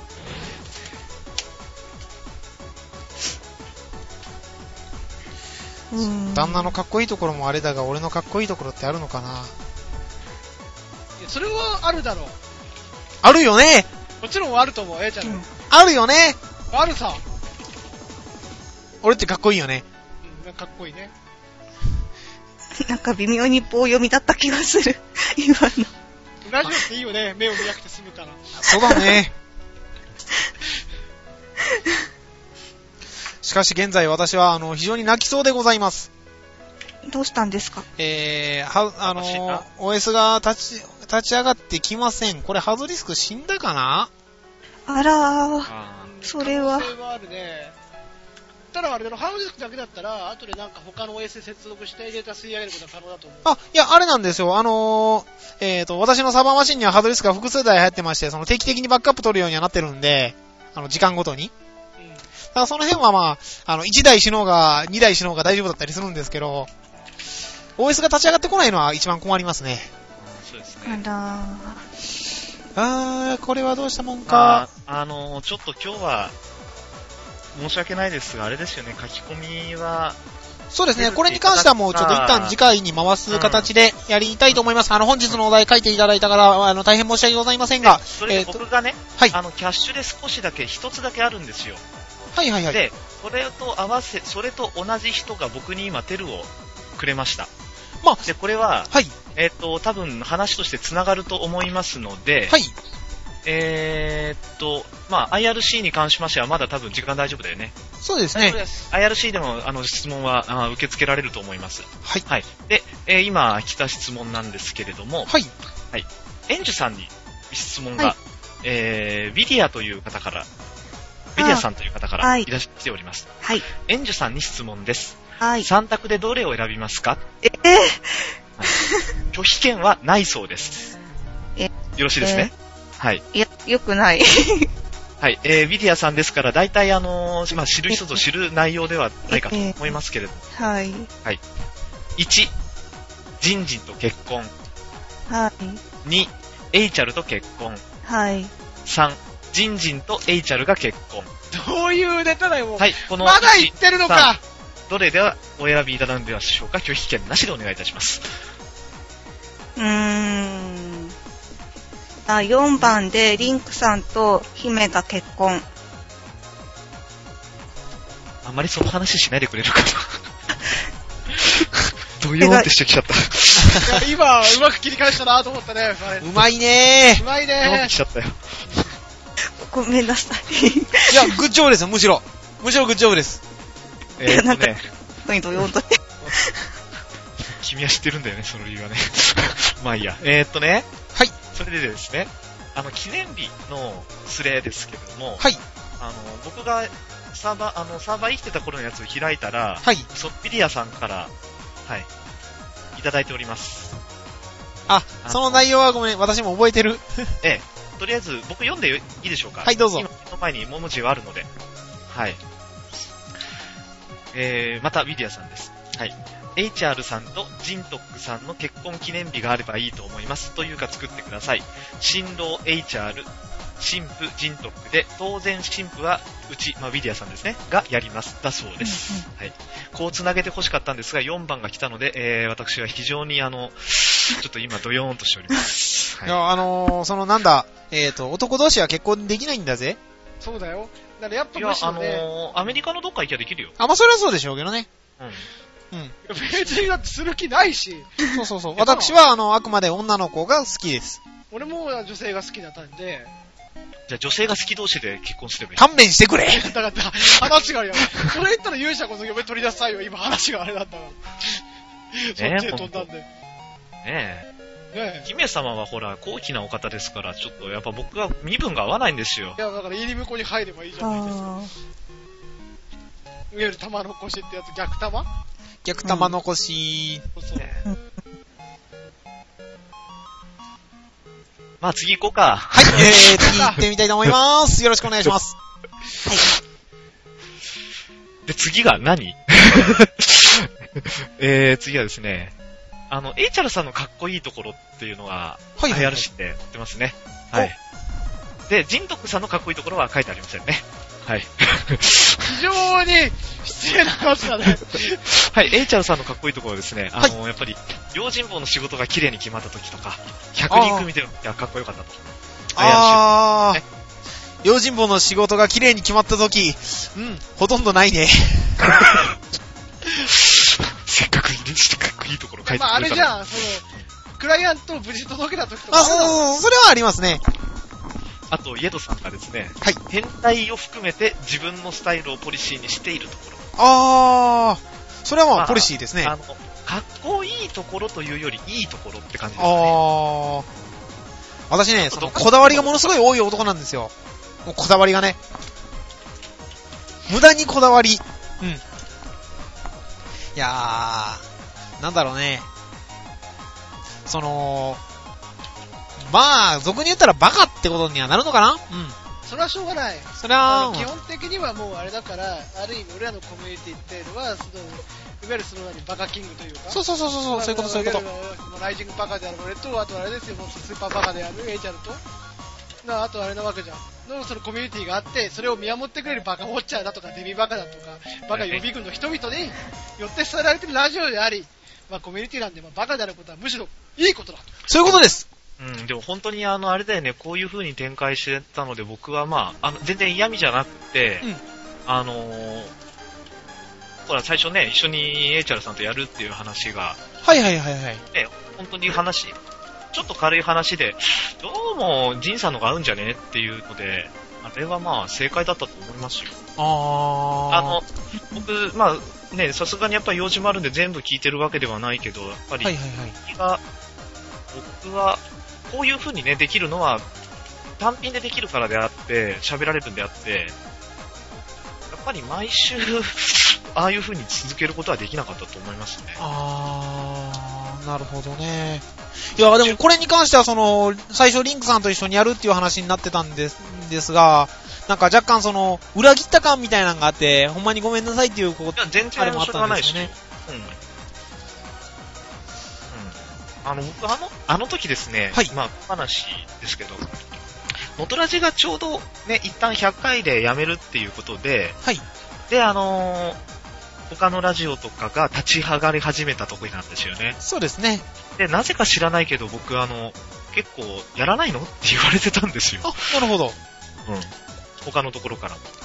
旦那のかっこいいところもあれだが、俺のかっこいいところってあるのかな？ いや、それはあるだろう。 あるよね。 もちろんあると思う、ちゃん。 あるよね。 あるさ。 俺ってかっこいいよね。 かっこいいね。 なんか微妙に棒読みだった気がする。今の。 ラジオっていいよね。目を見なくて済むから。 そうだね。しかし現在私は非常に泣きそうでございます。 どうしたんですか OS が立ち上がってきません。これハードディスク死んだかな？ あらー、それは。 可能性はあるね。ただあれだろ、ハードディスクだけだったら、後でなんか他の OS で接続してデータ吸い上げることは可能だと思う。 いや、あれなんですよ。私のサーバーマシンにはハードディスクが複数台入ってまして、定期的にバックアップ取るようにはなってるんで、時間ごとに。だからその辺はまあ、1台死のうが、2台死のうが大丈夫だったりするんですけど、OS が立ち上がってこないのは一番困りますね。 そうですね。 これはどうしたもんか。 ちょっと今日は、申し訳ないですが、あれですよね、書き込みは。 そうですね、これに関してはもうちょっと一旦次回に回す形でやりたいと思います。本日のお題書いていただいたから、大変申し訳ございませんが。 それで僕がね、キャッシュで少しだけ、一つだけあるんですよ。 はいはいはい。 で、それと同じ人が僕に今テルをくれました。まあ、で、これは、はい。多分話として繋がると思いますので、はい。まあ、IRC に関しましてはまだ多分時間大丈夫だよね。 そうですね。 IRC でも質問は受け付けられると思います。はい。はい。で、今来た質問なんですけれども、はい。はい。エンジュさんに質問が、はい、ビディアという方から、ビディアさんという方からいらしております。はい。エンジュさんに質問です。はい。3択でどれを選びますか？はい、拒否権はないそうです。よろしいですね。はい。 いや、よくない。 はい。ビディアさんですから、大体まあ、知る人ぞ知る内容ではないかと思いますけれども。 はい。 はい。1、ジンジンと結婚。 はい。 2、エイチャルと結婚。 はい。 3、ジンジンとエイチャルが結婚。 どういうネタだよ、もう。 はい。このまだ言ってるのか。 どれではお選びいただくんでしょうか？拒否権なしでお願いいたします。 4番でリンクさんと姫が結婚。 あんまりその話しないでくれるかな。どういうってしてきちゃった。 今、うまく切り返したなと思ったね。 うまいねー。 うまいねー。 来ちゃったよ。 ごめんなさい。 いや、グッジョブですよ、むしろグッジョブです。 なんか、 君は知ってるんだよね、その理由はね。まあいいや。はい。それでですね、記念日のスレですけれども、はい。僕がサーバー生きてた頃のやつを開いたら、はい。ソッピリアさんから、はい、いただいております。 その内容はごめん、私も覚えてる。 とりあえず、僕読んでいいでしょうか？ はい、どうぞ。 今の前に文字はあるので。はい。また、ビディアさんです。はい。HR さんとジントックさんの結婚記念日があればいいと思います。というか作ってください。新郎 HR、新婦ジントックで、当然新婦はうち、ビディアさんですね、がやります。だそうです。はい。こう繋げて欲しかったんですが、4番が来たので、私は非常にちょっと今ドヨーンとしております。はい。いや、男同士は結婚できないんだぜ。 そうだよ。だからやっぱむしろね、 アメリカのどっか行きゃできるよ。 まあそれはそうでしょうけどね。 うん。別にだってする気ないし。 そう。私はあくまで女の子が好きです。 俺も女性が好きだったんで。 じゃあ女性が好き同士で結婚すればいい。 勘弁してくれ。 だから話があるよ。それ言ったら勇者こそ嫁取り出さいよ。今話があれだったから。そっちへ飛んだんで。 ねえ。姫様はほら、高貴なお方ですから、ちょっとやっぱ僕が身分が合わないんですよ。 いや、だから入り向こうに入ればいいじゃないですか。いわゆる玉の腰ってやつ、逆玉残し。 そう。 まあ次行こうか。 はい、次行ってみたいと思います。よろしくお願いします。はい。 で、次が何次はですね、エイチャルさんのかっこいいところっていうのが、IRC で載ってますね。はい。で、ジントックさんのかっこいいところは書いてありませんね。はい。 非常に失礼な話だね。 はい、エイチャルさんのかっこいいところはですね、やっぱり、用心棒の仕事が綺麗に決まった時とか、100人組でかっこよかったと。 用心棒の仕事が綺麗に決まった時、ほとんどないね。 せっかくしてかっこいいところ書いてくれたら。 あれじゃん、クライアントを無事届けた時とか。 それはありますね。 あと、イエドさんがですね、はい。変態を含めて自分のスタイルをポリシーにしているところ。 それはポリシーですね。 かっこいいところというよりいいところって感じですね。 私ね、そのこだわりがものすごい多い男なんですよ。もうこだわりがね。無駄にこだわり。うん。いやー、なんだろうね。まあ、俗に言ったらバカってことにはなるのかな？うん。 それはしょうがない。 それは、 基本的にはもうあれだから、ある意味俺らのコミュニティっていうのは、いわゆるバカキングというか。 そういうこと。 ライジングバカである俺と、あとあれですよ、もうスーパーバカであるエイチャルと、あとあれなわけじゃん。そのコミュニティがあって、それを見守ってくれるバカウォッチャーだとか、デミバカだとか、バカ予備軍の人々によって伝えられているラジオであり、まあコミュニティなんで、バカであることはむしろいいことだと。 そういうことです。 うん、でも本当にあれだよね、こういう風に展開してたので、僕は全然嫌味じゃなくて、ほら最初ね、一緒にエイチャルさんとやるっていう話が、ね、本当にちょっと軽い話で、どうもジンさんのが合うんじゃねっていうので、あれは正解だったと思いますよ。僕、ね、さすがにやっぱり用事もあるんで全部聞いてるわけではないけど、やっぱり、僕は、こういう風にね、できるのは、単品でできるからであって、喋られるんであって、やっぱり毎週、ああいう風に続けることはできなかったと思いますね。 なるほどね。いや、でもこれに関しては最初リンクさんと一緒にやるっていう話になってたんですが、なんか若干裏切った感みたいなのがあって、ほんまにごめんなさいっていうこと、 全然あれもあったんですよね。僕あの時ですね、話ですけど、ノトラジがちょうどね、一旦100回でやめるっていうことで、で、他のラジオとかが立ち上がり始めた時なんですよね。 そうですね。 で、なぜか知らないけど僕結構やらないのって言われてたんですよ。 なるほど。 他のところから。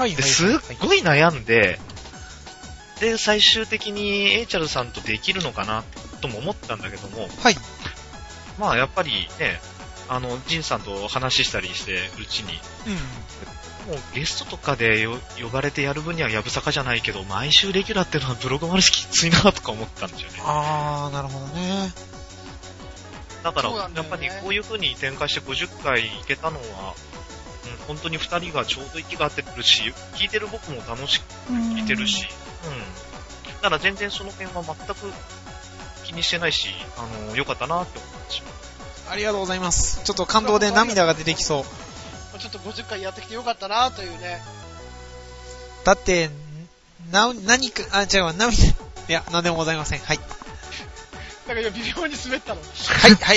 ですっごい悩んで、で、最終的にエイチャルさんとできるのかなとも思ったんだけども、やっぱりね、ジンさんと話したりしてるうちに、もうゲストとかで呼ばれてやる分にはやぶさかじゃないけど、毎週レギュラーっていうのはブログマルきついなとか思ったんですよね。 なるほどね。 だから、やっぱりこういう風に展開して50回いけたのは、本当に2人がちょうど息が合ってくるし、聞いてる僕も楽しく聞いてるし、だから全然その辺は全く気にしてないし、良かったなって思ってしまう。 ありがとうございます。ちょっと感動で涙が出てきそう。 ちょっと50回やってきてよかったなというね。 だって、何か、違う、涙、いや、なんでもございません。はい。 なんか今微妙に滑ったの。 はい、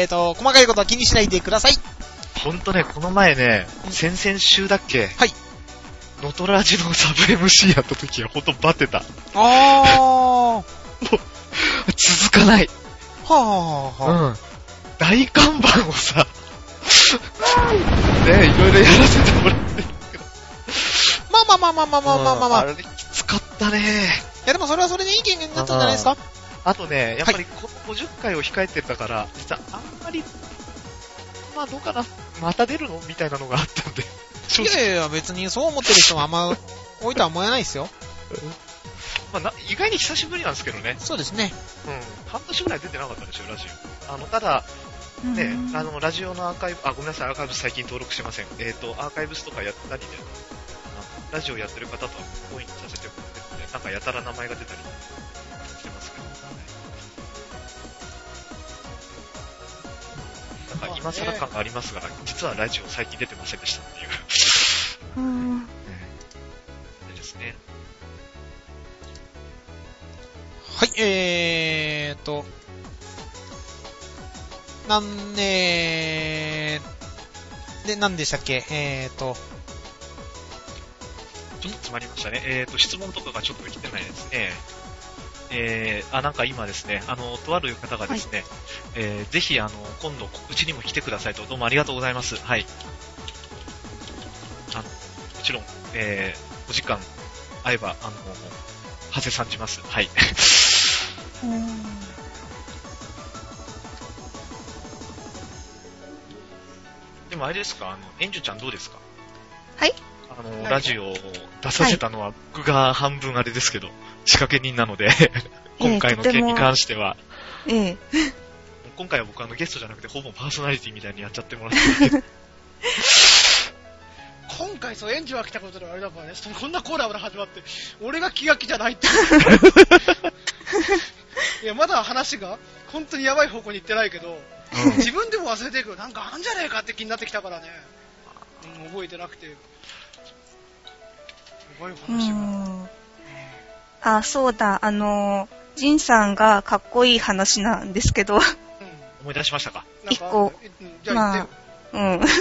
細かいことは気にしないでください。 ほんとね、この前ね、先々週だっけ？ノトラジのサブ MC やった時はほんとバテた。もう、続かない。大看板をさ、ね、いろいろやらせてもらってるけど。あれきつかったね。 いやでもそれはそれでいい経験になったんじゃないですか？ あとね、やっぱりこの50回を控えてたから、実はあんまり、どうかな、また出るのみたいなのがあったんで。 いや別にそう思ってる人はあんま多いとは思えないですよ。 意外に久しぶりなんですけどね。 そうですね。 半年ぐらい出てなかったんですよ、ラジオ。ただ、ね、ラジオのアーカイブ、ごめんなさい、アーカイブス最近登録してません。アーカイブスとかやったりで、ラジオやってる方とはコインさせてもらってるので、なんかやたら名前が出たりしてますけど、なんか今更感がありますが、実はラジオ最近出てませんでしたっていう。ですね。 はい、何でしたっけ？ ちょっと詰まりましたね。質問とかがちょっと来てないですね。なんか今ですね、とある方がですね、ぜひ今度告知にも来てくださいと、どうもありがとうございます。はい。もちろん、お時間合えば、はせさんじます。はい。でもあれですか、エンジュちゃんどうですか？ はい？ ラジオを出させたのは僕が半分あれですけど。 仕掛け人なので、今回の件に関しては。今回は僕ゲストじゃなくてほぼパーソナリティみたいにやっちゃってもらってる。 今回そう、援助が来たことであれだからね、こんなコーラから始まって、俺が気が気じゃないって。いや、まだ話が本当にやばい方向に行ってないけど、自分でも忘れてるけど、なんかあんじゃねえかって気になってきたからね。覚えてなくて。やばい話が。あ、そうだ、ジンさんがかっこいい話なんですけど。 思い出しましたか？ 一個。 じゃあ言って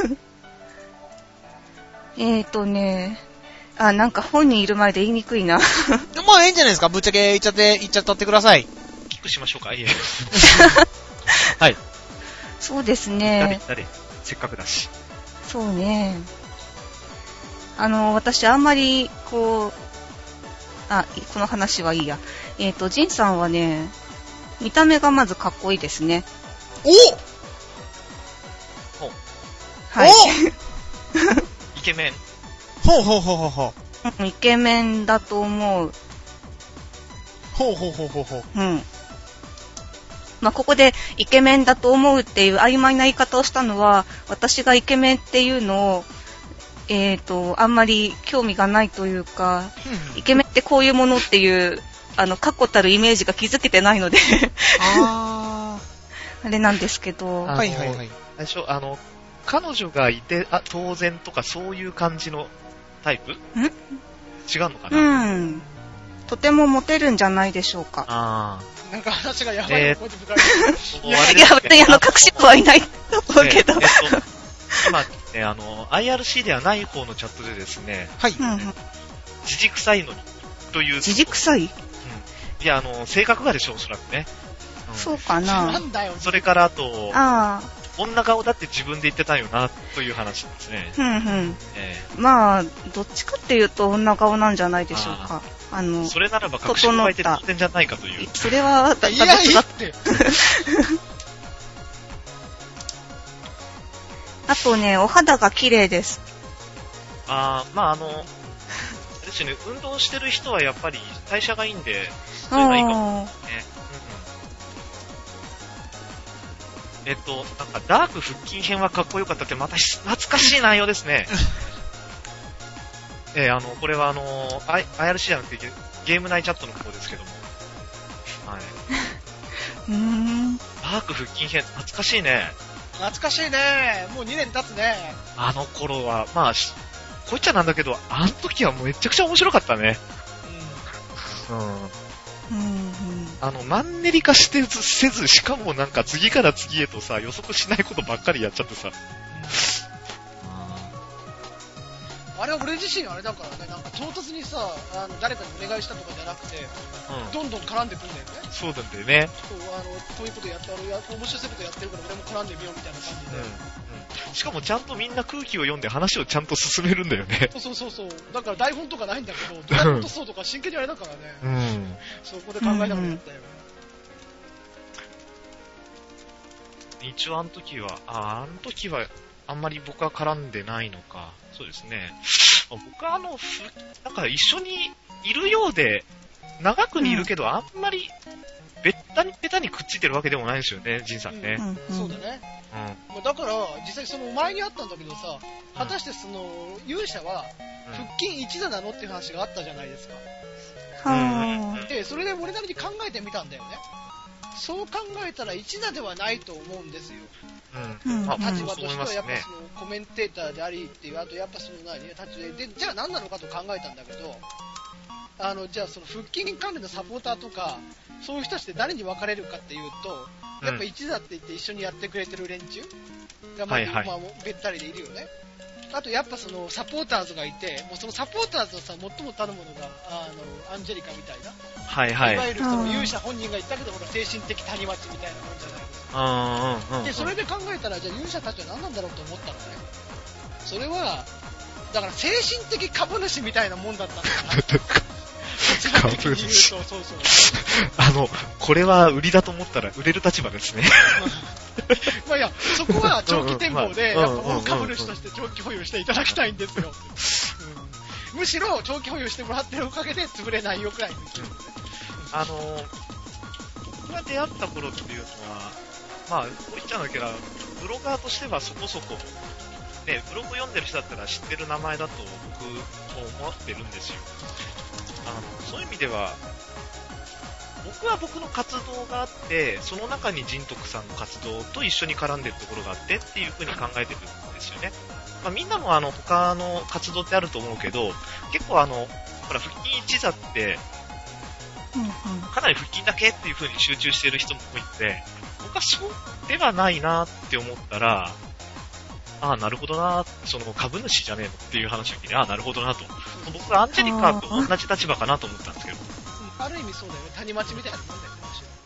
よ。なんか本人いる前で言いにくいな。 まあ、いいんじゃないですか。ぶっちゃけ言っちゃってください。 キックしましょうか。いえ。 はい。 そうですね。 誰せっかくだし。 そうね。私あんまり、この話はいいや。ジンさんはね、見た目がまずかっこいいですね。はい。 イケメン。 イケメンだと思う。まあ、ここでイケメンだと思うっていう曖昧な言い方をしたのは、私がイケメンっていうのを、あんまり興味がないというか、イケメンってこういうものっていう、確固たるイメージが築けてないのであれなんですけど。 最初、彼女がいて、当然とかそういう感じのタイプ？違うのかな？ とてもモテるんじゃないでしょうか。 なんか話がやばい。 いや、別に隠し子はいないと思うけど。 今ね、IRC ではない方のチャットでですね、じじくさいのにという。 じじくさい？ いや、性格がでしょう、おそらくね。 そうかな。 なんだよ。 それから女顔だって自分で言ってたよな、という話ですね。 まあ、どっちかっていうと女顔なんじゃないでしょうか。 それならば隠し子がいて当然じゃないかという。 それは、 いやいやって。 あとね、お肌が綺麗です。 まあですね、運動してる人はやっぱり代謝がいいんで、そういうのはいいかもね。なんかダーク腹筋編はかっこよかったってまた懐かしい内容ですね。これはIRC じゃなくてゲーム内チャットの方ですけども。はい。ダーク腹筋編、懐かしいね。 懐かしいね。もう2年経つね。 あの頃は、まあ、こいっちゃなんだけど、あの時はもうめちゃくちゃ面白かったね。マンネリ化してせず、しかもなんか次から次へとさ、予測しないことばっかりやっちゃってさ。 あれは俺自身あれだからね、なんか唐突にさ、誰かにお願いしたとかじゃなくて、どんどん絡んでくんだよね。 そうなんだよね。 こういうことやって、面白いことやってるから俺も絡んでみようみたいな感じで。 しかもちゃんとみんな空気を読んで話をちゃんと進めるんだよね。 そう。だから台本とかないんだけど、ドラゴンとそうとか真剣にあれだからね。そこで考えながらやったよ。 一応あの時はあんまり僕は絡んでないのか。そうですね。僕はなんか一緒にいるようで、長くにいるけど、あんまり、べったにくっついてるわけでもないですよね、ジンさんね。 そうだね。だから、実際前にあったんだけどさ、果たして勇者は、腹筋一座なのっていう話があったじゃないですか。で、それで俺なりに考えてみたんだよね。そう考えたら一座ではないと思うんですよ。立場としてはやっぱコメンテーターでありっていう、あとやっぱ立場で、じゃあ何なのかと考えたんだけど、じゃあ腹筋関連のサポーターとか、そういう人たちって誰に分かれるかっていうと、やっぱ一座って言って一緒にやってくれてる連中がべったりでいるよね。あとやっぱサポーターズがいて、もうそのサポーターズのさ、最もたるものが、アンジェリカみたいな。いわゆる勇者本人が言ったけど、精神的谷町みたいなもんじゃないですか。で、それで考えたら、じゃあ勇者たちは何なんだろうと思ったのね。それは、だから精神的株主みたいなもんだったんだな。 株主。これは売りだと思ったら売れる立場ですね。 まあいや、そこは長期展望で、やっぱ大株主として長期保有していただきたいんですよ。 むしろ長期保有してもらってるおかげで潰れないよくらいの勢いですね。 僕が出会った頃っていうのは、まあ、こう言っちゃうんだけど、ブロガーとしてはそこそこ、ね、ブログ読んでる人だったら知ってる名前だと僕思ってるんですよ。そういう意味では、僕は僕の活動があって、その中に仁徳さんの活動と一緒に絡んでるところがあってっていう風に考えてるんですよね。まあ、みんなも他の活動ってあると思うけど、結構ほら、腹筋一座って、かなり腹筋だけっていう風に集中してる人も多いんで、僕はそうではないなって思ったら、ああ、なるほどな、その株主じゃねえのっていう話を聞いて、ああ、なるほどなと。僕はアンジェリカと同じ立場かなと思ったんですけど。 ある意味そうだよね。谷町みたいなもんだよね、や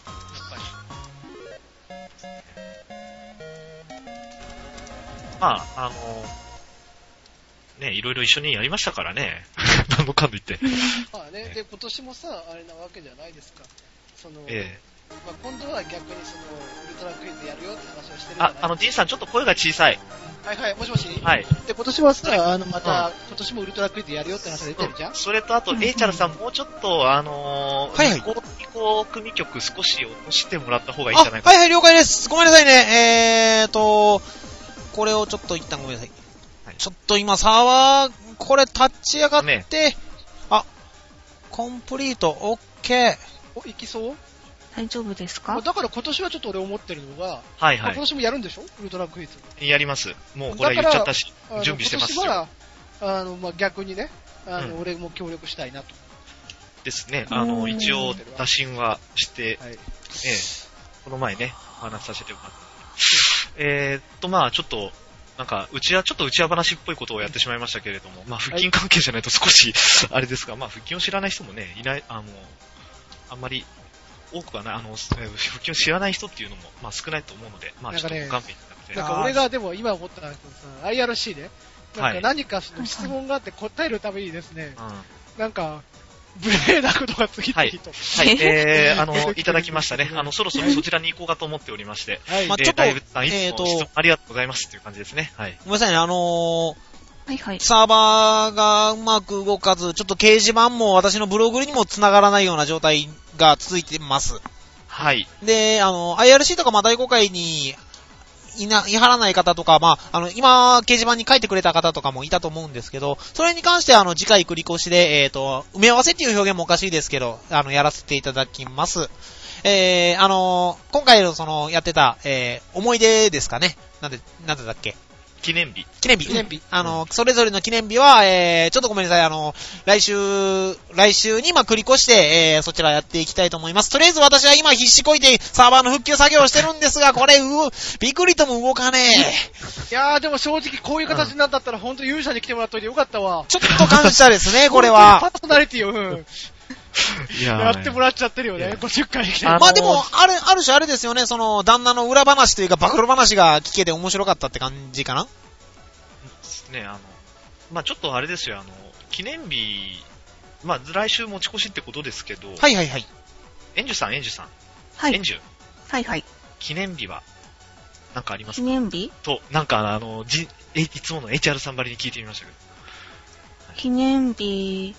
っぱり。 まあ、ね、いろいろ一緒にやりましたからね。何のかんと言って。 まあね、で、今年もさ、あれなわけじゃないですか。まあ、今度は逆にウルトラクイズやるよって話をしてるじゃない。 ジンさんちょっと声が小さい。 はいはい、もしもし。 はい。 で、今年はさ、また、今年もウルトラクイズやるよって話が出てるじゃん。 それとあと、エイチャルさんもうちょっと、 はいはい。 移行組曲少し落としてもらった方がいいんじゃないか。 はいはい、了解です。ごめんなさいね。これをちょっと一旦ごめんなさい。はい、ちょっと今、サーバー、これ立ち上がって、ね、コンプリート、オッケー。いきそう？ 大丈夫ですか？ だから今年はちょっと俺思ってるのが、 はいはい。 今年もやるんでしょ？ウルトラクイズ。 やります。もうこれ言っちゃったし、準備してますよ。 今年は、まあ、逆にね、俺も協力したいなと。 ですね。一応、打診はして、はい、この前ね、お話しさせてもらって。まあちょっと、なんか、ちょっと内輪話っぽいことをやってしまいましたけれども、まあ腹筋関係じゃないと少し、あれですが、まあ腹筋を知らない人もね、いない、あんまり、多くはない、腹筋を知らない人っていうのも、まあ少ないと思うので、まあちょっとご勘弁いただきたい。 なんか俺がでも今思ったのはさ、IRC で、何か質問があって答えるためにですね、なんか、無礼なことが次々と。 はい、いただきましたね。そろそろそちらに行こうかと思っておりまして。はい。ちょっと、大仏さん、いつもありがとうございますっていう感じですね。はい。 ごめんなさいね、 はいはい。 サーバーがうまく動かず、ちょっと掲示板も私のブログにも繋がらないような状態が続いてます。 はい。 で、IRC とか大公開に、言い張らない方とか、まあ、今、掲示板に書いてくれた方とかもいたと思うんですけど、それに関して次回繰り越しで、埋め合わせっていう表現もおかしいですけど、やらせていただきます。今回のやってた、思い出ですかね。なんでだっけ？ 記念日。 それぞれの記念日は、ちょっとごめんなさい、来週に繰り越して、そちらやっていきたいと思います。とりあえず私は今必死こいてサーバーの復旧作業をしてるんですが、これ、びっくりとも動かねえ。いやー、でも正直こういう形になったら、ほんと勇者に来てもらっといてよかったわ。 ちょっと感謝ですね、これは。 パーソナリティを、やってもらっちゃってるよね、50回来て。 まあでも、ある種あれですよね、旦那の裏話というか、暴露話が聞けて面白かったって感じかな？ ね、まあちょっとあれですよ、記念日、まあ来週持ち越しってことですけど、 はいはいはい。 エンジュさん。 はい。 エンジュ。 はいはい。 記念日は、なんかありますか？ 記念日と、なんかいつもの HR さんばりに聞いてみましたけど。 はい、記念日、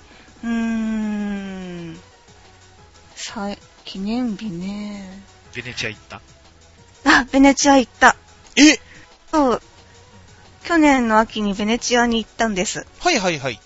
記念日ね。 ベネチア行った？ ベネチア行った。そう。去年の秋にベネチアに行ったんです。 はいはいはい。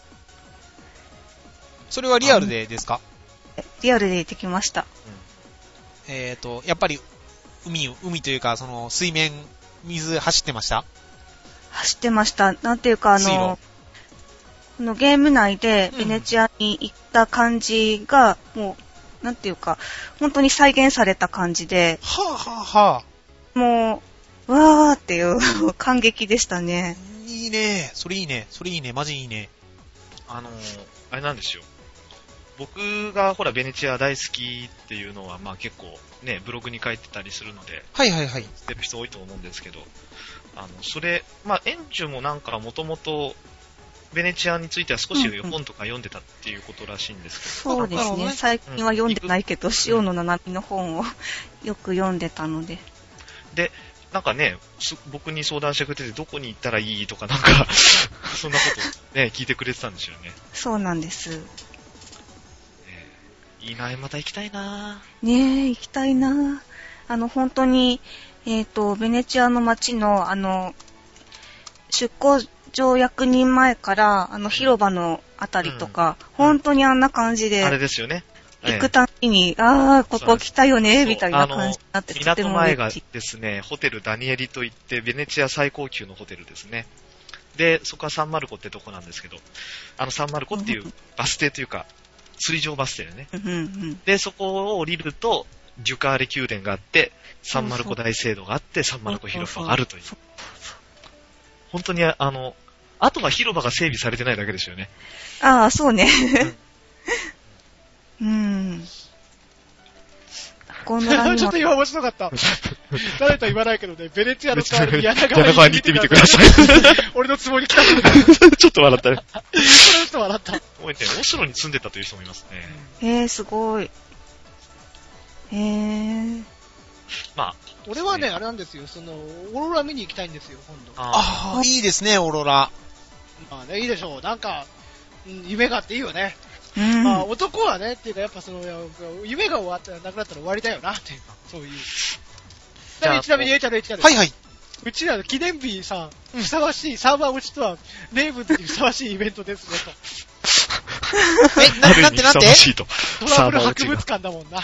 それはリアルでですか？ リアルで行ってきました。 やっぱり海というか、水面、水走ってました？ 走ってました。なんていうかこのゲーム内でベネチアに行った感じが、もう、なんていうか、本当に再現された感じで、もう、わーっていう感激でしたね。 いいね。それいいね。マジいいね。 あれなんですよ。僕がほらベネチア大好きっていうのはまあ結構ねブログに書いてたりするので、 はいはいはい。知ってる人多いと思うんですけど、それまあエンジュもなんかもともとベネチアについては少し本とか読んでたっていうことらしいんですけど、 そうですね。最近は読んでないけど、塩の七海の本をよく読んでたので。 で、 なんかね、僕に相談してくれてて、どこに行ったらいいとかなんか、そんなことね、聞いてくれてたんですよね。 そうなんです。 いいな、また行きたいな。 ねえ、行きたいな。本当に、ベネチアの街の、出港場役人前から、広場のあたりとか、本当にあんな感じで。 あれですよね。 行くたびに、ここ来たよね、みたいな感じになってて、 港前がですね、ホテルダニエリといって、ベネチア最高級のホテルですね。で、そこはサンマルコってとこなんですけど、サンマルコっていうバス停というか、水上バス停でね。で、そこを降りると、デュカーレ宮殿があって、サンマルコ大聖堂があって、サンマルコ広場があるという。本当に、あとは広場が整備されてないだけですよね。 ああ、そうね。 ちょっと今面白かった。誰とは言わないけどね、ベネチアの代わりに柳川に行ってみてください。俺のつもり来たけど。 ちょっと笑ったね。 その人笑った。 オスロに住んでたという人もいますね。 すごい。 まあ。 俺はね、あれなんですよ、オーロラ見に行きたいんですよ、今度。いいですね、オーロラ。 まあね、いいでしょう。なんか、夢があっていいよね。まあ男はね、っていうかやっぱ夢が終わったらなくなったら終わりだよな、っていうか、そういう。ちなみに A ちゃん。 はいはい。 うちらの記念日にさ、ふさわしい、サーバー落ちとは、レイブンズにふさわしいイベントですね、 と。なんてトラブル博物館だもんな。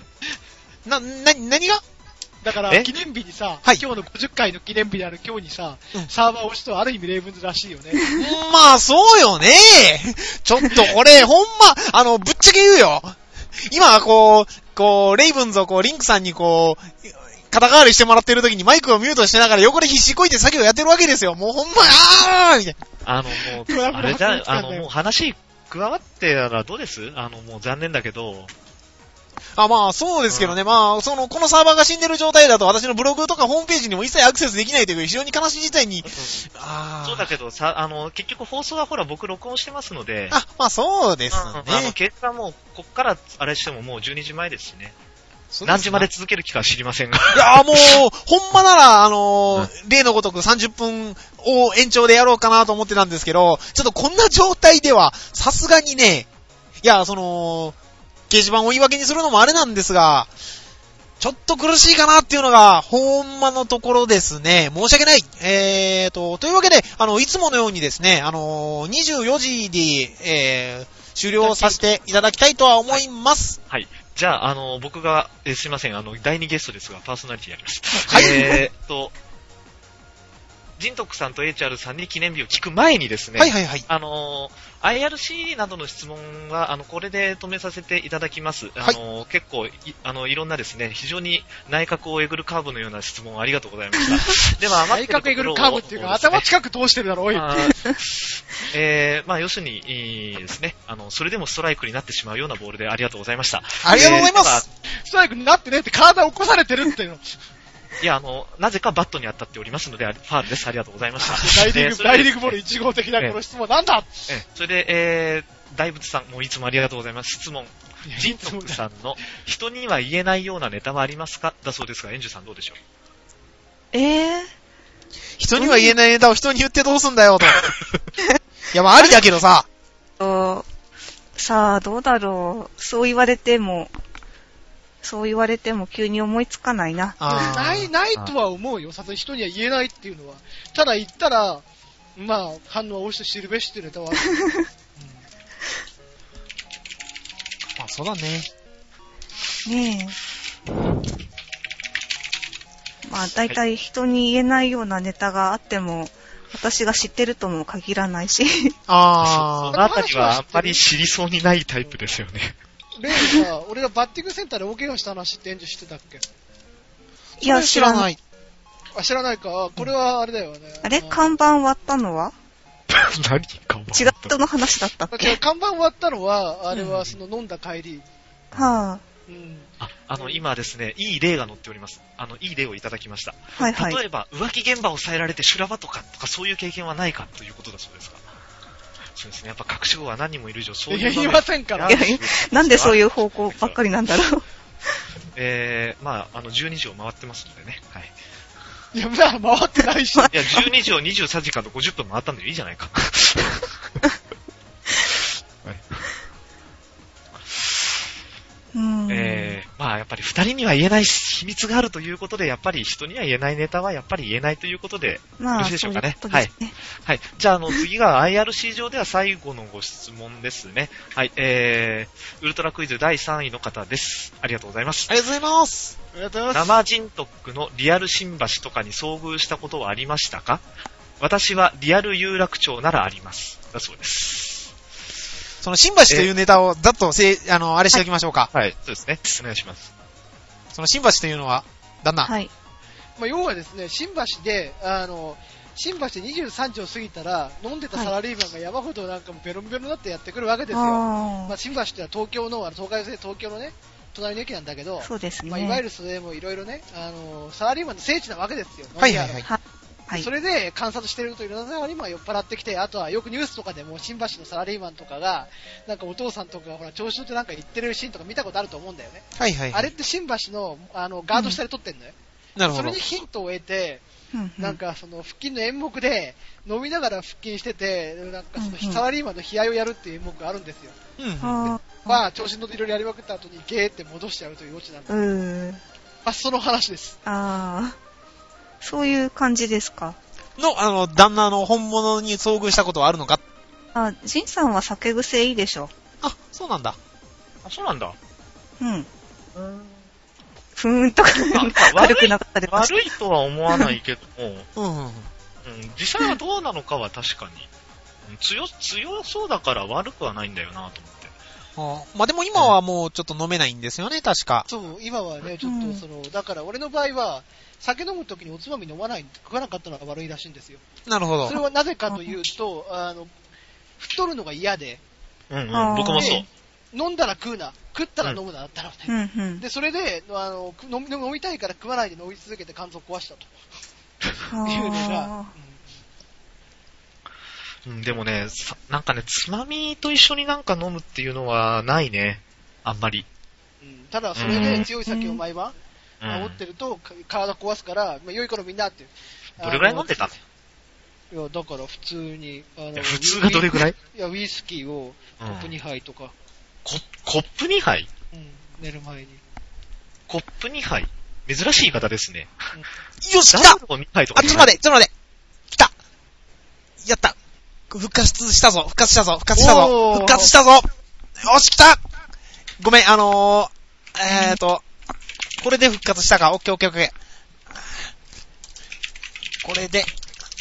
何がだから、記念日にさ、今日の50回の記念日である今日にさ、サーバー落ちとはある意味レイブンズらしいよね。 まあ、そうよね。ちょっとこれ、ほんま、ぶっちゃけ言うよ。今、レイブンズをリンクさんに肩代わりしてもらってる時にマイクをミュートしながら横で必死こいて作業やってるわけですよ。もうほんま、みたいな。もう、あれじゃ、もう話加わってたらどうです？もう残念だけど。 まあ、そうですけどね。まあ、このサーバーが死んでる状態だと私のブログとかホームページにも一切アクセスできないという非常に悲しい事態に。 そうだけど結局放送はほら僕録音してますので。 まあそうですね。 結果もう、こっからあれしてももう12時前ですしね。何時まで続ける気か知りませんが。 いやもう、ほんまなら、例のごとく30分を延長でやろうかなと思ってたんですけど、ちょっとこんな状態では、さすがにね、いや、掲示板を言い訳にするのもあれなんですが、ちょっと苦しいかなっていうのが、ほんまのところですね。申し訳ない。というわけで、いつものようにですね、24時で、終了させていただきたいとは思います。 はい。じゃあ、僕が、すいません、第2ゲストですが、パーソナリティやります。 はい。 ジントックさんと HR さんに記念日を聞く前にですね、 はいはいはい。 IRC などの質問は、これで止めさせていただきます。 はい、 結構いろんなですね、非常に内角をえぐるカーブのような質問ありがとうございました。では、 内角えぐるカーブっていうか、頭近く通してるだろ、おい。 まあ、要するにですね、それでもストライクになってしまうようなボールでありがとうございました。 ありがとうございます。 ストライクになってねって体を起こされてるっていうの。 いや、なぜかバットに当たっておりますので、ファールです。ありがとうございました。 大リーグボール1号的なこの質問なんだそれで、大仏さん、もういつもありがとうございます。質問。ジントックさんの、人には言えないようなネタはありますかだそうですが、エンジュさんどうでしょう？ 人には言えないネタを人に言ってどうすんだよ、と。いや、まあ、ありだけどさ。 さあ、どうだろう。そう言われても急に思いつかないな。 ないとは思うよ。さすがに人には言えないっていうのは。ただ言ったら、まあ、反応は押して知るべしっていうネタはある。 まあ、そうだね。 ねえ。まあ、大体人に言えないようなネタがあっても、私が知ってるとも限らないし。 そのあたりはあんまり知りそうにないタイプですよね。 例にさ、俺がバッティングセンターで大怪我した話って演じしてたっけ？ いや、知らない。 知らないか。これはあれだよね。 あれ看板割ったのは何看板違ったの話だったっけ？ 看板割ったのは、あれは飲んだ帰り。 はぁ。今ですね、いい例が載っております。いい例をいただきました。 はいはい。 例えば、浮気現場を抑えられて修羅場とかそういう経験はないかということだそうですが。そうですね。やっぱ隠し子は何人もいる以上、そういう。 言いませんから。 なんでそういう方向ばっかりなんだろう。 まあ、12時を回ってますのでね。はい。 いや、まだ回ってないし。いや、 12時を23時間と50分回ったんでいいじゃないか。まあやっぱり二人には言えない秘密があるということで、やっぱり人には言えないネタはやっぱり言えないということで、よろしいでしょうかね。はい。はい。じゃあ次が IRC 上では最後のご質問ですね。はい。ウルトラクイズ第3位の方です。ありがとうございます。 ありがとうございます。 ありがとうございます。 生人徳のリアル新橋とかに遭遇したことはありましたか？私はリアル有楽町ならあります。だそうです。 その新橋というネタをざっとあれしておきましょうか。 はい、そうですね。お願いします。 その新橋というのは、旦那。 はい。 まあ、要はですね、新橋で23時を過ぎたら、飲んでたサラリーマンが山ほどなんかもベロンベロンになってやってくるわけですよ。まあ、新橋ってのは東京の、東海線東京のね、隣の駅なんだけど、 そうですね。 まあ、いわゆるそれもいろいろね、サラリーマンの聖地なわけですよ。 はいはいはい。 はい、それで観察してるといろんなサラリーマンが酔っ払ってきて、あとはよくニュースとかでも新橋のサラリーマンとかが、なんかお父さんとかがほら調子乗ってなんか言ってるシーンとか見たことあると思うんだよね。 はいはい、はい。 あれって新橋のガード下で撮ってんのよ。 なるほど。 それにヒントを得て、なんかその腹筋の演目で飲みながら腹筋してて、なんかそのサラリーマンの悲哀をやるっていう演目があるんですよ。まあ調子乗っていろいろやりまくった後にゲーって戻しちゃうというオチなんで。まあその話です。 そういう感じですか。 旦那の本物に遭遇したことはあるのか？ ジンさんは酒癖いいでしょ。 そうなんだ。 そうなんだ。 うん。ふーんとか、悪くなかったで悪いとは思わないけども、実際はどうなのかは確かに。強そうだから悪くはないんだよなと思って。 まあでも今はもうちょっと飲めないんですよね、確か。 そう、今はね、ちょっとだから俺の場合は、酒飲むときにおつまみ食わなかったのが悪いらしいんですよ。 なるほど。 それはなぜかというと、太るのが嫌で。 僕もそう。 飲んだら食うな。食ったら飲むなだったらね。で、それで、飲みたいから食わないで飲み続けて肝臓壊したと。いうのが、 でもね、なんかね、つまみと一緒になんか飲むっていうのはないね。あんまり。 ただ、それで強い酒を毎晩、持ってると体壊すから、良い頃みんなって。 どれぐらい飲んでたの？いや、だから普通に。 普通がどれぐらい？ いや、ウイスキーをコップ2杯とか。 コップ2杯？ 寝る前に。 コップ2杯？珍しい言い方ですね。 よし、来た！ちょっと待って。 来た！やった！復活したぞよし、来た！ごめん、これで復活したか。オッケー。これで、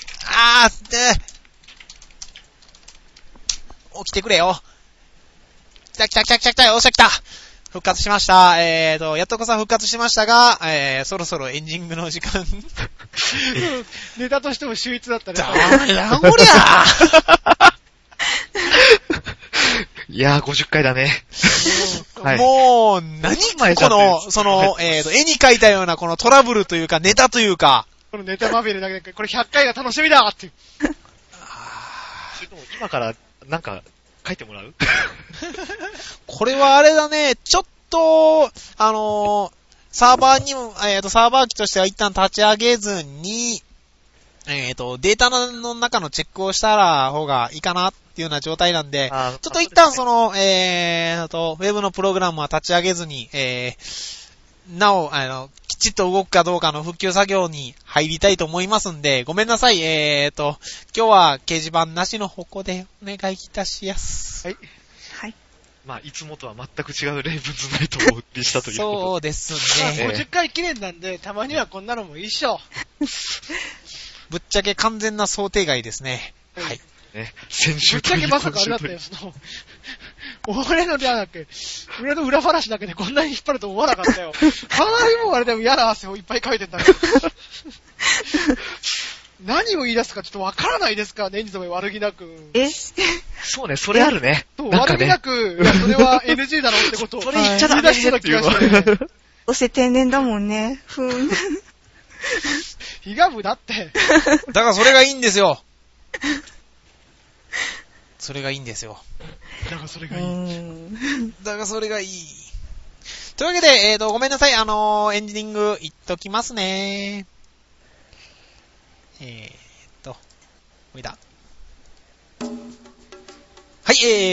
起きてくれよ。来た。よっしゃ来た。復活しました。やっとこそ復活しましたが、そろそろエンディングの時間。 ネタとしても秀逸だったね。 だこりゃいやー、50回だね。 もう、何この、絵に描いたようなこのトラブルというか、ネタというか。 このネタまみれだけで、これ100回が楽しみだって。 それとも今から、なんか、書いてもらう？ これはあれだね、ちょっと、サーバーにも、サーバー機としては一旦立ち上げずに、データの中のチェックをしたら方がいいかなっていうような状態なんで、ちょっと一旦その、ウェブのプログラムは立ち上げずに、なお、きちっと動くかどうかの復旧作業に入りたいと思いますんで、ごめんなさい。今日は掲示板なしの方向でお願いいたしやす。 はい。 まあ、いつもとは全く違うレイブンズナイトをお送りしたということで。 そうですね。 50回記念なんで、たまにはこんなのもいいっしょ。 ぶっちゃけ完全な想定外ですね。はい。 ね、先週ぶっちゃけまさかあれだったよ、俺の裏話だけでこんなに引っ張ると思わなかったよ。かなりもあれでも嫌な汗をいっぱいかいてんだけど。何を言い出すかちょっとわからないですか、年次め悪気なく。 そうね、それあるね。 悪気なく、いや、それは NG だろってことを。 それ言っちゃダメだっていうの。 どうせ天然だもんね。 ひがむだって。 だからそれがいいんですよ。それがいいんですよ。 だからそれがいい。 だからそれがいい。というわけで、ごめんなさい。エンディングいっときますね。 これだ。はい、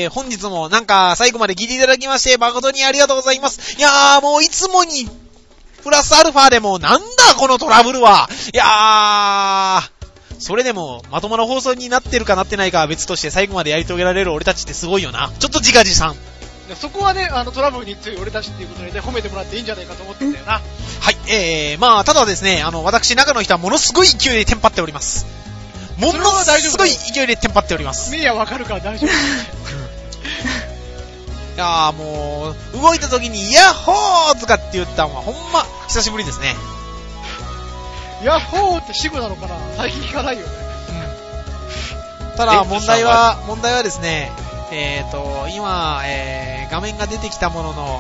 本日もなんか最後まで聞いていただきまして誠にありがとうございます。いやーもういつもにプラスアルファでもなんだこのトラブルは。いやーそれでもまともな放送になってるかなってないかは別として最後までやり遂げられる俺たちってすごいよな。ちょっと自画自賛。 そこはね、トラブルに強い俺たちっていうことで、ね、褒めてもらっていいんじゃないかと思ってんだよな。 はい、まあただですね、私中の人はものすごい勢いでテンパっております。ものすごい勢いでテンパっております。 目やわかるから大丈夫。いやーもう動いた時にヤッホーとかって言ったのはほんま久しぶりですね。 ヤッホーって死語なのかな、最近聞かないよね。 ただ問題はですね、今、画面が出てきたものの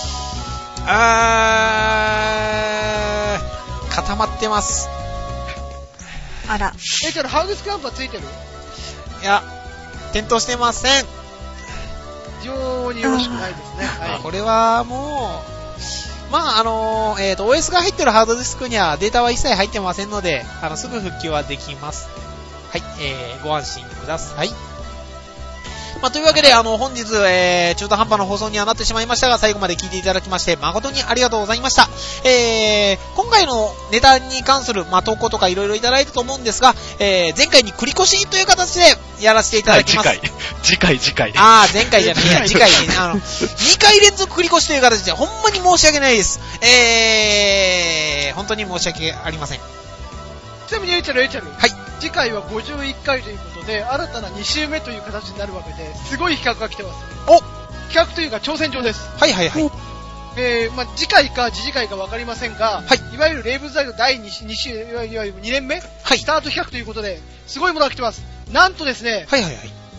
固まってます。 あら。 じゃあハードスクランプはついてる？ いや、点灯してません。 非常によろしくないですね。はい、 これはもう、まあOS が入ってるハードディスクにはデータは一切入ってませんので、すぐ復旧はできます。はい、ご安心ください。まあ、というわけで、本日、中途半端な放送にはなってしまいましたが、最後まで聞いていただきまして、誠にありがとうございました。今回のネタに関する、まあ、投稿とかいろいろいただいたと思うんですが、前回に繰り越しという形でやらせていただきます。 次回。 前回じゃない、いや、次回に、2回連続繰り越しという形で、ほんまに申し訳ないです。本当に申し訳ありません。 ちなみに、エイチャル。 はい。 次回は51回ということで、新たな2週目という形になるわけで、すごい企画が来てます。企画というか挑戦状です。 はい。 まあ、次回か次々回か分かりませんが、 はい。 いわゆるレイブンザイド第2週、いわゆる2年目、 はい。 スタート企画ということで、すごいものが来てます。なんとですね、 はい。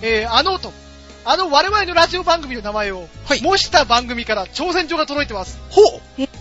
我々のラジオ番組の名前を、模した番組から挑戦状が届いてます。 ほう。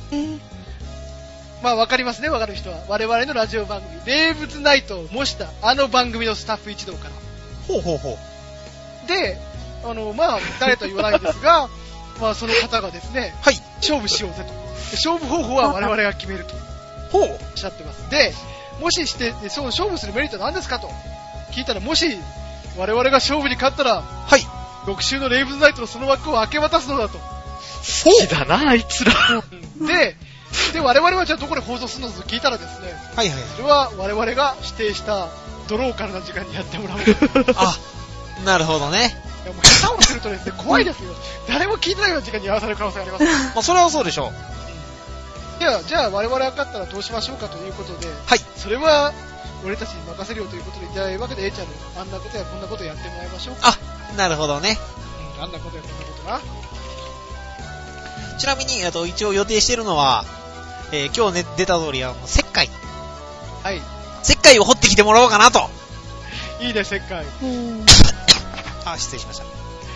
まあわかりますね、わかる人は。我々のラジオ番組、霊物ナイトを模した番組のスタッフ一同から。 ほう。 で、まあ、誰とは言わないんですが、まあその方がですね、 はい。 勝負しようぜと。勝負方法は我々が決めると。 ほう。 おっしゃってます。で、もしして、その勝負するメリットは何ですかと聞いたら、もし、我々が勝負に勝ったら、 はい。 6週のレイブズナイトのその枠を明け渡すのだと。 好きだな、あいつら。 で、我々はじゃあどこで放送するのと聞いたらですね、 はい。 それは我々が指定したドローカルな時間にやってもらおう。 あ、なるほどね。 いやもう下手をするとですね、怖いですよ。誰も聞いてないような時間にやらされる可能性があります。 まあ、それはそうでしょう。 じゃあ我々が勝ったらどうしましょうかということで、 はい。 それは俺たちに任せるよということで、じゃあわけで A ちゃんのあんなことやこんなことやってもらいましょうか。 あ、なるほどね。 あんなことやこんなことな。 ちなみに、一応予定しているのは、今日ね、出た通り、石灰。 はい。 石灰を掘ってきてもらおうかなと。 いいね、石灰。 あ、失礼しました。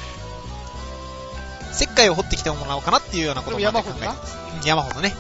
石灰を掘ってきてもらおうかなっていうようなことを考えてます。山ほどね。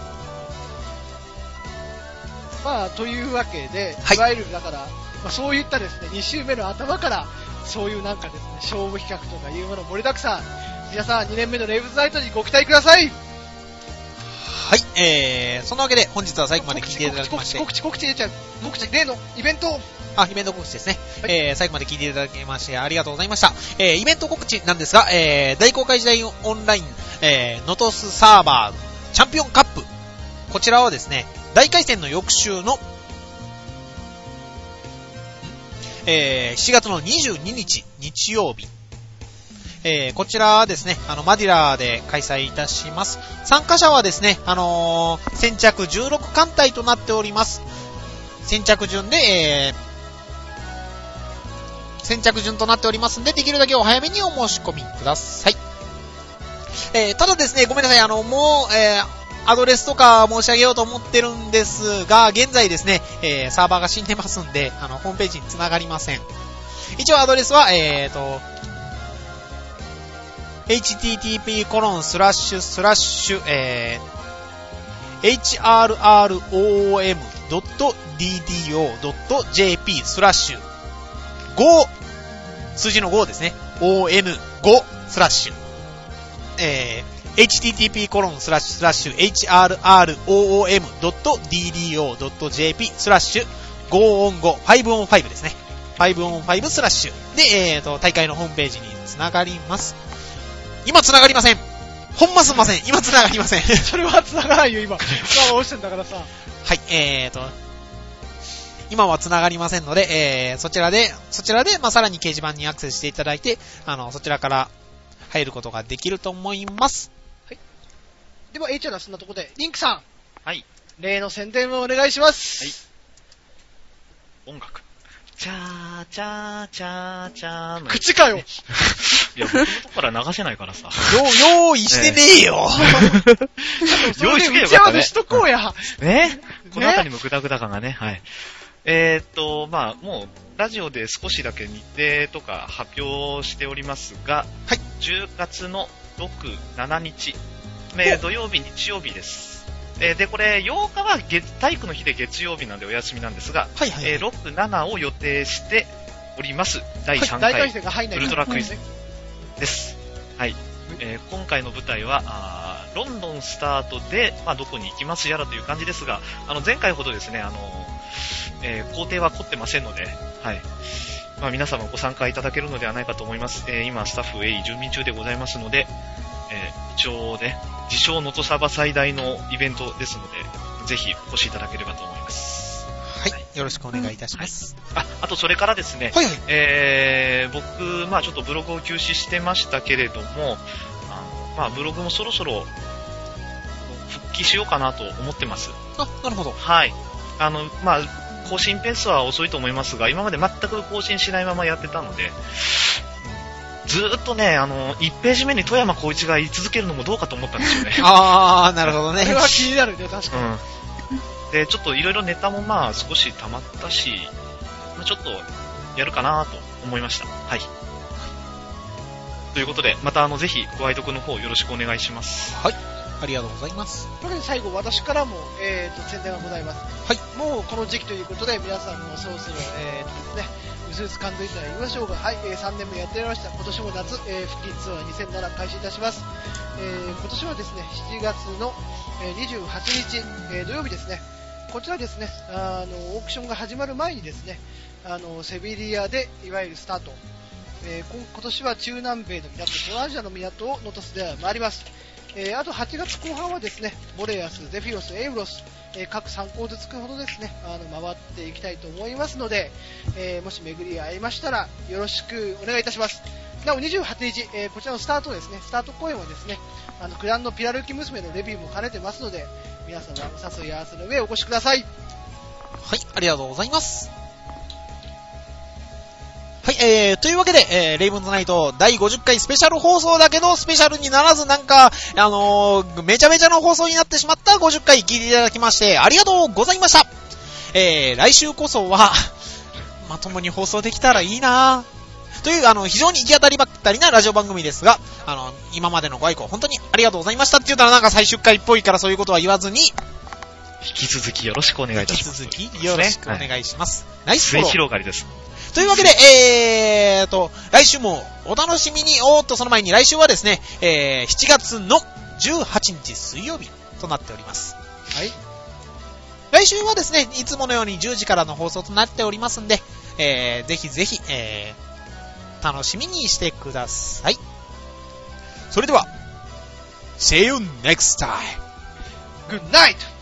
まあ、というわけで、 はい、 いわゆるだから、まあ、そういったですね、2週目の頭から、そういうなんかですね、勝負企画とかいうもの盛りだくさん、皆さん2年目のレイブズナイトにご期待ください。 はい、そのわけで本日は最後まで聞いていただきまして、 告知例のイベント。 イベント告知ですね。はい、最後まで聞いていただきましてありがとうございました。イベント告知なんですが、大公開時代オンライン、ノトスサーバーチャンピオンカップ。こちらはですね、大回戦の翌週の、7月の22日日曜日。こちらはですね、マディラーで開催いたします。参加者はですね、先着16艦隊となっております。先着順で、先着順となっておりますんで、できるだけお早めにお申し込みください。ただですね、ごめんなさい、もう、アドレスとか申し上げようと思ってるんですが、現在ですね、サーバーが死んでますんで、ホームページに繋がりません。一応アドレスは、http://hrrom.ddo.jp/5 数字の5ですね。on5/ http://hrrom.ddo.jp/5 5on5、5on5 ですね。5on5 スラッシュで、大会のホームページに繋がります。今繋がりません。ほんますんません。今繋がりません。 それは繋がないよ、今。押してんだからさ。 はい、今は繋がりませんので、そちらで、まあ、さらに掲示板にアクセスしていただいて、そちらから入ることができると思います。 はい。では、H はそんなところで、リンクさん。 はい。 例の宣伝をお願いします。 はい。音楽。チャーチャーチャーチャーの。 口かよ。 いや、僕のとこから流せないからさ。 用意してねえよ。 用意してよかったね。 打ち合わせしとこうや。 ね。このあたりもグダグダ感がね。はい。まあ、もう、ラジオで少しだけ日程とか発表しておりますが、はい。10月の6、7日、土曜日、日曜日です。で、これ、8日は体育の日で月曜日なんでお休みなんですが、はいはいはい、6、7を予定しております。第3回、ウルトラクイズです。はい。今回の舞台は、ロンドンスタートで、まあ、どこに行きますやらという感じですが、前回ほどですね、工程は凝ってませんので、はい。まあ、皆様ご参加いただけるのではないかと思います。今、スタッフ鋭意準備中でございますので、一応ね、自称能登サバ最大のイベントですので、ぜひお越しいただければと思います。 はい。はい、よろしくお願いいたします。 はい、あとそれからですね、はいはい、僕、まあちょっとブログを休止してましたけれども、まあブログもそろそろ復帰しようかなと思ってます。 あ、なるほど。 はい。まあ更新ペースは遅いと思いますが、今まで全く更新しないままやってたので、ずーっとね、1ページ目に富山光一が言い続けるのもどうかと思ったんですよね。 あー、なるほどね。 それは気になるね、確かに。 うん。で、ちょっといろいろネタもまあ少し溜まったし、まあ、ちょっとやるかなと思いました。はい。ということで、またぜひご愛読の方よろしくお願いします。 はい。ありがとうございます。 というわけで最後、私からも、宣伝がございます。 はい。 もうこの時期ということで、皆さんもそろそろ、ですね、うすうす感づいてはいましょうが、はい、3年もやっておりました。今年も夏、復帰ツアー2007開始いたします。今年はですね、7月の28日、土曜日ですね。こちらですね、オークションが始まる前にですね、セビリアでいわゆるスタート。今年は中南米の港、東アジアの港をノトスでは回ります。あと8月後半はですね、ボレアス、ゼフィロス、エイブロス、各3校ずつくほどですね、回っていきたいと思いますので、もし巡り合いましたらよろしくお願いいたします。なお28日、こちらのスタートですね、スタート公演はですね、グランドピラルキ娘のレビューも兼ねてますので、皆さんお誘い合わせの上お越しください。 はい、ありがとうございます。はい、というわけで、レイブンズナイト第50回スペシャル放送だけど、スペシャルにならずなんか、めちゃめちゃの放送になってしまった50回聞いていただきまして、ありがとうございました。来週こそは、まともに放送できたらいいなぁ。という、非常に行き当たりばったりなラジオ番組ですが、今までのご愛顧、本当にありがとうございましたって言ったらなんか最終回っぽいからそういうことは言わずに、 引き続きよろしくお願いいたします。 引き続きよろしくお願いします。はい、 ナイスフォロー。広がりです。 というわけで、来週もお楽しみに。その前に来週はですね、7月の18日水曜日となっております。 はい。 来週はですね、いつものように10時からの放送となっておりますんで、ぜひぜひ、楽しみにしてください。それでは、See you next time. Good night!